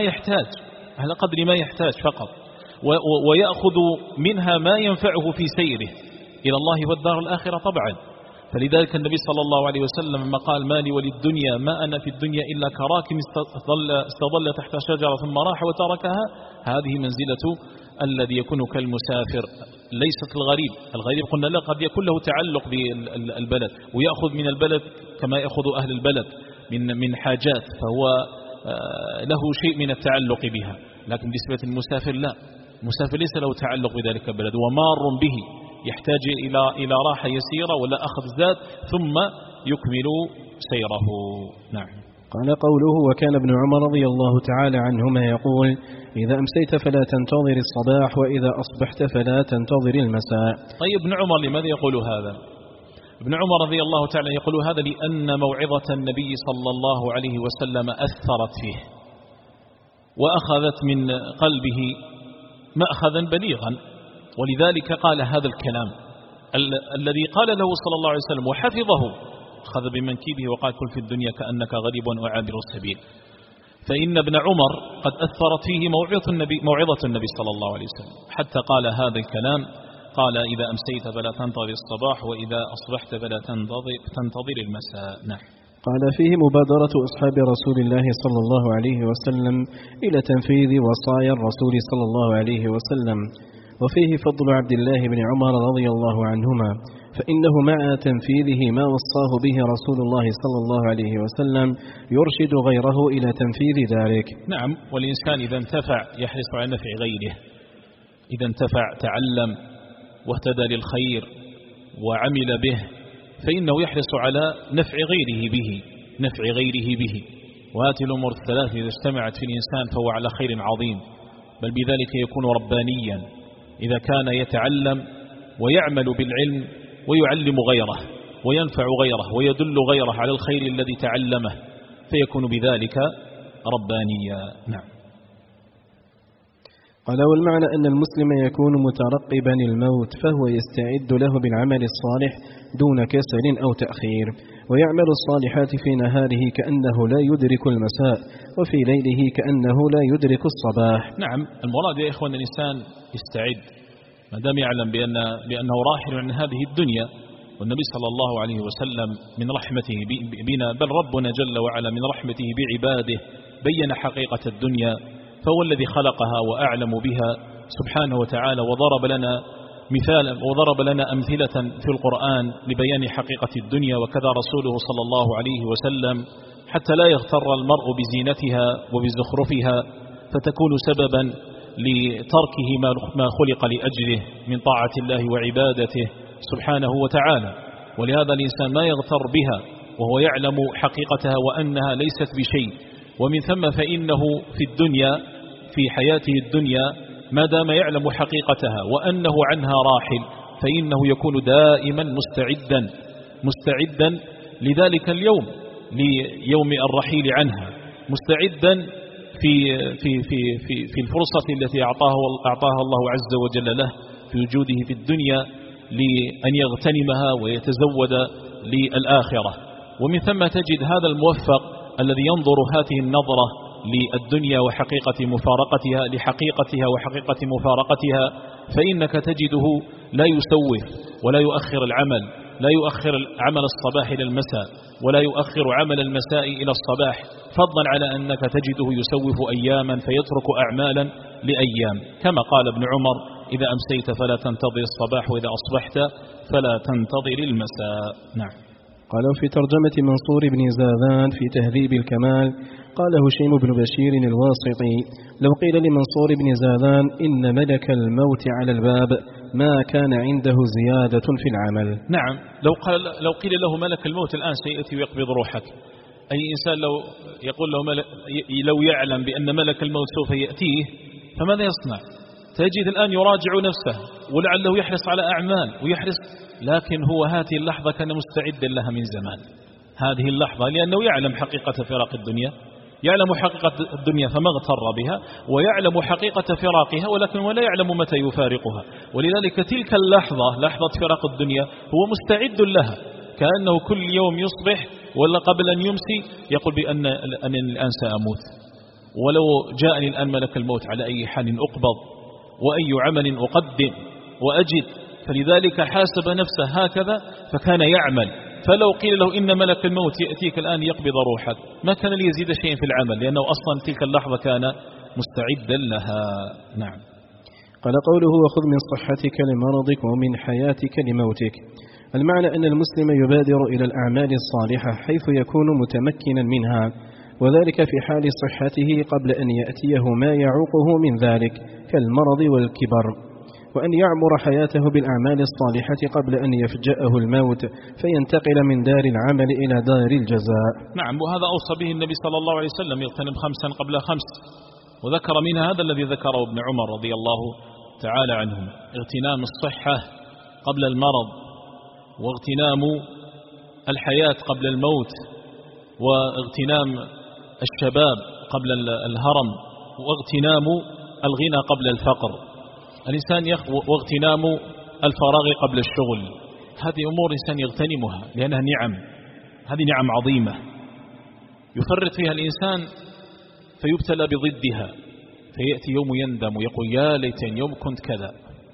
قدر ما يحتاج فقط، ويأخذ منها ما ينفعه في سيره إلى الله والدار الآخرة طبعا. فلذلك النبي صلى الله عليه وسلم لما قال: ما لي وللدنيا ما أنا في الدنيا إلا كراكب استظل تحت شجرة ثم راح وتركها، هذه منزلة الذي يكون كالمسافر، ليست الغريب قلنا لا، قد يكون له تعلق بالبلد ويأخذ من البلد كما يأخذ أهل البلد من حاجات، فهو له شيء من التعلق بها. لكن بالنسبة للمسافر لا، المسافر ليس له تعلق بذلك البلد، ومار به يحتاج إلى راحة يسيرة ولا أخذ زاد ثم يكمل سيره. نعم. قال قوله: وكان ابن عمر رضي الله تعالى عنهما يقول: إذا أمسيت فلا تنتظر الصباح، وإذا أصبحت فلا تنتظر المساء. طيب ابن عمر لماذا يقول هذا؟ ابن عمر رضي الله تعالى يقول هذا لأن موعظة النبي صلى الله عليه وسلم أثرت فيه وأخذت من قلبه مأخذا بليغا، ولذلك قال هذا الكلام الذي قال له صلى الله عليه وسلم وحفظه، أخذ بمنكبه وقال: كن في الدنيا كأنك غريب وعابر السبيل. فإن ابن عمر قد أثرت فيه موعظة النبي صلى الله عليه وسلم، حتى قال هذا الكلام قال إذا أمسيت فلا تنتظر الصباح وإذا أصبحت فلا تنتظر المساء. نعم. قال فيه مبادرة أصحاب رسول الله صلى الله عليه وسلم إلى تنفيذ وصايا الرسول صلى الله عليه وسلم، وفيه فضل عبد الله بن عمر رضي الله عنهما، فإنه مع تنفيذه ما وصاه به رسول الله صلى الله عليه وسلم يرشد غيره إلى تنفيذ ذلك. نعم. والإنسان إذا انتفع يحرص على نفع غيره، إذا انتفع تعلم واهتدى للخير وعمل به فإنه يحرص على نفع غيره به. وهذه الأمور الثلاث إذا اجتمعت في الإنسان فهو على خير عظيم، بل بذلك يكون ربانيا إذا كان يتعلم ويعمل بالعلم ويعلم غيره وينفع غيره ويدل غيره على الخير الذي تعلمه، فيكون بذلك ربانيا. نعم. قال والمعنى أن المسلم يكون مترقبا الموت فهو يستعد له بالعمل الصالح دون كسل أو تأخير، ويعمل الصالحات في نهاره كأنه لا يدرك المساء، وفي ليله كأنه لا يدرك الصباح. نعم. المراد يا إخوان الإنسان يستعد ما دام يعلم بأنه راحل عن هذه الدنيا، والنبي صلى الله عليه وسلم من رحمته بنا، بل ربنا جل وعلا من رحمته بعباده بين حقيقة الدنيا، فهو الذي خلقها وأعلم بها سبحانه وتعالى، وضرب لنا أمثلة في القرآن لبيان حقيقة الدنيا، وكذا رسوله صلى الله عليه وسلم، حتى لا يغتر المرء بزينتها وبزخرفها فتكون سببا لتركه ما خلق لأجله من طاعة الله وعبادته سبحانه وتعالى. ولهذا الإنسان ما يغتر بها وهو يعلم حقيقتها وأنها ليست بشيء، ومن ثم فإنه في الدنيا في حياته الدنيا ما دام يعلم حقيقتها وأنه عنها راحل فإنه يكون دائما مستعدا لذلك اليوم، ليوم الرحيل عنها، مستعدا في الفرصة التي أعطاها الله عز وجل له في وجوده في الدنيا لأن يغتنمها ويتزود للآخرة. ومن ثم تجد هذا الموفق الذي ينظر هذه النظرة للدنيا وحقيقة مفارقتها فإنك تجده لا يسوف ولا يؤخر العمل، لا يؤخر عمل الصباح إلى المساء ولا يؤخر عمل المساء إلى الصباح، فضلا على أنك تجده يسوف أياما فيترك أعمالا لأيام، كما قال ابن عمر إذا أمسيت فلا تنتظر الصباح وإذا أصبحت فلا تنتظر المساء. نعم. قالوا في ترجمة منصور بن زاذان في تهذيب الكمال قال هشيم بن بشير الواسطي لو قيل لمنصور بن زاذان إن ملك الموت على الباب ما كان عنده زيادة في العمل. نعم. لو قيل له ملك الموت الآن سيأتي ويقبض روحك، أي إنسان لو يعلم بأن ملك الموت سوف يأتيه فماذا يصنع؟ تجد الآن يراجع نفسه ولعله يحرص على أعمال لكن هو هذه اللحظة كان مستعدا لها من زمان، هذه اللحظة، لأنه يعلم حقيقة فراق الدنيا، يعلم حقيقة الدنيا فما اغتر بها، ويعلم حقيقة فراقها ولا يعلم متى يفارقها. ولذلك تلك اللحظة، لحظة فراق الدنيا، هو مستعد لها، كأنه كل يوم يصبح ولا قبل أن يمسي يقول بأن الآن سأموت، ولو جاءني الآن ملك الموت على أي حال أقبض وأي عمل أقدم وأجد. فلذلك حاسب نفسه هكذا فكان يعمل، فلو قيل له إن ملك الموت يأتيك الآن يقبض روحك ما كان ليزيد شيء في العمل، لأنه أصلا تلك اللحظة كان مستعدا لها. نعم. قال قوله وخذ من صحتك لمرضك ومن حياتك لموتك، المعنى أن المسلم يبادر إلى الأعمال الصالحة حيث يكون متمكنا منها، وذلك في حال صحته قبل أن يأتيه ما يعوقه من ذلك كالمرض والكبر، وأن يعمر حياته بالأعمال الصالحة قبل أن يفجأه الموت فينتقل من دار العمل إلى دار الجزاء. نعم. وهذا أوصى به النبي صلى الله عليه وسلم يغتنم 5 قبل 5، وذكر منها هذا الذي ذكره ابن عمر رضي الله تعالى عنهم، اغتنام الصحة قبل المرض، واغتنام الحياة قبل الموت، واغتنام الشباب قبل الهرم، واغتنام الغنى قبل الفقر، الإنسان واغتنام الفراغ قبل الشغل. هذه أمور الإنسان يغتنمها لأنها نعم، هذه نعم عظيمة يفرط فيها الإنسان فيبتلى بضدها، فيأتي يوم يندم ويقول يا ليتني يوم كنت كذا،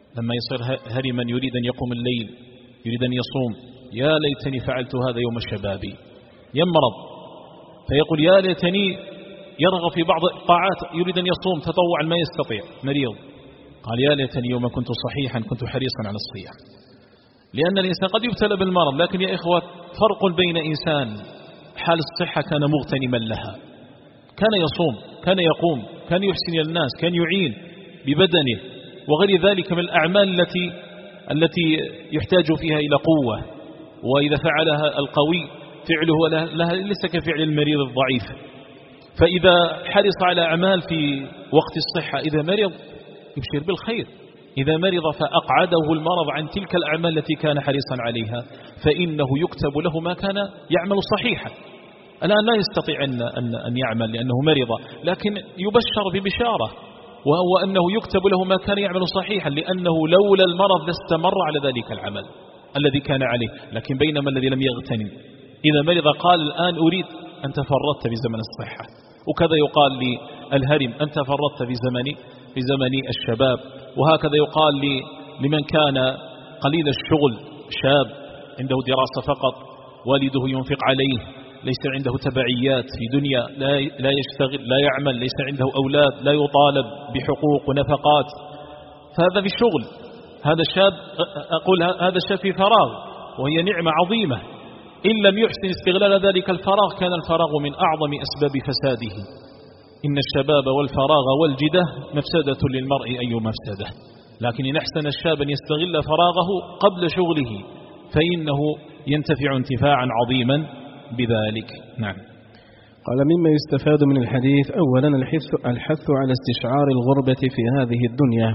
لما يصير هرما يريد أن يقوم الليل، يريد أن يصوم، يا ليتني فعلت هذا يوم شبابي. يمرض فيقول يا ليتني، يرغب في بعض الطاعات، يريد أن يصوم تطوعا ما يستطيع، مريض، قال يا ليتني يوم كنت صحيحا كنت حريصا على الصيام. لأن الإنسان قد يبتلى بالمرض، لكن يا إخوة فرق بين إنسان حال الصحة كان مغتنما لها، كان يصوم، كان يقوم، كان يحسن إلى الناس، كان يعين ببدنه وغير ذلك من الأعمال التي يحتاج فيها إلى قوة، وإذا فعلها القوي فعله لها ليس كفعل المريض الضعيف. فإذا حرص على أعمال في وقت الصحة، إذا مرض يبشر بالخير، إذا مرض فأقعده المرض عن تلك الأعمال التي كان حريصا عليها فإنه يكتب له ما كان يعمل صحيحا. الآن لا يستطيع أن يعمل لأنه مرض، لكن يبشر ببشارة، وهو أنه يكتب له ما كان يعمل صحيحا، لأنه لولا المرض لاستمر على ذلك العمل الذي كان عليه. لكن بينما الذي لم يغتنم إذا مرض قال الآن أريد، أنت فرطت في زمن الصحة. وكذا يقال للهرم أنت فرطت في زمن الشباب. وهكذا يقال لمن كان قليل الشغل، شاب عنده دراسة فقط، والده ينفق عليه، ليس عنده تبعيات في دنيا، لا يشتغل، لا يعمل، ليس عنده أولاد، لا يطالب بحقوق ونفقات، فهذا في الشغل. هذا الشاب، أقول هذا الشاب في فراغ، وهي نعمة عظيمة. إن لم يحسن استغلال ذلك الفراغ كان الفراغ من أعظم أسباب فساده. إن الشباب والفراغ والجدة مفسدة للمرء أي مفسدة. لكن إن أحسن الشاب أن يستغل فراغه قبل شغله فإنه ينتفع انتفاعا عظيما بذلك. نعم. قال مما يستفاد من الحديث أولا الحث على استشعار الغربة في هذه الدنيا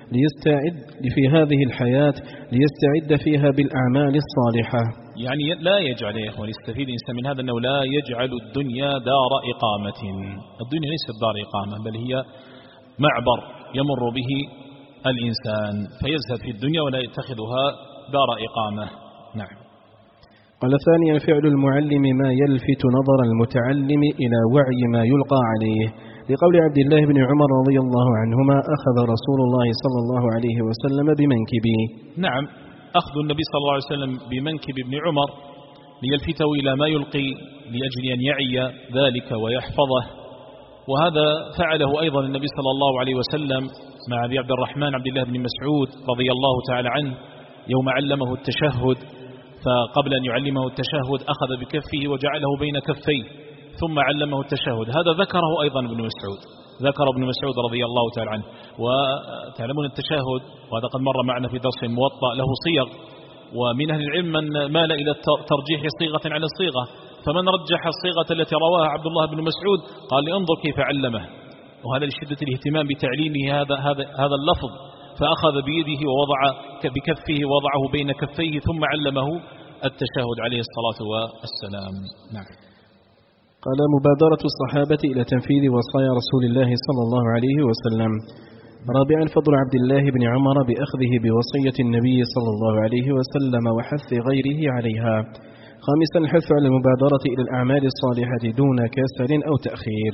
في هذه الحياة ليستعد فيها بالأعمال الصالحة. يعني لا يجعل يا إخوان، يستفيد الإنسان من هذا أنه لا يجعل الدنيا دار إقامة. الدنيا ليست دار إقامة، بل هي معبر يمر به الإنسان فيزهد في الدنيا ولا يتخذها دار إقامة. نعم. قال ثانيا فعل المعلم ما يلفت نظر المتعلم إلى وعي ما يلقى عليه، لقول عبد الله بن عمر رضي الله عنهما أخذ رسول الله صلى الله عليه وسلم بمنكبه. نعم، أخذ النبي صلى الله عليه وسلم بمنكب ابن عمر ليلفته إلى ما يلقي لأجل أن يعي ذلك ويحفظه. وهذا فعله أيضا النبي صلى الله عليه وسلم مع أبي عبد الرحمن عبد الله بن مسعود رضي الله تعالى عنه يوم علمه التشهد، فقبل أن يعلمه التشهد أخذ بكفه وجعله بين كفيه ثم علمه التشهد. هذا ذكره أيضا ابن مسعود، ذكر ابن مسعود رضي الله تعالى عنه. وتعلمون التشهد، وهذا قد مر معنا في درس موطأ، له صيغ، ومن أهل العلم من مال إلى ترجيح صيغة على الصيغة، فمن رجح الصيغة التي رواها عبد الله بن مسعود قال انظر كيف علمه، وهذا لشدة الاهتمام بتعليمه هذا اللفظ، فأخذ بيده ووضع بكفه ووضعه بين كفيه ثم علمه التشهد عليه الصلاة والسلام. نعم. قال مبادرة الصحابة إلى تنفيذ وصايا رسول الله صلى الله عليه وسلم. رابعا فضل عبد الله بن عمر بأخذه بوصية النبي صلى الله عليه وسلم وحث غيره عليها. خامسا الحث على المبادرة إلى الأعمال الصالحة دون كسل أو تأخير.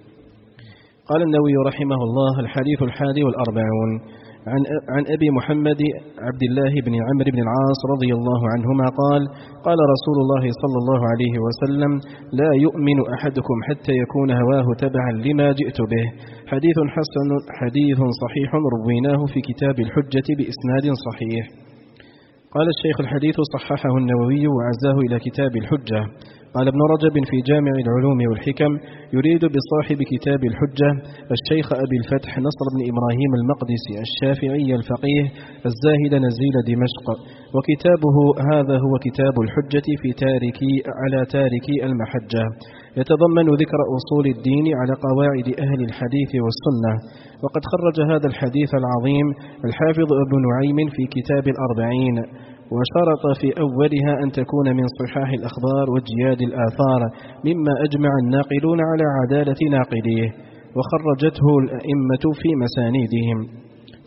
قال النووي رحمه الله الحديث 41 عن أبي محمد عبد الله بن عمرو بن العاص رضي الله عنهما قال قال رسول الله صلى الله عليه وسلم لا يؤمن أحدكم حتى يكون هواه تبعا لما جئت به. حديث حسن حديث صحيح رويناه في كتاب الحجة بإسناد صحيح. قال الشيخ الحديث صححه النووي وعزاه إلى كتاب الحجة. قال ابن رجب في جامع العلوم والحكم يريد بصاحب كتاب الحجة الشيخ أبي الفتح نصر بن إبراهيم المقدسي الشافعي الفقيه الزاهد نزيل دمشق. وكتابه هذا هو كتاب الحجة في على تاركي المحجة، يتضمن ذكر أصول الدين على قواعد أهل الحديث والسنة. وقد خرج هذا الحديث العظيم الحافظ ابن نعيم في كتاب 40، وشرط في أولها أن تكون من صحاح الأخبار وجياد الآثار مما أجمع الناقلون على عدالة ناقليه، وخرجته الأئمة في مسانيدهم.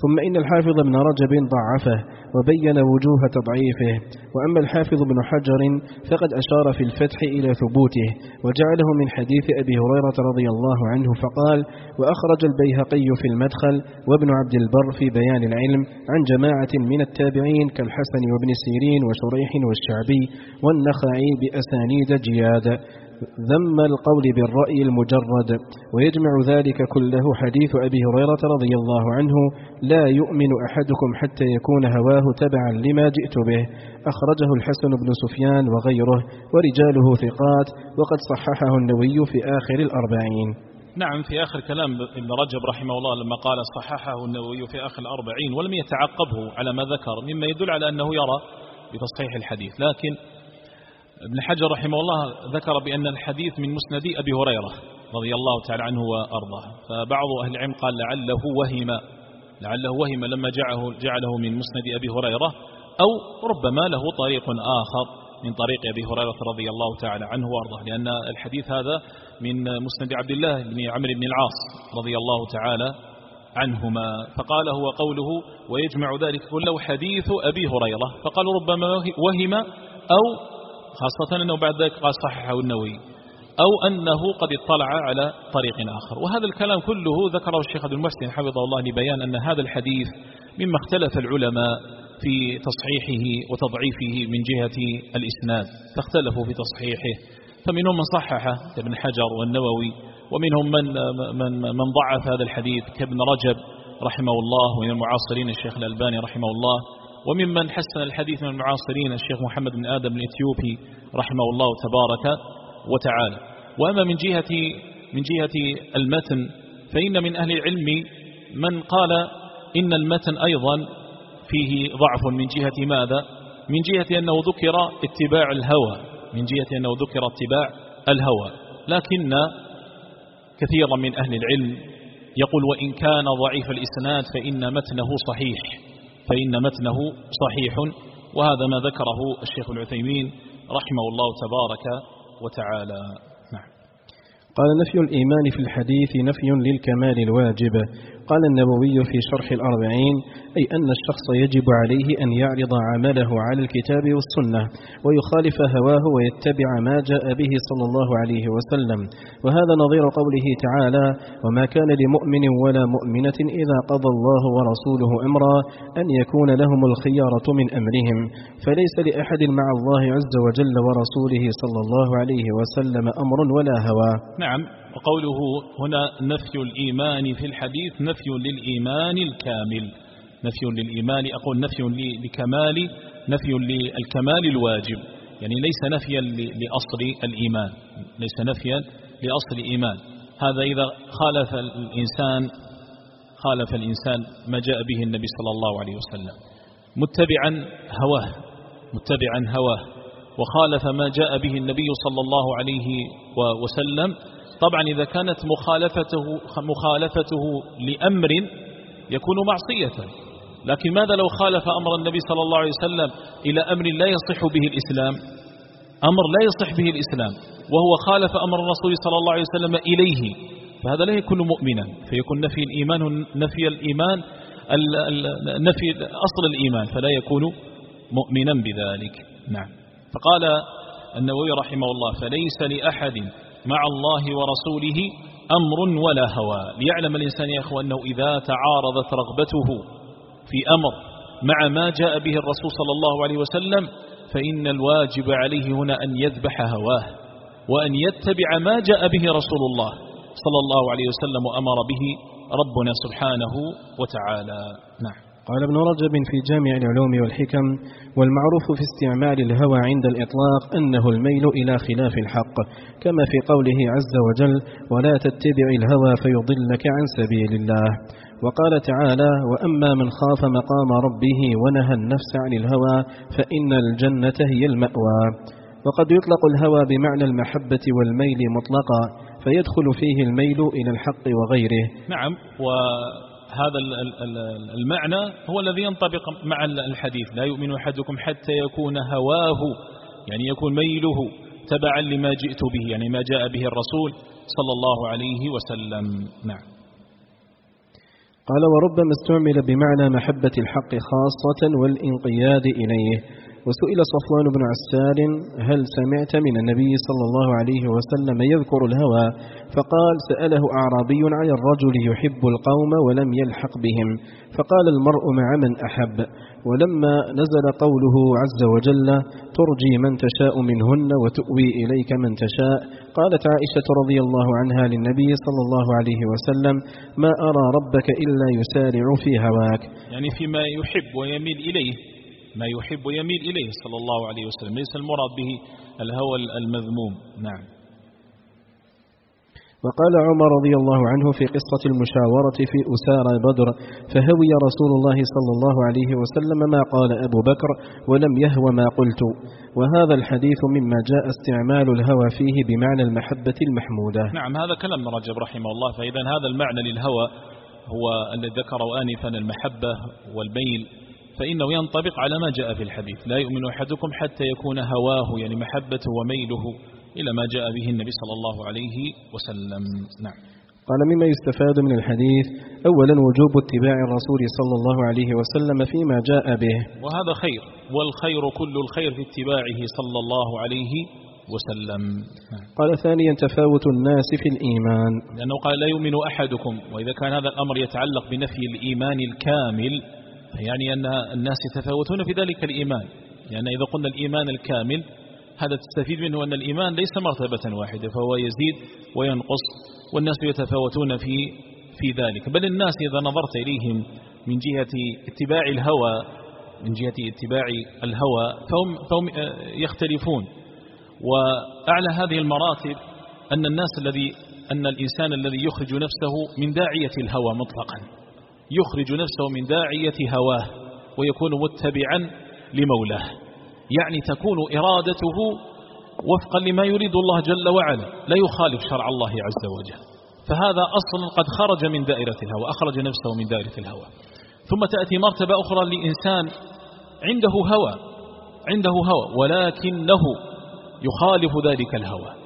ثم إن الحافظ ابن رجب ضعفه وبين وجوه تضعيفه. وأما الحافظ ابن حجر فقد أشار في الفتح إلى ثبوته وجعله من حديث أبي هريرة رضي الله عنه فقال: وأخرج البيهقي في المدخل وابن عبد البر في بيان العلم عن جماعة من التابعين كالحسن وابن سيرين وشريح والشعبي والنخعي بأسانيد جياد ذم القول بالرأي المجرد. ويجمع ذلك كله حديث أبي هريرة رضي الله عنه: لا يؤمن أحدكم حتى يكون هواه تبعا لما جئت به. أخرجه الحسن بن سفيان وغيره ورجاله ثقات، وقد صححه النووي في آخر الأربعين. نعم، في آخر كلام ابن رجب رحمه الله لما قال صححه النووي في آخر الأربعين ولم يتعقبه على ما ذكر مما يدل على أنه يرى بتصحيح الحديث، لكن ابن حجر رحمه الله ذكر بأن الحديث من مسند أبي هريرة رضي الله تعالى عنه وأرضاه، فبعض أهل العلم قال لعله وهم لما جعله من مسند أبي هريرة، أو ربما له طريق آخر من طريق أبي هريرة رضي الله تعالى عنه وأرضاه، لأن الحديث هذا من مسند عبد الله بن عمرو بن العاص رضي الله تعالى عنهما، فقال هو قوله ويجمع ذلك كله حديث أبي هريرة، فقالوا ربما وهم، أو خاصة أنه بعد ذلك قال صححه النووي، أو أنه قد اطلع على طريق آخر. وهذا الكلام كله ذكره الشيخ عبد المحسن حفظه الله لبيان أن هذا الحديث مما اختلف العلماء في تصحيحه وتضعيفه من جهة الإسناد، فاختلفوا في تصحيحه، فمنهم من صححه كابن حجر والنووي، ومنهم من ضعف هذا الحديث كابن رجب رحمه الله، ومن المعاصرين الشيخ الألباني رحمه الله، وممن حسن الحديث من المعاصرين الشيخ محمد بن آدم الإثيوبي رحمه الله تبارك وتعالى. وأما من جهة المتن فإن من أهل العلم من قال إن المتن أيضا فيه ضعف من جهة ماذا؟ من جهة أنه ذكر اتباع الهوى، لكن كثيرا من أهل العلم يقول وإن كان ضعيف الإسناد فإن متنه صحيح، وهذا ما ذكره الشيخ العثيمين رحمه الله تبارك وتعالى. نعم. قال: نفي الإيمان في الحديث نفي للكمال الواجب. قال النووي في شرح الأربعين: أي أن الشخص يجب عليه أن يعرض عمله على الكتاب والسنة ويخالف هواه ويتبع ما جاء به صلى الله عليه وسلم. وهذا نظير قوله تعالى: وما كان لمؤمن ولا مؤمنة إذا قضى الله ورسوله أمرا أن يكون لهم الخيارة من أمرهم، فليس لأحد مع الله عز وجل ورسوله صلى الله عليه وسلم أمر ولا هوى. نعم. وقوله هنا نفي الإيمان في الحديث نفي للإيمان الكامل، نفي للإيمان، أقول نفي للكمال الواجب، يعني ليس نفيا لأصل الإيمان، هذا إذا خالف الإنسان ما جاء به النبي صلى الله عليه وسلم متبعا هواه وخالف ما جاء به النبي صلى الله عليه وسلم. طبعا إذا كانت مخالفته لأمر يكون معصية، لكن ماذا لو خالف أمر النبي صلى الله عليه وسلم إلى أمر لا يصح به الإسلام، وهو خالف أمر الرسول صلى الله عليه وسلم إليه، فهذا لا يكون مؤمنا، فيكون نفي أصل الإيمان، فلا يكون مؤمنا بذلك. نعم. فقال النووي رحمه الله: فليس لأحد مع الله ورسوله أمر ولا هوى. ليعلم الإنسان يا أخوة أنه إذا تعارضت رغبته في أمر مع ما جاء به الرسول صلى الله عليه وسلم فإن الواجب عليه هنا أن يذبح هواه وأن يتبع ما جاء به رسول الله صلى الله عليه وسلم وأمر به ربنا سبحانه وتعالى. نعم. قال ابن رجب في جامع العلوم والحكم: والمعروف في استعمال الهوى عند الإطلاق أنه الميل إلى خلاف الحق، كما في قوله عز وجل: ولا تتبع الهوى فيضلك عن سبيل الله. وقال تعالى: وأما من خاف مقام ربه ونهى النفس عن الهوى فإن الجنة هي المأوى. وقد يطلق الهوى بمعنى المحبة والميل مطلقا، فيدخل فيه الميل إلى الحق وغيره. نعم. وهذا المعنى هو الذي ينطبق مع الحديث: لا يؤمن أحدكم حتى يكون هواه، يعني يكون ميله تبعا لما جئت به، يعني ما جاء به الرسول صلى الله عليه وسلم. نعم. قال وربما استعمل بمعنى محبة الحق خاصة والانقياد إليه. وسئل صفوان بن عسال هل سمعت من النبي صلى الله عليه وسلم يذكر الهوى؟ فقال سأله أعرابي عن الرجل يحب القوم ولم يلحق بهم، فقال المرء مع من أحب. ولما نزل قوله عز وجل ترجي من تشاء منهن وتؤوي إليك من تشاء، قالت عائشة رضي الله عنها للنبي صلى الله عليه وسلم ما أرى ربك إلا يسارع في هواك، يعني فيما يحب ويميل إليه، ما يحب ويميل إليه صلى الله عليه وسلم، ليس المراد به الهوى المذموم. نعم. وقال عمر رضي الله عنه في قصة المشاورة في أسارى بدر فهوي رسول الله صلى الله عليه وسلم ما قال أبو بكر ولم يهو ما قلت. وهذا الحديث مما جاء استعمال الهوى فيه بمعنى المحبة المحمودة. نعم، هذا كلام رجب رحمه الله. فإذا هذا المعنى للهوى هو الذي ذكره آنفا، المحبة والميل، فإنه ينطبق على ما جاء في الحديث لا يؤمن أحدكم حتى يكون هواه، يعني محبته وميله إلى ما جاء به النبي صلى الله عليه وسلم. نعم. قال مما يستفاد من الحديث أولا وجوب اتباع الرسول صلى الله عليه وسلم فيما جاء به، وهذا خير، والخير كل الخير في اتباعه صلى الله عليه وسلم. قال ثانيا تفاوت الناس في الإيمان، لأنه قال لا يؤمن أحدكم، وإذا كان هذا الأمر يتعلق بنفي الإيمان الكامل يعني أن الناس يتفاوتون في ذلك الإيمان، يعني إذا قلنا الإيمان الكامل هذا تستفيد منه أن الإيمان ليس مرتبة واحدة، فهو يزيد وينقص، والناس يتفاوتون في ذلك. بل الناس إذا نظرت إليهم من جهة اتباع الهوى، فهم يختلفون. وأعلى هذه المراتب أن الإنسان الذي يخرج نفسه من داعية الهوى مطلقا، يخرج نفسه من داعية هواه ويكون متبعا لمولاه، يعني تكون إرادته وفقا لما يريد الله جل وعلا، لا يخالف شرع الله عز وجل. فهذا أصلا قد خرج من دائرة الهوى، أخرج نفسه من دائرة الهوى. ثم تأتي مرتبة أخرى لإنسان عنده هوى ولكنه يخالف ذلك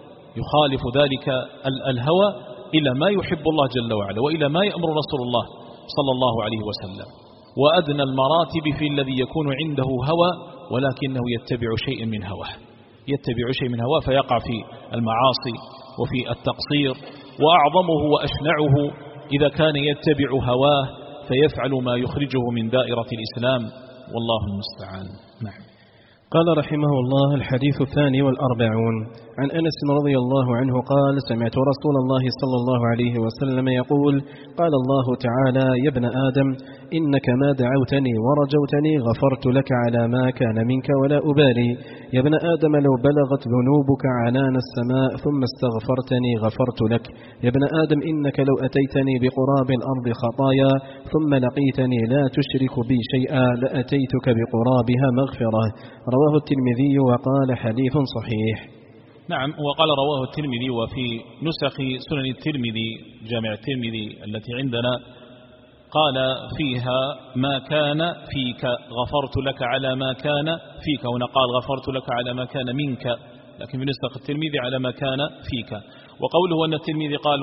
الهوى إلى ما يحب الله جل وعلا وإلى ما يأمر رسول الله صلى الله عليه وسلم. وأدنى المراتب في الذي يكون عنده هوى ولكنه يتبع شيء من هواه فيقع في المعاصي وفي التقصير. وأعظمه وأشنعه إذا كان يتبع هواه فيفعل ما يخرجه من دائرة الإسلام، والله المستعان. نعم. قال رحمه الله الحديث 42 عن أنس رضي الله عنه قال سمعت رسول الله صلى الله عليه وسلم يقول قال الله تعالى يا ابن آدم إنك ما دعوتني ورجوتني غفرت لك على ما كان منك ولا أبالي. يا ابن آدم لو بلغت ذنوبك عنان السماء ثم استغفرتني غفرت لك. يا ابن آدم إنك لو أتيتني بقراب الأرض خطايا ثم لقيتني لا تشرك بي شيئا لأتيتك بقرابها مغفرة. رواه الترمذي وقال حديث صحيح. نعم. وقال رواه الترمذي. وفي نسخ سنن الترمذي جامع الترمذي التي عندنا قال فيها ما كان فيك غفرت لك على ما كان فيك، هنا قال غفرت لك على ما كان منك، لكن في نسخ الترمذي على ما كان فيك. وقوله أن الترمذي قال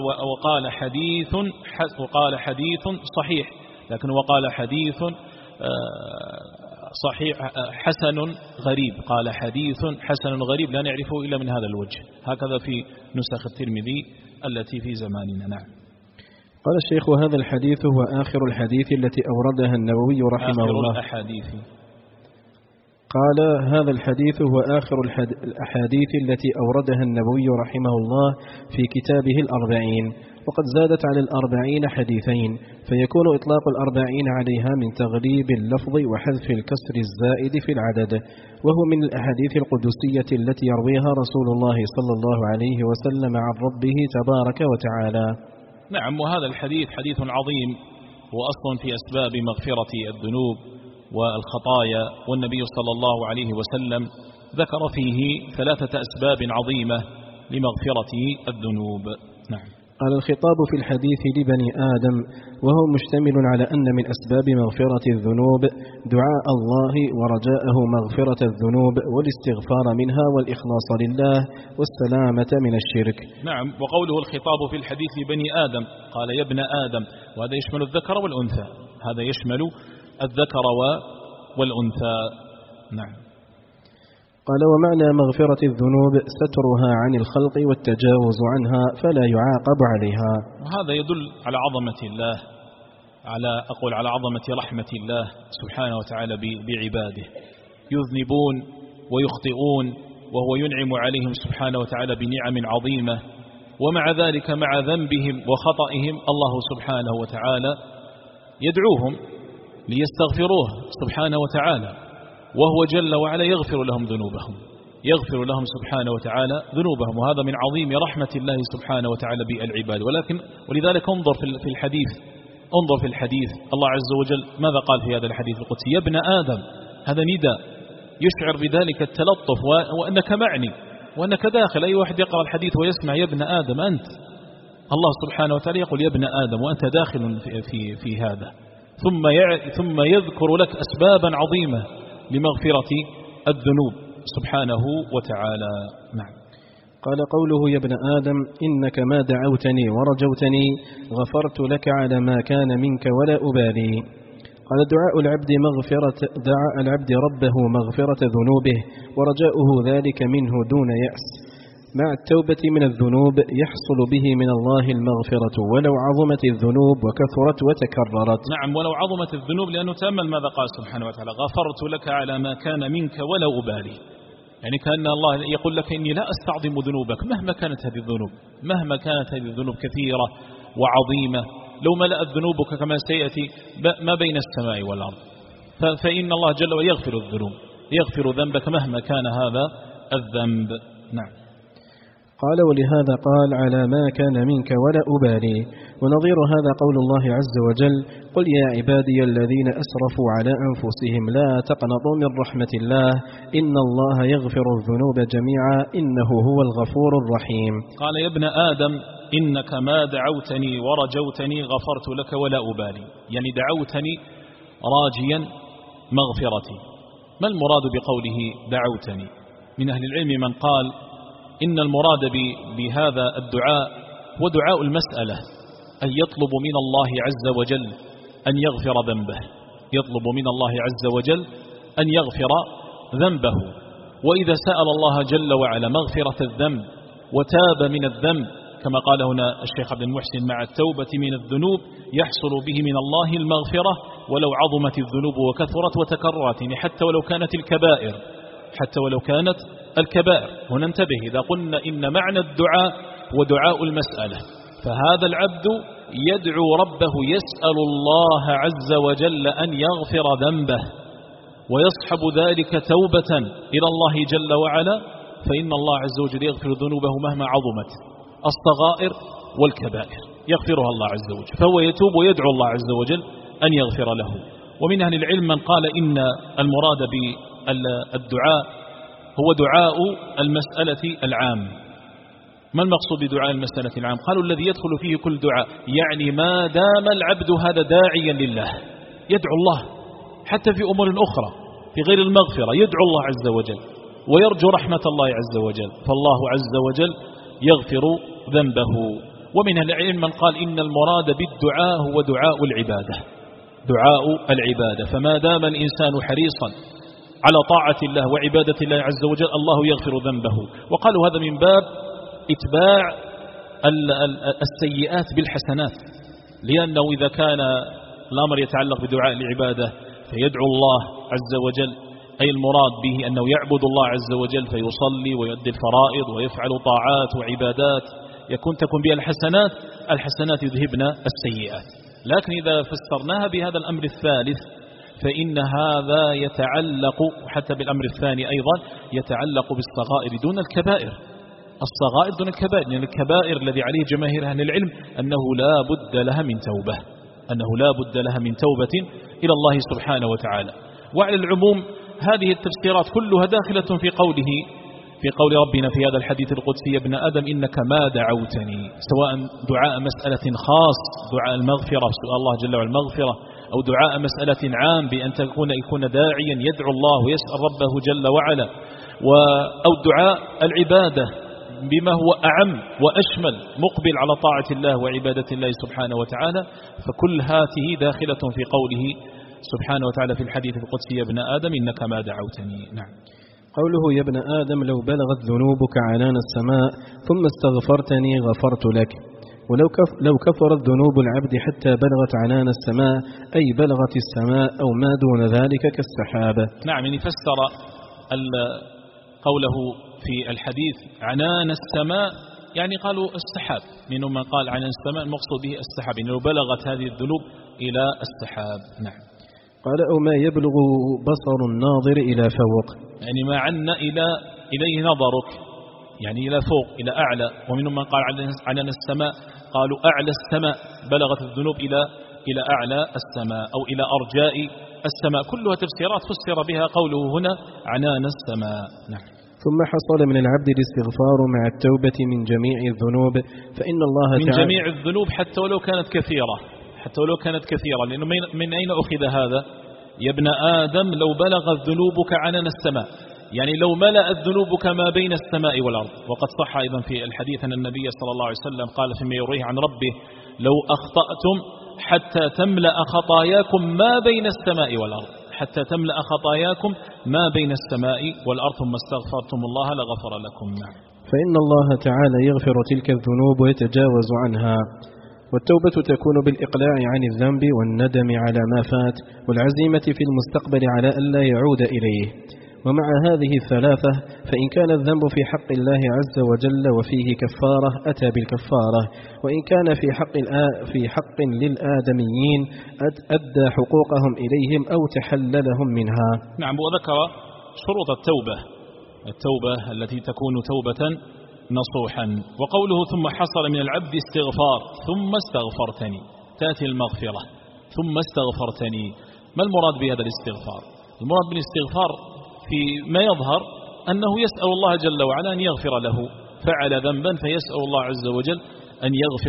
وقال حديث صحيح، لكن وقال حديث صحيح حسن غريب، قال حديث حسن غريب لا نعرفه إلا من هذا الوجه، هكذا في نسخ الترمذي التي في زماننا. نعم. قال الشيخ وهذا الحديث هو آخر الحديث التي أوردها النووي رحمه الله. الأحاديث. قال هذا الحديث هو آخر الأحاديث التي أوردها النووي رحمه الله في كتابه 40، وقد زادت على 40 حديثين، فيكون إطلاق 40 عليها من تغليب اللفظ وحذف الكسر الزائد في العدد، وهو من الأحاديث القدسية التي يرويها رسول الله صلى الله عليه وسلم عن ربه تبارك وتعالى. نعم. وهذا الحديث حديث عظيم وأصل في أسباب مغفرة الذنوب والخطايا، والنبي صلى الله عليه وسلم ذكر فيه 3 أسباب عظيمة لمغفرة الذنوب. نعم. قال الخطاب في الحديث لبني آدم وهو مشتمل على أن من أسباب مغفرة الذنوب دعاء الله ورجاءه مغفرة الذنوب والاستغفار منها والإخلاص لله والسلامة من الشرك. نعم. وقوله الخطاب في الحديث لبني آدم قال يا ابن آدم، وهذا يشمل الذكر والأنثى، هذا يشمل الذكر والأنثى. نعم. قال ومعنى مغفرة الذنوب سترها عن الخلق والتجاوز عنها فلا يعاقب عليها. وهذا يدل على عظمة الله، على عظمة رحمة الله سبحانه وتعالى بعباده، يذنبون ويخطئون وهو ينعم عليهم سبحانه وتعالى بنعم عظيمة، ومع ذلك مع ذنبهم وخطئهم الله سبحانه وتعالى يدعوهم ليستغفروه سبحانه وتعالى، وهو جل وعلا يغفر لهم سبحانه وتعالى ذنوبهم، وهذا من عظيم رحمة الله سبحانه وتعالى بالعباد. ولذلك انظر في الحديث الله عز وجل ماذا قال في هذا الحديث القدسي؟ يا ابن آدم، هذا نداء يشعر بذلك التلطف وأنك معني وأنك داخل. أي واحد يقرأ الحديث ويسمع يا ابن آدم أنت، الله سبحانه وتعالى يقول يا ابن آدم وأنت داخل في هذا، ثم يذكر لك أسبابا عظيمة لمغفرة الذنوب سبحانه وتعالى. نعم. قال قوله يا ابن آدم إنك ما دعوتني ورجوتني غفرت لك على ما كان منك ولا أبالي. قال دعاء العبد ربه مغفرة ذنوبه ورجاؤه ذلك منه دون يأس، مع التوبة من الذنوب يحصل به من الله المغفرة ولو عظمت الذنوب وكثرت وتكررت. نعم، ولو عظمت الذنوب، لأنه تأمل ماذا قال سبحانه وتعالى غفرت لك على ما كان منك ولا أبالي، يعني كأن الله يقول لك إني لا أستعظم ذنوبك مهما كانت هذه الذنوب كثيرة وعظيمة، لو ملأت ذنوبك كما سيأتي ما بين السماء والأرض، فإن الله جل وعلا يغفر الذنوب، يغفر ذنبك مهما كان هذا الذنب. نعم. قال ولهذا قال على ما كان منك ولا أبالي. ونظير هذا قول الله عز وجل قل يا عبادي الذين أسرفوا على أنفسهم لا تقنطوا من رحمة الله إن الله يغفر الذنوب جميعا إنه هو الغفور الرحيم. قال يا ابن آدم إنك ما دعوتني ورجوتني غفرت لك ولا أبالي، يعني دعوتني راجيا مغفرتي. ما المراد بقوله دعوتني؟ من أهل العلم من قال إن المراد بهذا الدعاء هو دعاء المسألة، أن يطلب من الله عز وجل أن يغفر ذنبه، يطلب من الله عز وجل أن يغفر ذنبه. وإذا سأل الله جل وعلا مغفرة الذنب وتاب من الذنب كما قال هنا الشيخ عبد المحسن مع التوبة من الذنوب يحصل به من الله المغفرة ولو عظمت الذنوب وكثرت وتكررت، يعني حتى ولو كانت الكبائر. هنا انتبه، إذا قلنا إن معنى الدعاء هو دعاء المسألة، فهذا العبد يدعو ربه يسأل الله عز وجل أن يغفر ذنبه ويصحب ذلك توبة إلى الله جل وعلا، فإن الله عز وجل يغفر ذنوبه مهما عظمت الصغائر والكبائر، يغفرها الله عز وجل، فهو يتوب ويدعو الله عز وجل أن يغفر له. ومن أهل العلم من قال إن المراد بالدعاء هو دعاء المسألة العام. ما المقصود بدعاء المسألة العام؟ قالوا الذي يدخل فيه كل دعاء، يعني ما دام العبد هذا داعيا لله يدعو الله حتى في أمور أخرى في غير المغفرة، يدعو الله عز وجل ويرجو رحمة الله عز وجل، فالله عز وجل يغفر ذنبه. ومن العلم من قال إن المراد بالدعاء هو دعاء العبادة، فما دام الإنسان حريصا على طاعة الله وعبادة الله عز وجل الله يغفر ذنبه. وقالوا هذا من باب إتباع السيئات بالحسنات، لأنه إذا كان الأمر يتعلق بدعاء العبادة فيدعو الله عز وجل، أي المراد به أنه يعبد الله عز وجل فيصلي ويؤدي الفرائض ويفعل طاعات وعبادات تكون بها الحسنات يذهبن السيئات. لكن إذا فسرناها بهذا الأمر الثالث فإن هذا يتعلق حتى بالأمر الثاني أيضا يتعلق بالصغائر دون الكبائر، الصغائر دون الكبائر، لأن الكبائر الذي عليه جماهير أهل العلم أنه لا بد لها من توبة إلى الله سبحانه وتعالى. وعلى العموم هذه التفسيرات كلها داخلة في قوله في قول ربنا في هذا الحديث القدسي: يا ابن آدم إنك ما دعوتني، سواء دعاء مسألة خاص دعاء المغفرة سؤال الله جل وعلا المغفرة، أو دعاء مسألة عام بأن يكون داعيا يدعو الله ويسأل ربه جل وعلا، أو دعاء العبادة بما هو أعم وأشمل مقبل على طاعة الله وعبادة الله سبحانه وتعالى، فكل هذه داخلة في قوله سبحانه وتعالى في الحديث القدسي: يا ابن آدم إنك ما دعوتني. نعم. قوله: يا ابن آدم لو بلغت ذنوبك عنان السماء ثم استغفرتني غفرت لك. ولو كفرت ذنوب العبد حتى بلغت عنان السماء أي بلغت السماء أو ما دون ذلك كالسحابة. نعم، يعني فسر قوله في الحديث عنان السماء، يعني قالوا السحاب، منهم من قال عنان السماء المقصود به السحاب، يعني لو بلغت هذه الذنوب إلى السحاب. نعم. قال: أو ما يبلغ بصر الناظر إلى فوق، يعني ما عنا إليه نظرك، يعني إلى فوق إلى أعلى. ومنهم من قال عنان السماء قالوا أعلى السماء، بلغت الذنوب إلى أعلى السماء أو إلى أرجاء السماء، كلها تفسيرات فسر بها قوله هنا عنان السماء. نعم. ثم حصل من العبد الاستغفار مع التوبة من جميع الذنوب، فإن الله من جميع الذنوب حتى ولو كانت كثيرة، لأنه من أين أخذ هذا؟ يا ابن آدم لو بلغت ذنوبك عنان السماء، يعني لو ملأت ذنوبك ما بين السماء والأرض. وقد صح أيضا في الحديث أن النبي صلى الله عليه وسلم قال فيما يرويه عن ربه: لو أخطأتم حتى تملأ خطاياكم ما بين السماء والأرض، حتى تملأ خطاياكم ما بين السماء والأرض ثم استغفرتم الله لغفر لكم. فإن الله تعالى يغفر تلك الذنوب ويتجاوز عنها. والتوبة تكون بالإقلاع عن الذنب والندم على ما فات والعزيمة في المستقبل على ألا يعود إليه. ومع هذه الثلاثة فإن كان الذنب في حق الله عز وجل وفيه كفارة أتى بالكفارة، وإن كان في حق للآدميين أدى حقوقهم إليهم أو تحللهم منها. نعم. وذكر شروط التوبة التي تكون توبة نصوحا. وقوله ثم حصل من العبد استغفار ثم استغفرتني، تأتي المغفرة ثم استغفرتني. ما المراد بهذا الاستغفار؟ المراد بالاستغفار في ما يظهر أنه يسأل الله جل وعلا أن يغفر له، فعل ذنبا فيسأل الله عز وجل أن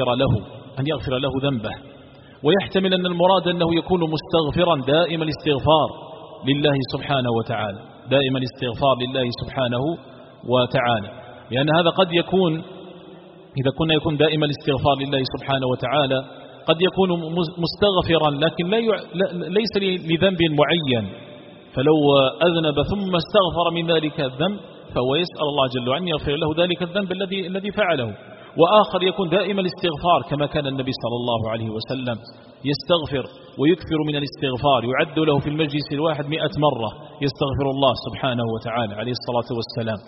يغفر له ذنبه. ويحتمل أن المراد أنه يكون مستغفرا دائم الاستغفار لله سبحانه وتعالى، دائم الاستغفار لله سبحانه وتعالى، لأن هذا قد يكون إذا كنا يكون دائم الاستغفار لله سبحانه وتعالى قد يكون مستغفرا لكن ليس لذنب معين، فلو أذنب ثم استغفر من ذلك الذنب فهو يسأل الله جل وعلا أن يغفر له ذلك الذنب الذي فعله. وآخر يكون دائم الاستغفار كما كان النبي صلى الله عليه وسلم يستغفر ويكثر من الاستغفار، يعد له في المجلس الواحد 100 مرة يستغفر الله سبحانه وتعالى عليه الصلاة والسلام.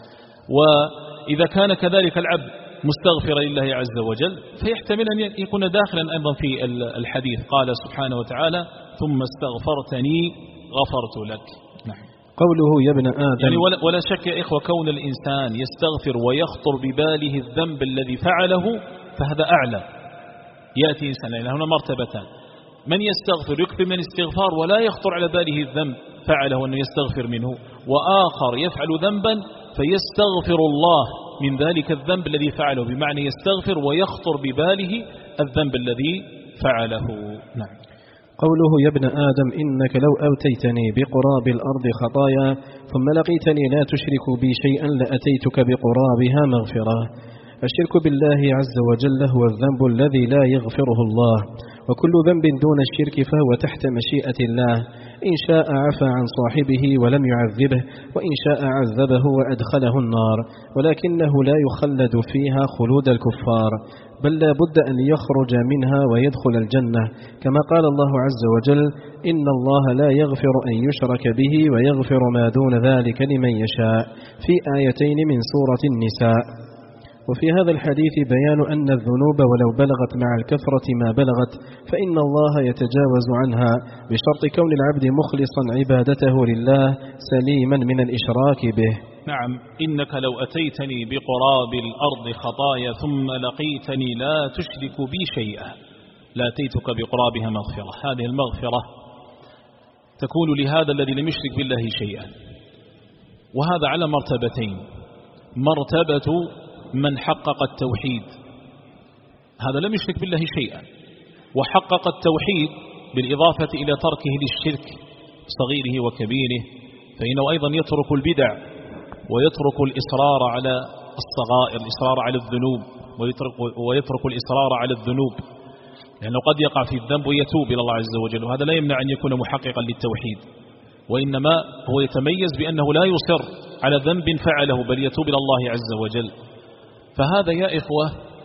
وإذا كان كذلك العبد مستغفر لله عز وجل فيحتمل أن يكون داخلا أيضا في الحديث. قال سبحانه وتعالى ثم استغفرتني غفرت لك. نعم. قوله يا ابن آدم، يعني ولا شك يا إخوة كون الإنسان يستغفر ويخطر بباله الذنب الذي فعله فهذا أعلى. يأتي إنسان لأن هنا مرتبتان: من يستغفر يكثر من الاستغفار ولا يخطر على باله الذنب فعله أنه يستغفر منه، وآخر يفعل ذنبا فيستغفر الله من ذلك الذنب الذي فعله، بمعنى يستغفر ويخطر بباله الذنب الذي فعله. نعم. قوله يا ابن آدم إنك لو أوتيتني بقراب الأرض خطايا ثم لقيتني لا تشرك بي شيئا لأتيتك بقرابها مغفرة. الشرك بالله عز وجل هو الذنب الذي لا يغفره الله، وكل ذنب دون الشرك فهو تحت مشيئة الله، إن شاء عفى عن صاحبه ولم يعذبه، وإن شاء عذبه وأدخله النار، ولكنه لا يخلد فيها خلود الكفار، بل لا بد أن يخرج منها ويدخل الجنة، كما قال الله عز وجل إن الله لا يغفر أن يشرك به ويغفر ما دون ذلك لمن يشاء في آيتين من سورة النساء. وفي هذا الحديث بيان أن الذنوب ولو بلغت مع الكثرة ما بلغت فإن الله يتجاوز عنها بشرط كون العبد مخلصا عبادته لله سليما من الإشراك به. نعم. إنك لو أتيتني بقراب الأرض خطايا ثم لقيتني لا تشرك بي شيئا لأتيتك بقرابها مغفرة. هذه المغفرة تكون لهذا الذي لم يشرك بالله شيئا، وهذا على مرتبتين. مرتبة من حقق التوحيد، هذا لم يشرك بالله شيئا وحقق التوحيد بالإضافة إلى تركه للشرك صغيره وكبيره، فإنه أيضا يترك البدع ويترك الإصرار على الصغائر، الإصرار على الذنوب، ويترك الإصرار على الذنوب، لأنه قد يقع في الذنب ويتوب إلى الله عز وجل، وهذا لا يمنع أن يكون محققا للتوحيد، وإنما هو يتميز بأنه لا يصر على ذنب فعله بل يتوب إلى الله عز وجل. فهذا يا إخوة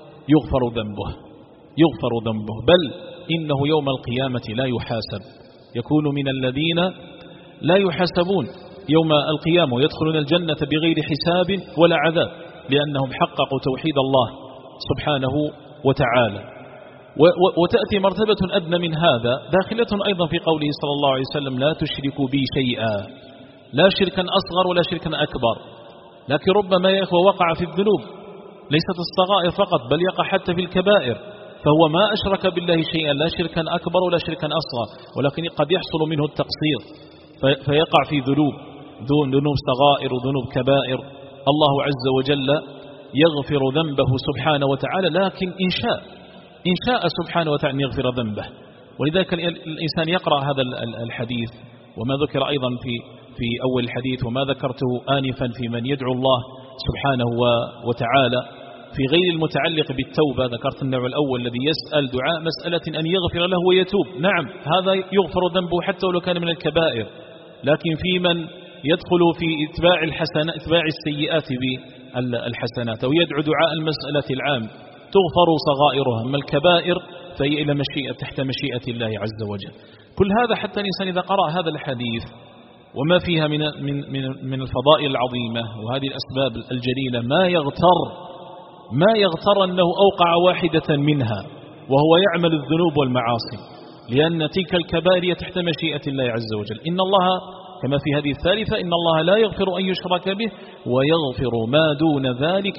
يغفر ذنبه، بل إنه يوم القيامة لا يحاسب، يكون من الذين لا يحاسبون يوم القيامة ويدخلون الجنة بغير حساب ولا عذاب، لأنهم حققوا توحيد الله سبحانه وتعالى. وتأتي مرتبة أدنى من هذا داخلة أيضا في قوله صلى الله عليه وسلم: لا تشركوا بي شيئا، لا شركا أصغر ولا شركا أكبر. لكن ربما يا إخوة وقع في الذنوب ليست الصغائر فقط، بل يقع حتى في الكبائر، فهو ما أشرك بالله شيئا، لا شركا أكبر ولا شركا أصغر، ولكن قد يحصل منه التقصير فيقع في ذنوب صغائر وذنوب كبائر. الله عز وجل يغفر ذنبه سبحانه وتعالى، لكن إن شاء سبحانه وتعالى أن يغفر ذنبه. ولذلك الإنسان يقرأ هذا الحديث وما ذكر أيضا في أول الحديث وما ذكرته آنفا في من يدعو الله سبحانه وتعالى في غير المتعلق بالتوبة. ذكرت النوع الأول الذي يسأل دعاء مسألة أن يغفر له ويتوب، نعم هذا يغفر ذنبه حتى ولو كان من الكبائر. لكن في من يدخل في اتباع السيئات بالحسنات، أو يدعو دعاء المسألة العام، تغفر صغائرها، أما الكبائر فهي إلى تحت مشيئة الله عز وجل. كل هذا حتى الإنسان إذا قرأ هذا الحديث وما فيها من الفضائل العظيمة وهذه الأسباب الجليلة ما يغتر أنه أوقع واحدة منها وهو يعمل الذنوب والمعاصي، لأن تلك الكبائر تحت مشيئة الله عز وجل. إن الله كما في هذه الثالثة: إن الله لا يغفر أن يشرك به ويغفر ما دون ذلك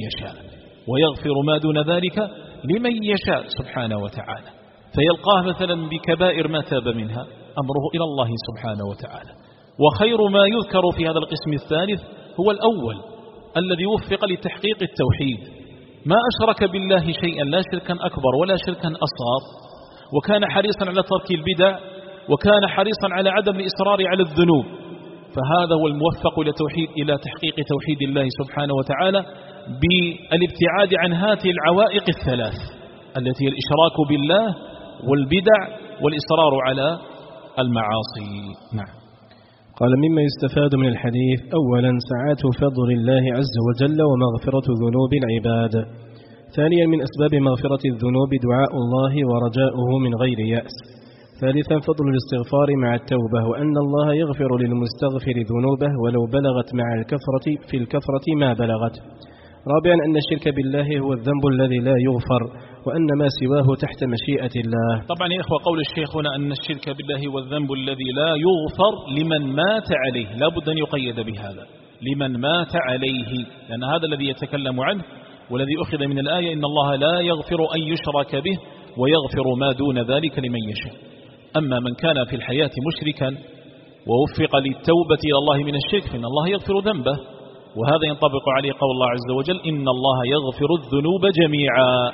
لمن يشاء سبحانه وتعالى. فيلقاه مثلا بكبائر ما تاب منها أمره إلى الله سبحانه وتعالى. وخير ما يذكر في هذا القسم الثالث هو الأول الذي وفق لتحقيق التوحيد، ما أشرك بالله شيئا، لا شركا أكبر ولا شركا أصغر، وكان حريصا على ترك البدع، وكان حريصا على عدم الإصرار على الذنوب، فهذا هو الموفق إلى تحقيق توحيد الله سبحانه وتعالى بالابتعاد عن هذه العوائق الثلاث التي هي الإشراك بالله والبدع والإصرار على المعاصي. نعم. قال: مما يستفاد من الحديث: أولا سعة فضل الله عز وجل ومغفرة ذنوب العباد. ثانيا من أسباب مغفرة الذنوب دعاء الله ورجاؤه من غير يأس. ثالثا فضل الاستغفار مع التوبة، وأن الله يغفر للمستغفر ذنوبه ولو بلغت مع الكثرة ما بلغت. رابعا أن الشرك بالله هو الذنب الذي لا يغفر، وأن ما سواه تحت مشيئة الله. طبعا يا إخوة قول الشيخ هنا أن الشرك بالله هو الذنب الذي لا يغفر لمن مات عليه، لا بد أن يقيد بهذا، لمن مات عليه، لأن هذا الذي يتكلم عنه والذي أخذ من الآية: إن الله لا يغفر أن يشرك به ويغفر ما دون ذلك لمن يشاء. أما من كان في الحياة مشركا ووفق للتوبة إلى الله من الشرك فإن الله يغفر ذنبه، وهذا ينطبق عليه قول الله عز وجل: إن الله يغفر الذنوب جميعا.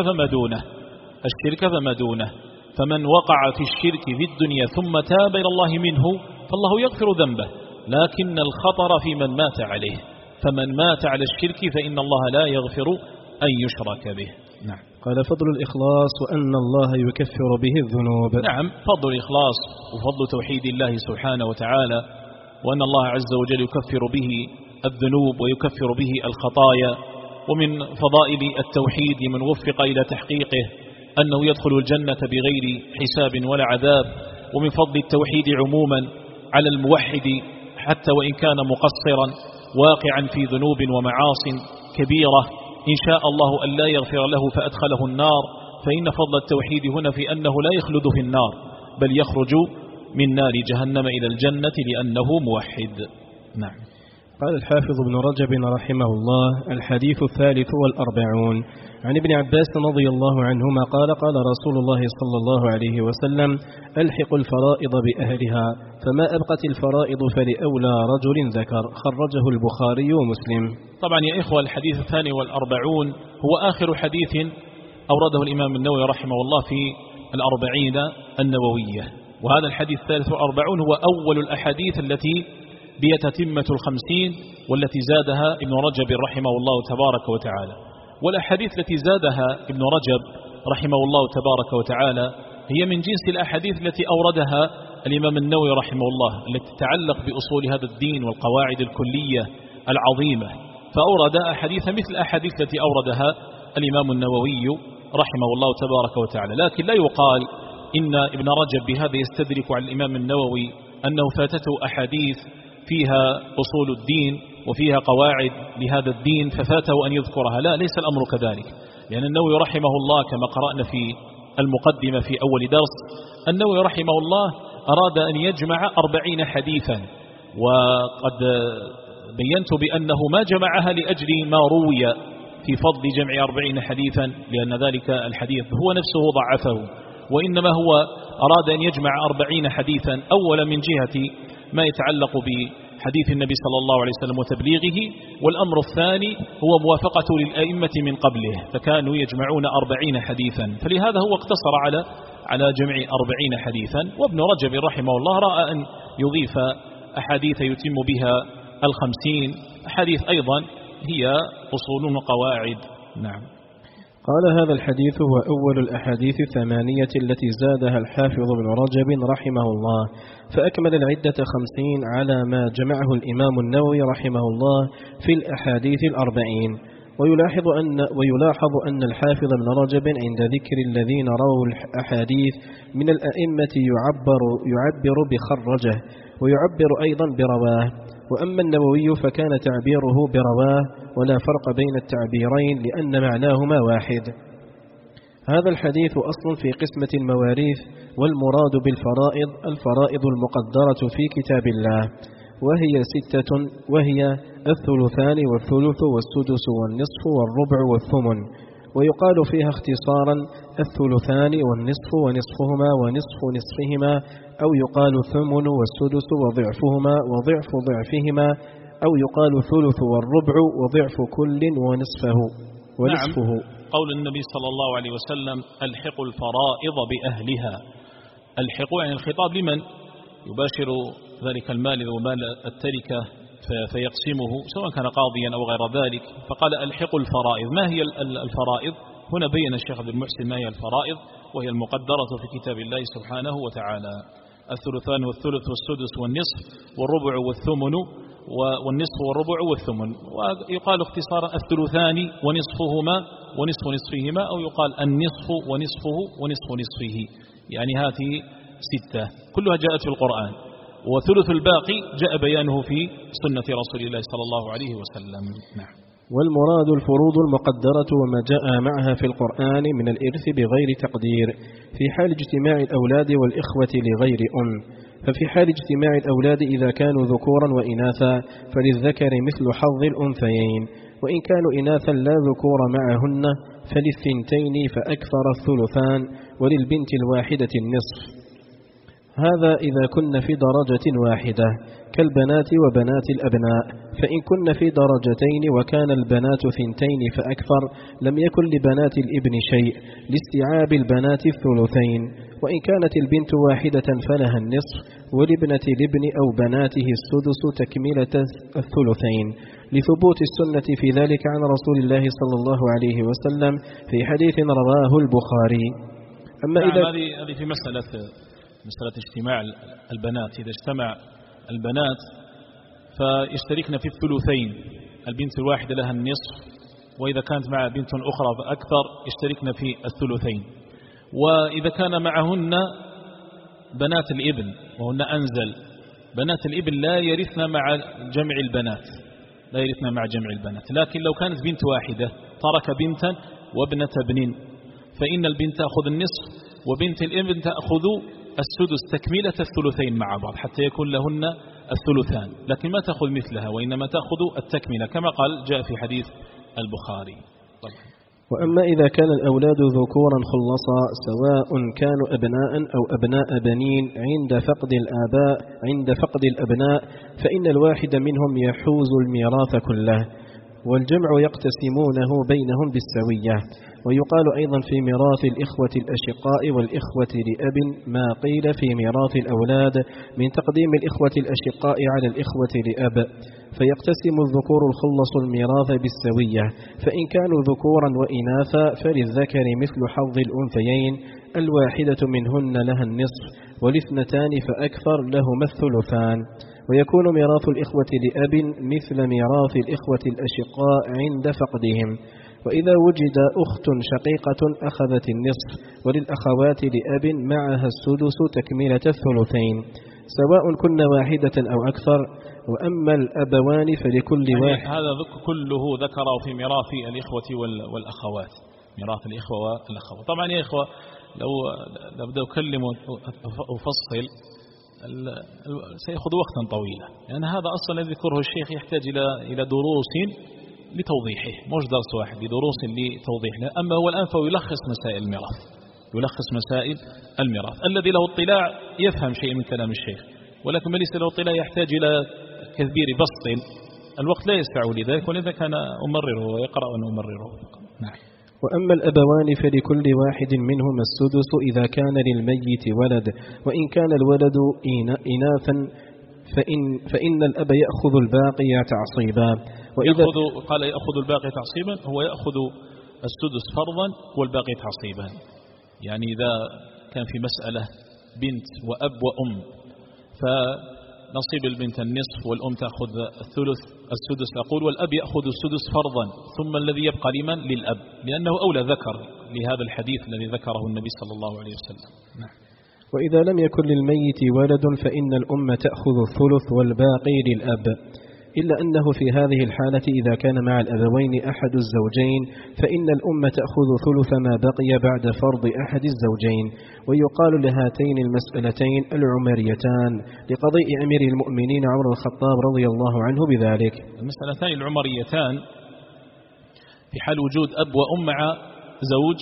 الشرك فما دونه، فمن وقع في الشرك في الدنيا ثم تاب إلى الله منه فالله يغفر ذنبه، لكن الخطر في من مات عليه، فمن مات على الشرك فإن الله لا يغفر أن يشرك به. نعم. قال: فضل الإخلاص وأن الله يكفر به الذنوب. نعم، فضل الإخلاص وفضل توحيد الله سبحانه وتعالى، وأن الله عز وجل يكفر به الذنوب ويكفر به الخطايا. ومن فضائل التوحيد من وفق إلى تحقيقه أنه يدخل الجنة بغير حساب ولا عذاب. ومن فضل التوحيد عموما على الموحد حتى وإن كان مقصرا واقعا في ذنوب ومعاص كبيرة، إن شاء الله أن لا يغفر له فأدخله النار، فإن فضل التوحيد هنا في أنه لا يخلد في النار بل يخرج من نار جهنم إلى الجنة لأنه موحد. نعم. قال الحافظ ابن رجب رحمه الله: الحديث 43 عن ابن عباس رضي الله عنهما قال: قال رسول الله صلى الله عليه وسلم: ألحقوا الفرائض بأهلها، فما أبقت الفرائض فلأولى رجل ذكر. خرجه البخاري ومسلم. طبعا يا إخوة، الحديث 42 هو آخر حديث أورده الإمام النووي رحمه الله في 40 النووية، وهذا الحديث 43 هو أول الأحاديث التي بيتتمة 50 والتي زادها ابن رجب رحمه الله تبارك وتعالى. والأحاديث التي زادها ابن رجب رحمه الله تبارك وتعالى هي من جنس الأحاديث التي أوردها الإمام النووي رحمه الله، التي تتعلق بأصول هذا الدين والقواعد الكلية العظيمة، فأورد أحاديث مثل الأحاديث التي أوردها الإمام النووي رحمه الله تبارك وتعالى. لكن لا يقال إن ابن رجب بهذا يستدرك على الإمام النووي أنه فاتته أحاديث فيها أصول الدين وفيها قواعد لهذا الدين ففاته أن يذكرها، لا، ليس الأمر كذلك، لأن النووي رحمه الله كما قرأنا في المقدمة في أول درس، النووي رحمه الله أراد أن يجمع 40 حديثا، وقد بينت بأنه ما جمعها لأجل ما روي في فضل جمع 40 حديثا، لأن ذلك الحديث هو نفسه ضعفه، وإنما هو أراد أن يجمع 40 حديثا، أولا من جهة ما يتعلق بحديث النبي صلى الله عليه وسلم وتبليغه، والأمر الثاني هو موافقته للأئمة من قبله، فكانوا يجمعون 40 حديثا، فلهذا هو اقتصر على جمع 40 حديثا. وابن رجب رحمه الله رأى أن يضيف أحاديث يتم بها 50 أحاديث أيضا هي أصول وقواعد. نعم. قال: هذا الحديث هو أول الأحاديث 8 التي زادها الحافظ ابن رجب رحمه الله، فأكمل العدة 50 على ما جمعه الإمام النووي رحمه الله في الأحاديث 40. ويلاحظ أن الحافظ ابن رجب عند ذكر الذين رووا الأحاديث من الأئمة يعبر بخرجه، ويعبر أيضا برواه. وأما النووي فكان تعبيره برواه، ولا فرق بين التعبيرين لأن معناهما واحد. هذا الحديث أصل في قسمة المواريث، والمراد بالفرائض الفرائض المقدرة في كتاب الله، وهي 6، وهي 2 والثلث والسدس والنصف والربع والثمن. ويقال فيها اختصارا 2 والنصف ونصفهما ونصف نصفهما، أو يقال ثمن والسدس وضعفهما وضعف ضعفهما، أو يقال ثلث والربع وضعف كل ونصفه. نعم. قول النبي صلى الله عليه وسلم: ألحقوا الفرائض بأهلها. ألحقوا يعني الخطاب لمن يباشر ذلك المال ومال التركة فيقسمه، سواء كان قاضيا أو غير ذلك، فقال: ألحقوا الفرائض. ما هي الفرائض؟ هنا بين الشيخ عبد المحسن ما هي الفرائض، وهي المقدرة في كتاب الله سبحانه وتعالى: 2 والثلث والسدس والنصف والربع والثمن، والنصف والربع والثمن. ويقال اختصارا 2 ونصفهما ونصف نصفهما، أو يقال النصف ونصفه ونصف نصفه، يعني هذه 6 كلها جاءت في القرآن، وثلث الباقي جاء بيانه في سنة رسول الله صلى الله عليه وسلم. نعم. والمراد الفروض المقدرة وما جاء معها في القرآن من الإرث بغير تقدير في حال اجتماع الأولاد والإخوة لغير ففي حال اجتماع الأولاد إذا كانوا ذكورا وإناثا فللذكر مثل حظ الأنثيين، وإن كانوا إناثا لا ذكور معهن فللثنتين فأكثر 2، وللبنت الواحدة النصف. هذا إذا كن في درجة واحدة كالبنات وبنات الأبناء، فإن كن في درجتين وكان البنات 2 فأكثر لم يكن لبنات الابن شيء لاستيعاب البنات 2، وإن كانت البنت واحدة فلها النصف، ولابنة الابن أو بناته السدس تكملة 2، لثبوت السنة في ذلك عن رسول الله صلى الله عليه وسلم في حديث رواه البخاري. أما إذا هذه في مسألة اجتماع البنات، إذا اجتمع البنات فيشتركن في 2، البنت الواحدة لها النصف، وإذا كانت مع بنت أخرى فأكثر يشتركن في 2. وإذا كان معهن بنات الابن وهن أنزل، بنات الابن لا يرثن مع جمع البنات، لكن لو كانت بنت واحدة ترك بنتا وابنة ابن، فإن البنت تأخذ النصف وبنت الابن تأخذ السدس تكملة 2 مع بعض، حتى يكون لهن الثلثان، لكن ما تأخذ مثلها وإنما تأخذ التكملة كما قال جاء في حديث البخاري. وأما إذا كان الأولاد ذكورا خلصا سواء كانوا أبناء أو أبناء بنين عند فقد الأبناء فإن الواحد منهم يحوز الميراث كله، والجمع يقتسمونه بينهم بالسوية. ويقال أيضا في ميراث الإخوة الأشقاء والإخوة لأب ما قيل في ميراث الأولاد من تقديم الإخوة الأشقاء على الإخوة لأب، فيقتسم الذكور الخلص الميراث بالسوية، فإن كانوا ذكورا وإناثا فللذكر مثل حظ الأنثيين، الواحدة منهن لها النصف والاثنتان فأكثر لهما الثلثان. ويكون ميراث الإخوة لأب مثل ميراث الإخوة الأشقاء عند فقدهم. وإذا وجد أخت شقيقة أخذت النصف، وللأخوات لأب معها السدس تكملة الثلثين سواء كن واحدة أو أكثر. وأما الأبوان فلكل واحد. هذا كله ذكره في ميراث الإخوة والأخوات، ميراث الإخوة والأخوات. طبعا يا إخوة لو أبدأ أكلم وأفصل سيأخذ وقتا طويلا، لأن هذا أصلا الذي ذكره الشيخ يحتاج إلى دروس لتوضيحه، مش درس واحد، لدروس لتوضيحه. أما هو الآن فهو يلخص مسائل الميراث، الذي له اطلاع يفهم شيء من كلام الشيخ، ولكن من ليس له اطلاع يحتاج إلى كثير بسط، الوقت لا يسع لذلك، ولذا كان أمرره ويقرأ أن أمرره. نعم. وأما الأبوان فلكل واحد منهما السدس إذا كان للميت ولد، وإن كان الولد إناثا فإن الأب يأخذ الباقي تعصيبا. قال يأخذ الباقي تعصيبا، هو يأخذ السدس فرضا والباقي تعصيبا. يعني إذا كان في مسألة بنت وأب وأم فنصيب البنت النصف والأم تأخذ السدس أقول، والأب يأخذ السدس فرضا، ثم الذي يبقى لمن؟ للأب، لأنه أولى ذكر لهذا الحديث الذي ذكره النبي صلى الله عليه وسلم. نعم. وإذا لم يكن للميت ولد فإن الأم تأخذ الثلث والباقي للأب، إلا أنه في هذه الحالة إذا كان مع الأبوين أحد الزوجين فإن الأم تأخذ ثلث ما بقي بعد فرض أحد الزوجين. ويقال لهاتين المسألتين العمريتان لقضاء أمير المؤمنين عمر الخطاب رضي الله عنه بذلك. المسألتان العمريتان في حال وجود أب وأم مع زوج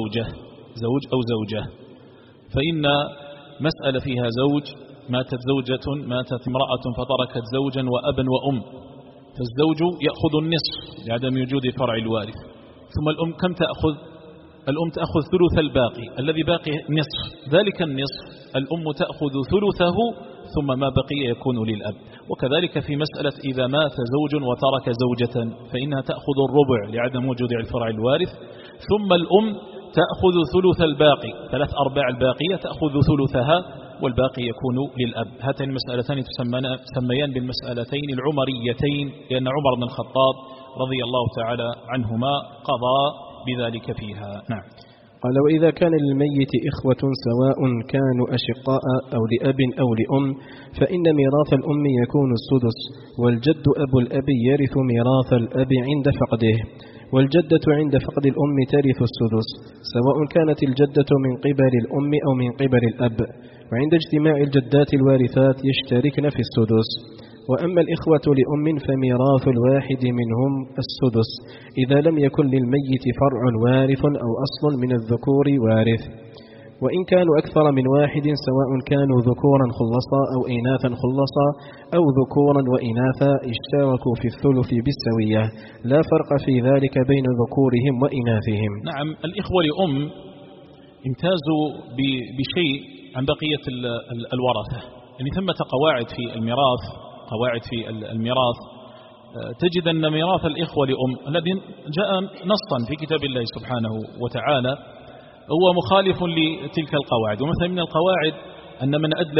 أو زوجة، فإن مسألة فيها زوج، ماتت امرأة فتركت زوجا وأبا وأم، فالزوج يأخذ النصف لعدم وجود فرع الوارث، ثم الأم كم تأخذ؟ الأم تأخذ ثلث الباقي، الذي باقي نصف، ذلك النصف الأم تأخذ ثلثه ثم ما بقي يكون للأب. وكذلك في مسألة إذا مات زوج وترك زوجة فإنها تأخذ الربع لعدم وجود الفرع الوارث، ثم الأم تأخذ ثلث الباقي، 3/4 الباقية تأخذ ثلثها والباقي يكون للأب. هاتين المسألتان تسميان بالمسألتين العمريتين، لأن عمر بن الخطاب رضي الله تعالى عنهما قضى بذلك فيها. نعم. قال وإذا كان للميت إخوة سواء كانوا أشقاء أو لأب أو لأم فإن ميراث الأم يكون السدس، والجد أبو الأب يرث ميراث الأب عند فقده، والجدة عند فقد الأم ترث السدس سواء كانت الجدة من قبل الأم أو من قبل الأب، وعند اجتماع الجدات الوارثات يشتركن في السدس. وأما الإخوة لأم فميراث الواحد منهم السدس إذا لم يكن للميت فرع وارث أو أصل من الذكور وارث، وإن كانوا أكثر من واحد سواء كانوا ذكورا خلصا أو إناثا خلصا أو ذكورا وإناثا اشتركوا في الثلث بالسوية، لا فرق في ذلك بين ذكورهم وإناثهم. نعم. الإخوة لأم امتازوا بشيء عن بقية الورثة، يعني ثمة قواعد في الميراث تجد أن ميراث الإخوة لأم الذي جاء نصا في كتاب الله سبحانه وتعالى هو مخالف لتلك القواعد. ومثلا من القواعد أن من أدلى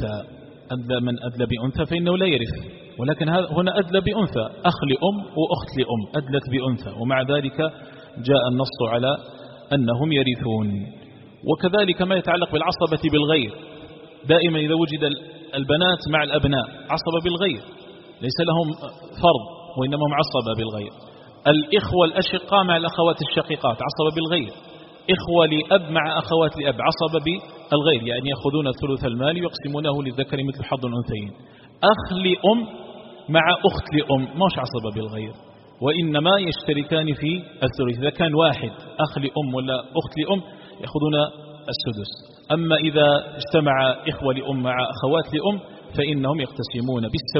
بأنثى فإنه لا يرث، ولكن هنا أدلى بأنثى، أخ لأم وأخت لأم أدلت بأنثى، ومع ذلك جاء النص على أنهم يرثون. وكذلك ما يتعلق بالعصبة بالغير، دائما إذا وجد البنات مع الأبناء عصبة بالغير، ليس لهم فرض وإنما هم عصبة بالغير. الإخوة الأشقاء مع الأخوات الشقيقات عصبة بالغير، إخوة لأب مع أخوات لأب عصبة بالغير، يعني يأخذون ثلث المال ويقسمونه للذكر مثل حظ الأنثيين. أخ لأم مع أخت لأم، مش عصبة بالغير، وإنما يشتركان في الثلث. إذا كان واحد أخ لأم ولا أخت لأم يأخذون السدس. أما إذا اجتمع إخوة لأم مع أخوات لأم فإنهم يقتسمون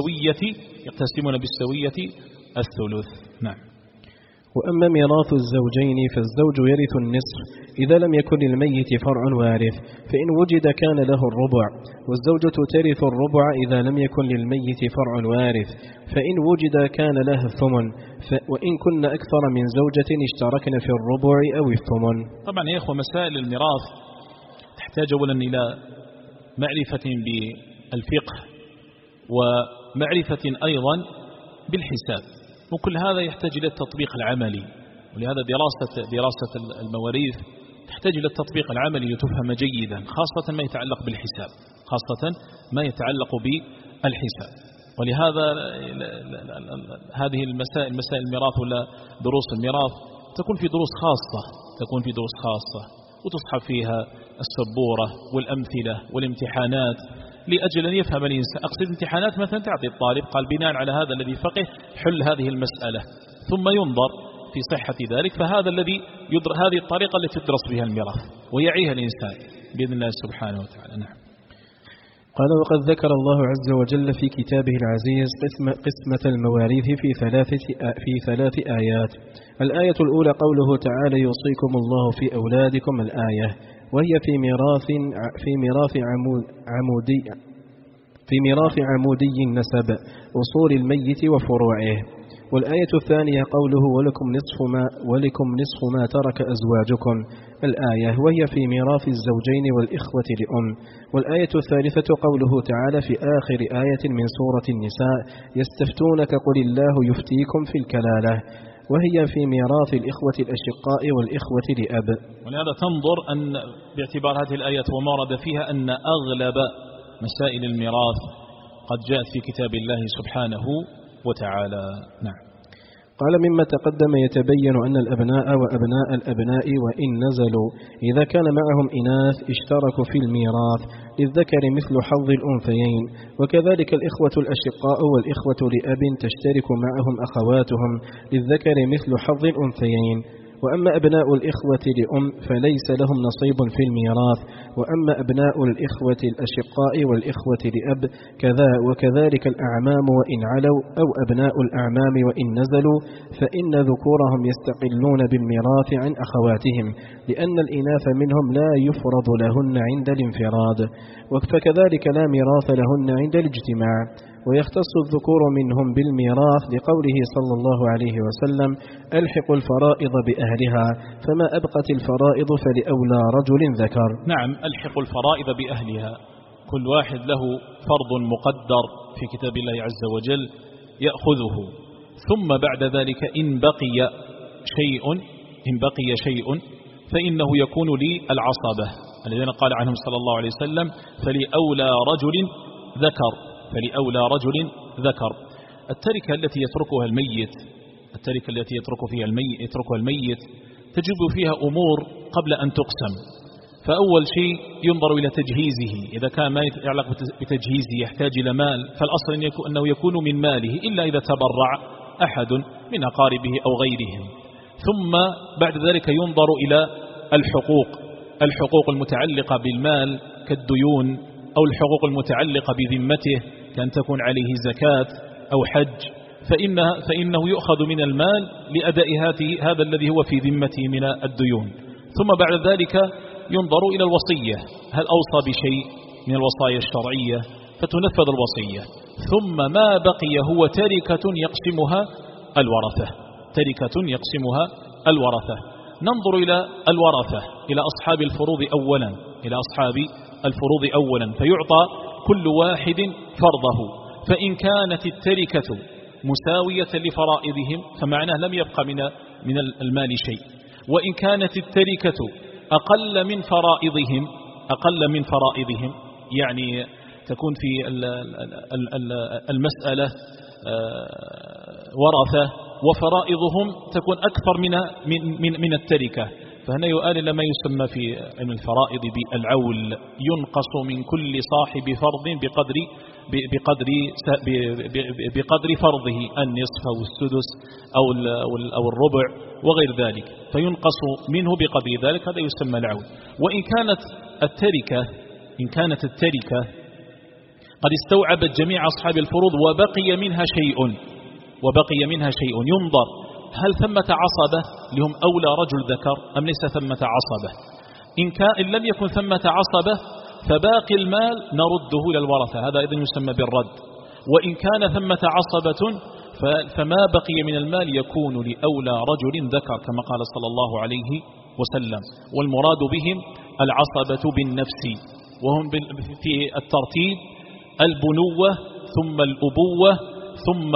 بالسوية الثلث. نعم. وأما ميراث الزوجين فالزوج يرث النصف إذا لم يكن للميت فرع وارث، فإن وجد كان له الربع، والزوجة ترث الربع إذا لم يكن للميت فرع وارث، فإن وجد كان لها الثمن، وإن كن أكثر من زوجة اشتركن في الربع أو الثمن. طبعا يا إخوة مسائل الميراث تحتاج أولا إلى معرفة بالفقه ومعرفة أيضا بالحساب، وكل هذا يحتاج إلى التطبيق العملي. ولهذا دراسة المواريث تحتاج إلى التطبيق العملي لتفهم جيدا، خاصة ما يتعلق بالحساب، ولهذا هذه مسائل الميراث ولا دروس الميراث تكون في دروس خاصة وتصحب فيها السبورة والأمثلة والامتحانات لأجل أن يفهم الإنسان. أقصد امتحانات مثلا تعطي الطالب قال بناء على هذا الذي فقه حل هذه المسألة، ثم ينظر في صحة ذلك، فهذا هذه الطريقة التي تدرس بها الميراث ويعيها الإنسان بإذن الله سبحانه وتعالى. نعم. قال: وقد ذكر الله عز وجل في كتابه العزيز قسمة المواريث في ثلاث آيات. الآية الأولى قوله تعالى: يوصيكم الله في أولادكم، الآية، وهي في ميراث عمودي النسب، أصول الميت وفروعه. والآية الثانية قوله: ولكم نصف ما ترك أزواجكم، الآية، وهي في ميراث الزوجين والإخوة لأم. والآية الثالثة قوله تعالى في آخر آية من سورة النساء: يستفتونك قل الله يفتيكم في الكلالة، وهي في ميراث الإخوة الأشقاء والإخوة لأب. ولهذا تنظر أن باعتبار هذه الآيات وما ورد فيها أن أغلب مسائل الميراث قد جاءت في كتاب الله سبحانه وتعالى. نعم. قال: مما تقدم يتبين أن الأبناء وأبناء الأبناء وإن نزلوا إذا كان معهم إناث اشتركوا في الميراث، للذكر مثل حظ الأنثيين، وكذلك الإخوة الأشقاء والإخوة لأب تشترك معهم أخواتهم، للذكر مثل حظ الأنثيين. وأما أبناء الإخوة لأم فليس لهم نصيب في الميراث، وأما أبناء الإخوة الأشقاء والإخوة لأب وكذلك الأعمام وإن علوا، أو أبناء الأعمام وإن نزلوا، فإن ذكورهم يستقلون بالميراث عن أخواتهم، لأن الإناث منهم لا يفرض لهن عند الانفراد، فكذلك لا ميراث لهن عند الاجتماع. ويختص الذكور منهم بالميراث لقوله صلى الله عليه وسلم: ألحقوا الفرائض بأهلها، فما أبقت الفرائض فلأولى رجل ذكر. نعم، ألحقوا الفرائض بأهلها، كل واحد له فرض مقدر في كتاب الله عز وجل يأخذه، ثم بعد ذلك إن بقي شيء فإنه يكون للعصبة الذين قال عنهم صلى الله عليه وسلم: فلأولى رجل ذكر. التركة التي يتركها الميت تجب فيها أمور قبل أن تقسم. فأول شيء ينظر إلى تجهيزه، إذا كان ما يتعلق بتجهيزه يحتاج إلى مال، فالأصل أنه يكون من ماله إلا إذا تبرع أحد من أقاربه أو غيرهم. ثم بعد ذلك ينظر إلى الحقوق المتعلقة بالمال كالديون، أو الحقوق المتعلقة بذمته كأن تكون عليه زكاة أو حج، فإنه يؤخذ من المال لأداء هذا الذي هو في ذمته من الديون. ثم بعد ذلك ينظر إلى الوصية، هل أوصى بشيء من الوصايا الشرعية فتنفذ الوصية. ثم ما بقي هو تركة يقسمها الورثة. ننظر إلى الورثة، إلى أصحاب الفروض أولا، فيعطى كل واحد فرضه. فإن كانت التركة مساوية لفرائضهم فمعناه لم يبقى من المال شيء، وإن كانت التركة أقل من فرائضهم يعني تكون في المسألة ورثة وفرائضهم تكون أكثر من التركة، فهنا يؤال إلى ما يسمى في علم الفرائض بالعول، ينقص من كل صاحب فرض بقدر فرضه، النصف أو السدس أو الربع وغير ذلك، فينقص منه بقدر ذلك، هذا يسمى العول. وإن كانت التركة قد استوعبت جميع أصحاب الفروض وبقي منها شيء ينظر هل ثمة عصبة لهم أولى رجل ذكر أم ليس ثمة عصبة. إن لم يكن ثمة عصبة فباقي المال نرده إلى الورثة، هذا إذن يسمى بالرد. وإن كان ثمة عصبة فما بقي من المال يكون لأولى رجل ذكر كما قال صلى الله عليه وسلم. والمراد بهم العصبة بالنفس، وهم في الترتيب البنوة ثم الأبوة ثم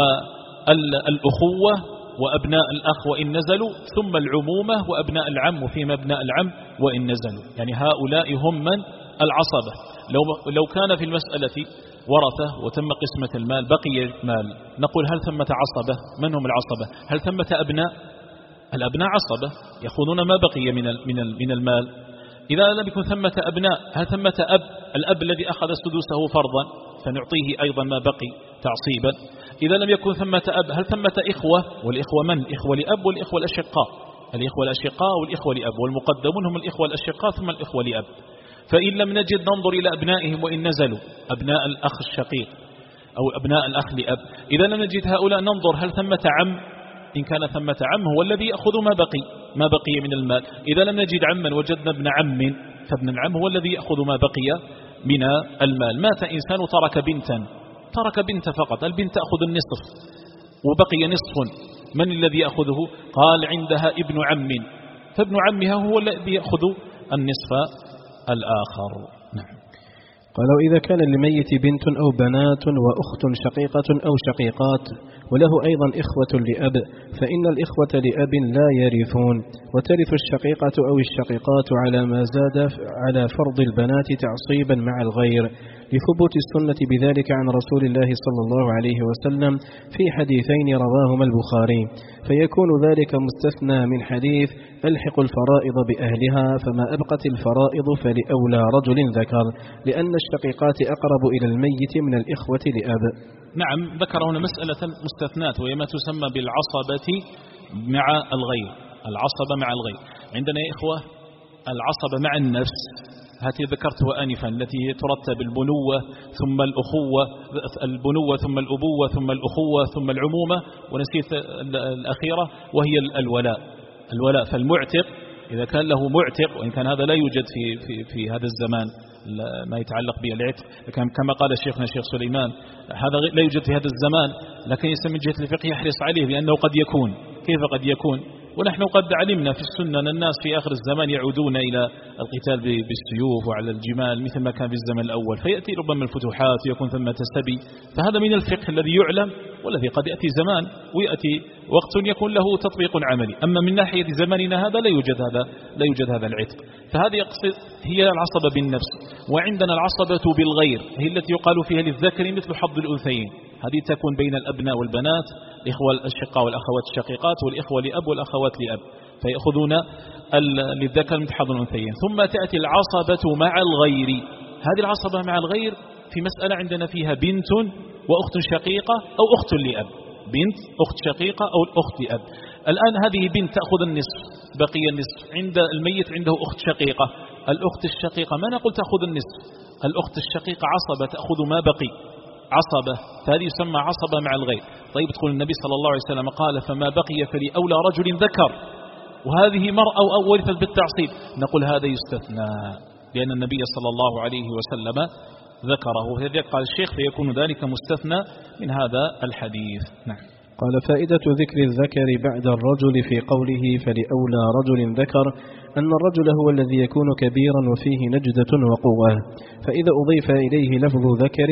الأخوة وأبناء الأخ وإن نزلوا، ثم العمومة وأبناء العم وفيما أبناء العم وإن نزلوا، يعني هؤلاء هم من العصبة. لو كان في المسألة ورثة وتم قسمة المال بقي مال، نقول هل ثمة عصبة؟ من هم العصبة؟ هل ثمة أبناء؟ الأبناء عصبة يأخذون ما بقي من المال. إذا لم يكن ثمة أبناء هل ثمة أب؟ الأب الذي أخذ سدوسه فرضا فنعطيه أيضا ما بقي تعصيبا. إذا لم يكن ثمة أب هل ثمة إخوة؟ والإخوة من؟ إخوة لأب والإخوة الأشقاء، الإخوة الأشقاء والإخوة لأب، والمقدمون هم الإخوة الأشقاء ثم الإخوة لأب. فإن لم نجد ننظر إلى أبنائهم وإن نزلوا، أبناء الأخ الشقيق أو أبناء الأخ لأب. إذا لم نجد هؤلاء ننظر هل ثمة عم؟ إن كان ثمة عم هو الذي يأخذ ما بقي من المال. إذا لم نجد عما وجدنا ابن عم فابن العم هو الذي يأخذ ما بقي من المال. مات إنسان ترك بنت فقط، البنت تأخذ النصف وبقي نصف، من الذي يأخذه؟ قال عندها ابن عم، فابن عمها هو الذي يأخذ النصف الآخر. نعم. قال: وإذا كان للميت بنت أو بنات وأخت شقيقة أو شقيقات وله أيضا إخوة لأب، فإن الإخوة لأب لا يرثون، وترث الشقيقة أو الشقيقات على ما زاد على فرض البنات تعصيبا مع الغير، لثبوت السنة بذلك عن رسول الله صلى الله عليه وسلم في حديثين رواهما البخاري، فيكون ذلك مستثنى من حديث ألحق الفرائض بأهلها، فما أبقت الفرائض فلأولى رجل ذكر، لأن الشقيقات أقرب إلى الميت من الإخوة لأب. نعم، ذكر هنا مسألة مستثنات وهي ما تسمى بالعصبة مع الغير. العصبة مع الغير عندنا يا إخوة العصبة مع النفس، هذه ذكرتها آنفا، التي ترتب البنوة ثم الأخوة، البنوة ثم الأبوة ثم الأخوة ثم العمومة، ونسيت الأخيرة وهي الولاء. فالمعتق إذا كان له معتق، وإن كان هذا لا يوجد في هذا الزمان ما يتعلق بالعتق، كما قال شيخنا الشيخ سليمان هذا لا يوجد في هذا الزمان، لكن من جهة الفقه يحرص عليه لأنه قد يكون. كيف قد يكون؟ ونحن قد علمنا في السنة أن الناس في آخر الزمان يعودون إلى القتال بالسيوف وعلى الجمال مثل ما كان في الزمن الأول، فيأتي ربما الفتوحات ويكون ثم تسبي، فهذا من الفقه الذي يعلم والذي قد يأتي زمان ويأتي وقت يكون له تطبيق عملي. أما من ناحية زماننا هذا لا يوجد هذا العتق. فهذه هي العصبة بالنفس. وعندنا العصبة بالغير هي التي يقال فيها للذكر مثل حظ الأنثيين، هذه تكون بين الأبناء والبنات، الإخوة الأشقاء والأخوات الشقيقات، والإخوة لأب والأخوات لأب، فيأخذون للذكر مثل حظ الأنثيين. ثم تأتي العصبة مع الغير. هذه العصبة مع الغير في مسألة عندنا فيها بنت وأخت شقيقة أو أخت لأب، بنت أخت شقيقة أو الأخت لأب. الآن هذه بنت تأخذ النصف، بقي النصف، عند الميت عنده أخت شقيقة، الأخت الشقيقة ما نقول تأخذ النصف، الأخت الشقيقة عصبة تأخذ ما بقي عصبة، فهذه يسمى عصبة مع الغير. طيب تقول النبي صلى الله عليه وسلم قال فما بقي فلأولى رجل ذكر، وهذه مرأة أو ورثت بالتعصيب، نقول هذا يستثنى لأن النبي صلى الله عليه وسلم ذكره، وهذا قال الشيخ فيكون ذلك مستثنى من هذا الحديث. نعم. قال: فائدة ذكر الذكر بعد الرجل في قوله فلأولى رجل ذكر أن الرجل هو الذي يكون كبيرا وفيه نجدة وقوة، فإذا أضيف إليه لفظ ذكر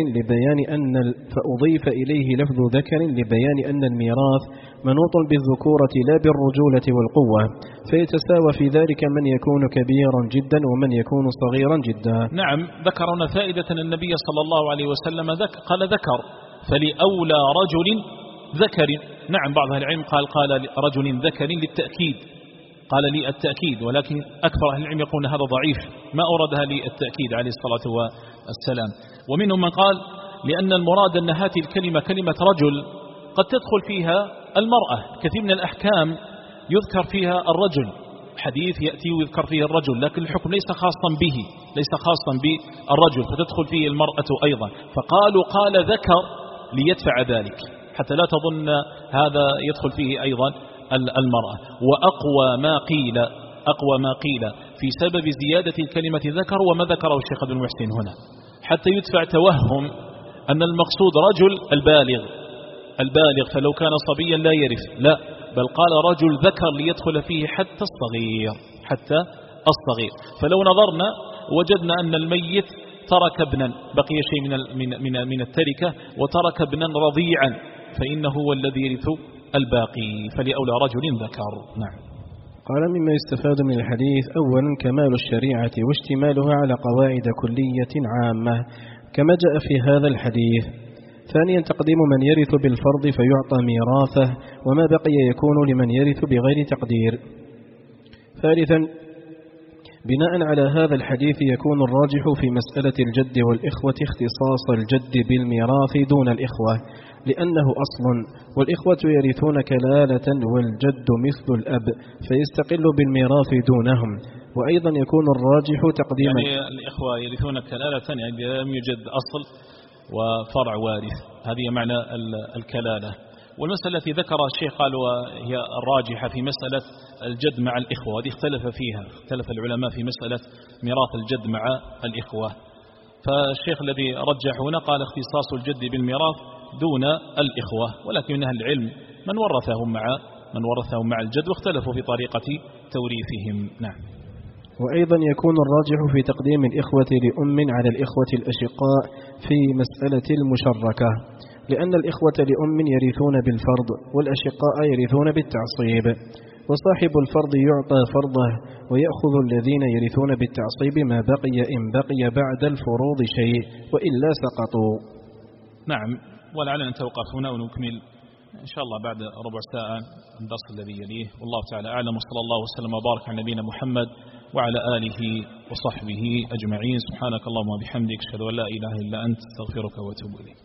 لبيان أن الميراث منوط بالذكورة لا بالرجولة والقوة، فيتساوى في ذلك من يكون كبيرا جدا ومن يكون صغيرا جدا. نعم، ذكرنا فائدة النبي صلى الله عليه وسلم قال ذكر فلأولى رجل ذكر. نعم، بعض أهل العلم قال رجل ذكر للتأكيد، قال لي التأكيد، ولكن أكثر أهل العلم يقولون هذا ضعيف، ما أوردها للتأكيد عليه الصلاة والسلام. ومنهم من قال لأن المراد أن هذه الكلمة كلمة رجل قد تدخل فيها المرأة، كثير من الأحكام يذكر فيها الرجل، حديث يأتي ويذكر فيه الرجل، لكن الحكم ليس خاصا به، ليس خاصا بالرجل، فتدخل فيه المرأة أيضا، فقالوا قال ذكر ليدفع ذلك حتى لا تظن هذا يدخل فيه أيضا المرأة. وأقوى ما قيل في سبب زيادة كلمة ذكر وما ذكره الشيخ ابن المحسن هنا، حتى يدفع توهم أن المقصود رجل البالغ، فلو كان صبيا لا يرث، لا، بل قال رجل ذكر ليدخل فيه حتى الصغير. فلو نظرنا وجدنا أن الميت ترك ابنا، بقي شيء من التركة، وترك ابنا رضيعا، فإنه هو الذي يرث الباقي، فلأولى رجل ذكر. نعم. قال مما يستفاد من الحديث: أولا كمال الشريعة واشتمالها على قواعد كلية عامة كما جاء في هذا الحديث. ثانيا تقديم من يرث بالفرض فيعطى ميراثه، وما بقي يكون لمن يرث بغير تقدير. ثالثا بناء على هذا الحديث يكون الراجح في مسألة الجد والإخوة اختصاص الجد بالميراث دون الإخوة، لأنه أصل، والإخوة يرثون كلالة والجد مثل الأب فيستقل بالميراث دونهم. وأيضا يكون الراجح تقديم يعني الإخوة يرثون كلالة، يعني لم يوجد أصل وفرع وارث، هذه معنى الكلالة. والمسألة التي ذكر الشيخ قال وهي الراجحة في مسألة الجد مع الإخوة، وهذه اختلف العلماء في مسألة ميراث الجد مع الإخوة. فالشيخ الذي رجح هنا قال اختصاص الجد بالميراث دون الإخوة، ولكن من أهل العلم من ورثهم مع الجد، واختلفوا في طريقة توريثهم. نعم. وأيضا يكون الراجح في تقديم الإخوة لأم على الإخوة الأشقاء في مسألة المشركة، لأن الإخوة لأم يرثون بالفرض والأشقاء يرثون بالتعصيب، وصاحب الفرض يعطى فرضه ويأخذ الذين يرثون بالتعصيب ما بقي إن بقي بعد الفروض شيء، وإلا سقطوا. نعم. ولعلنا نتوقف هنا ونكمل إن شاء الله بعد ربع ساعة الدرس الذي يليه، والله تعالى أعلم، وصلى الله وسلم وبارك على نبينا محمد وعلى آله وصحبه أجمعين. سبحانك اللهم وبحمدك، أشهد أن لا إله إلا أنت، استغفرك وأتوب إليك.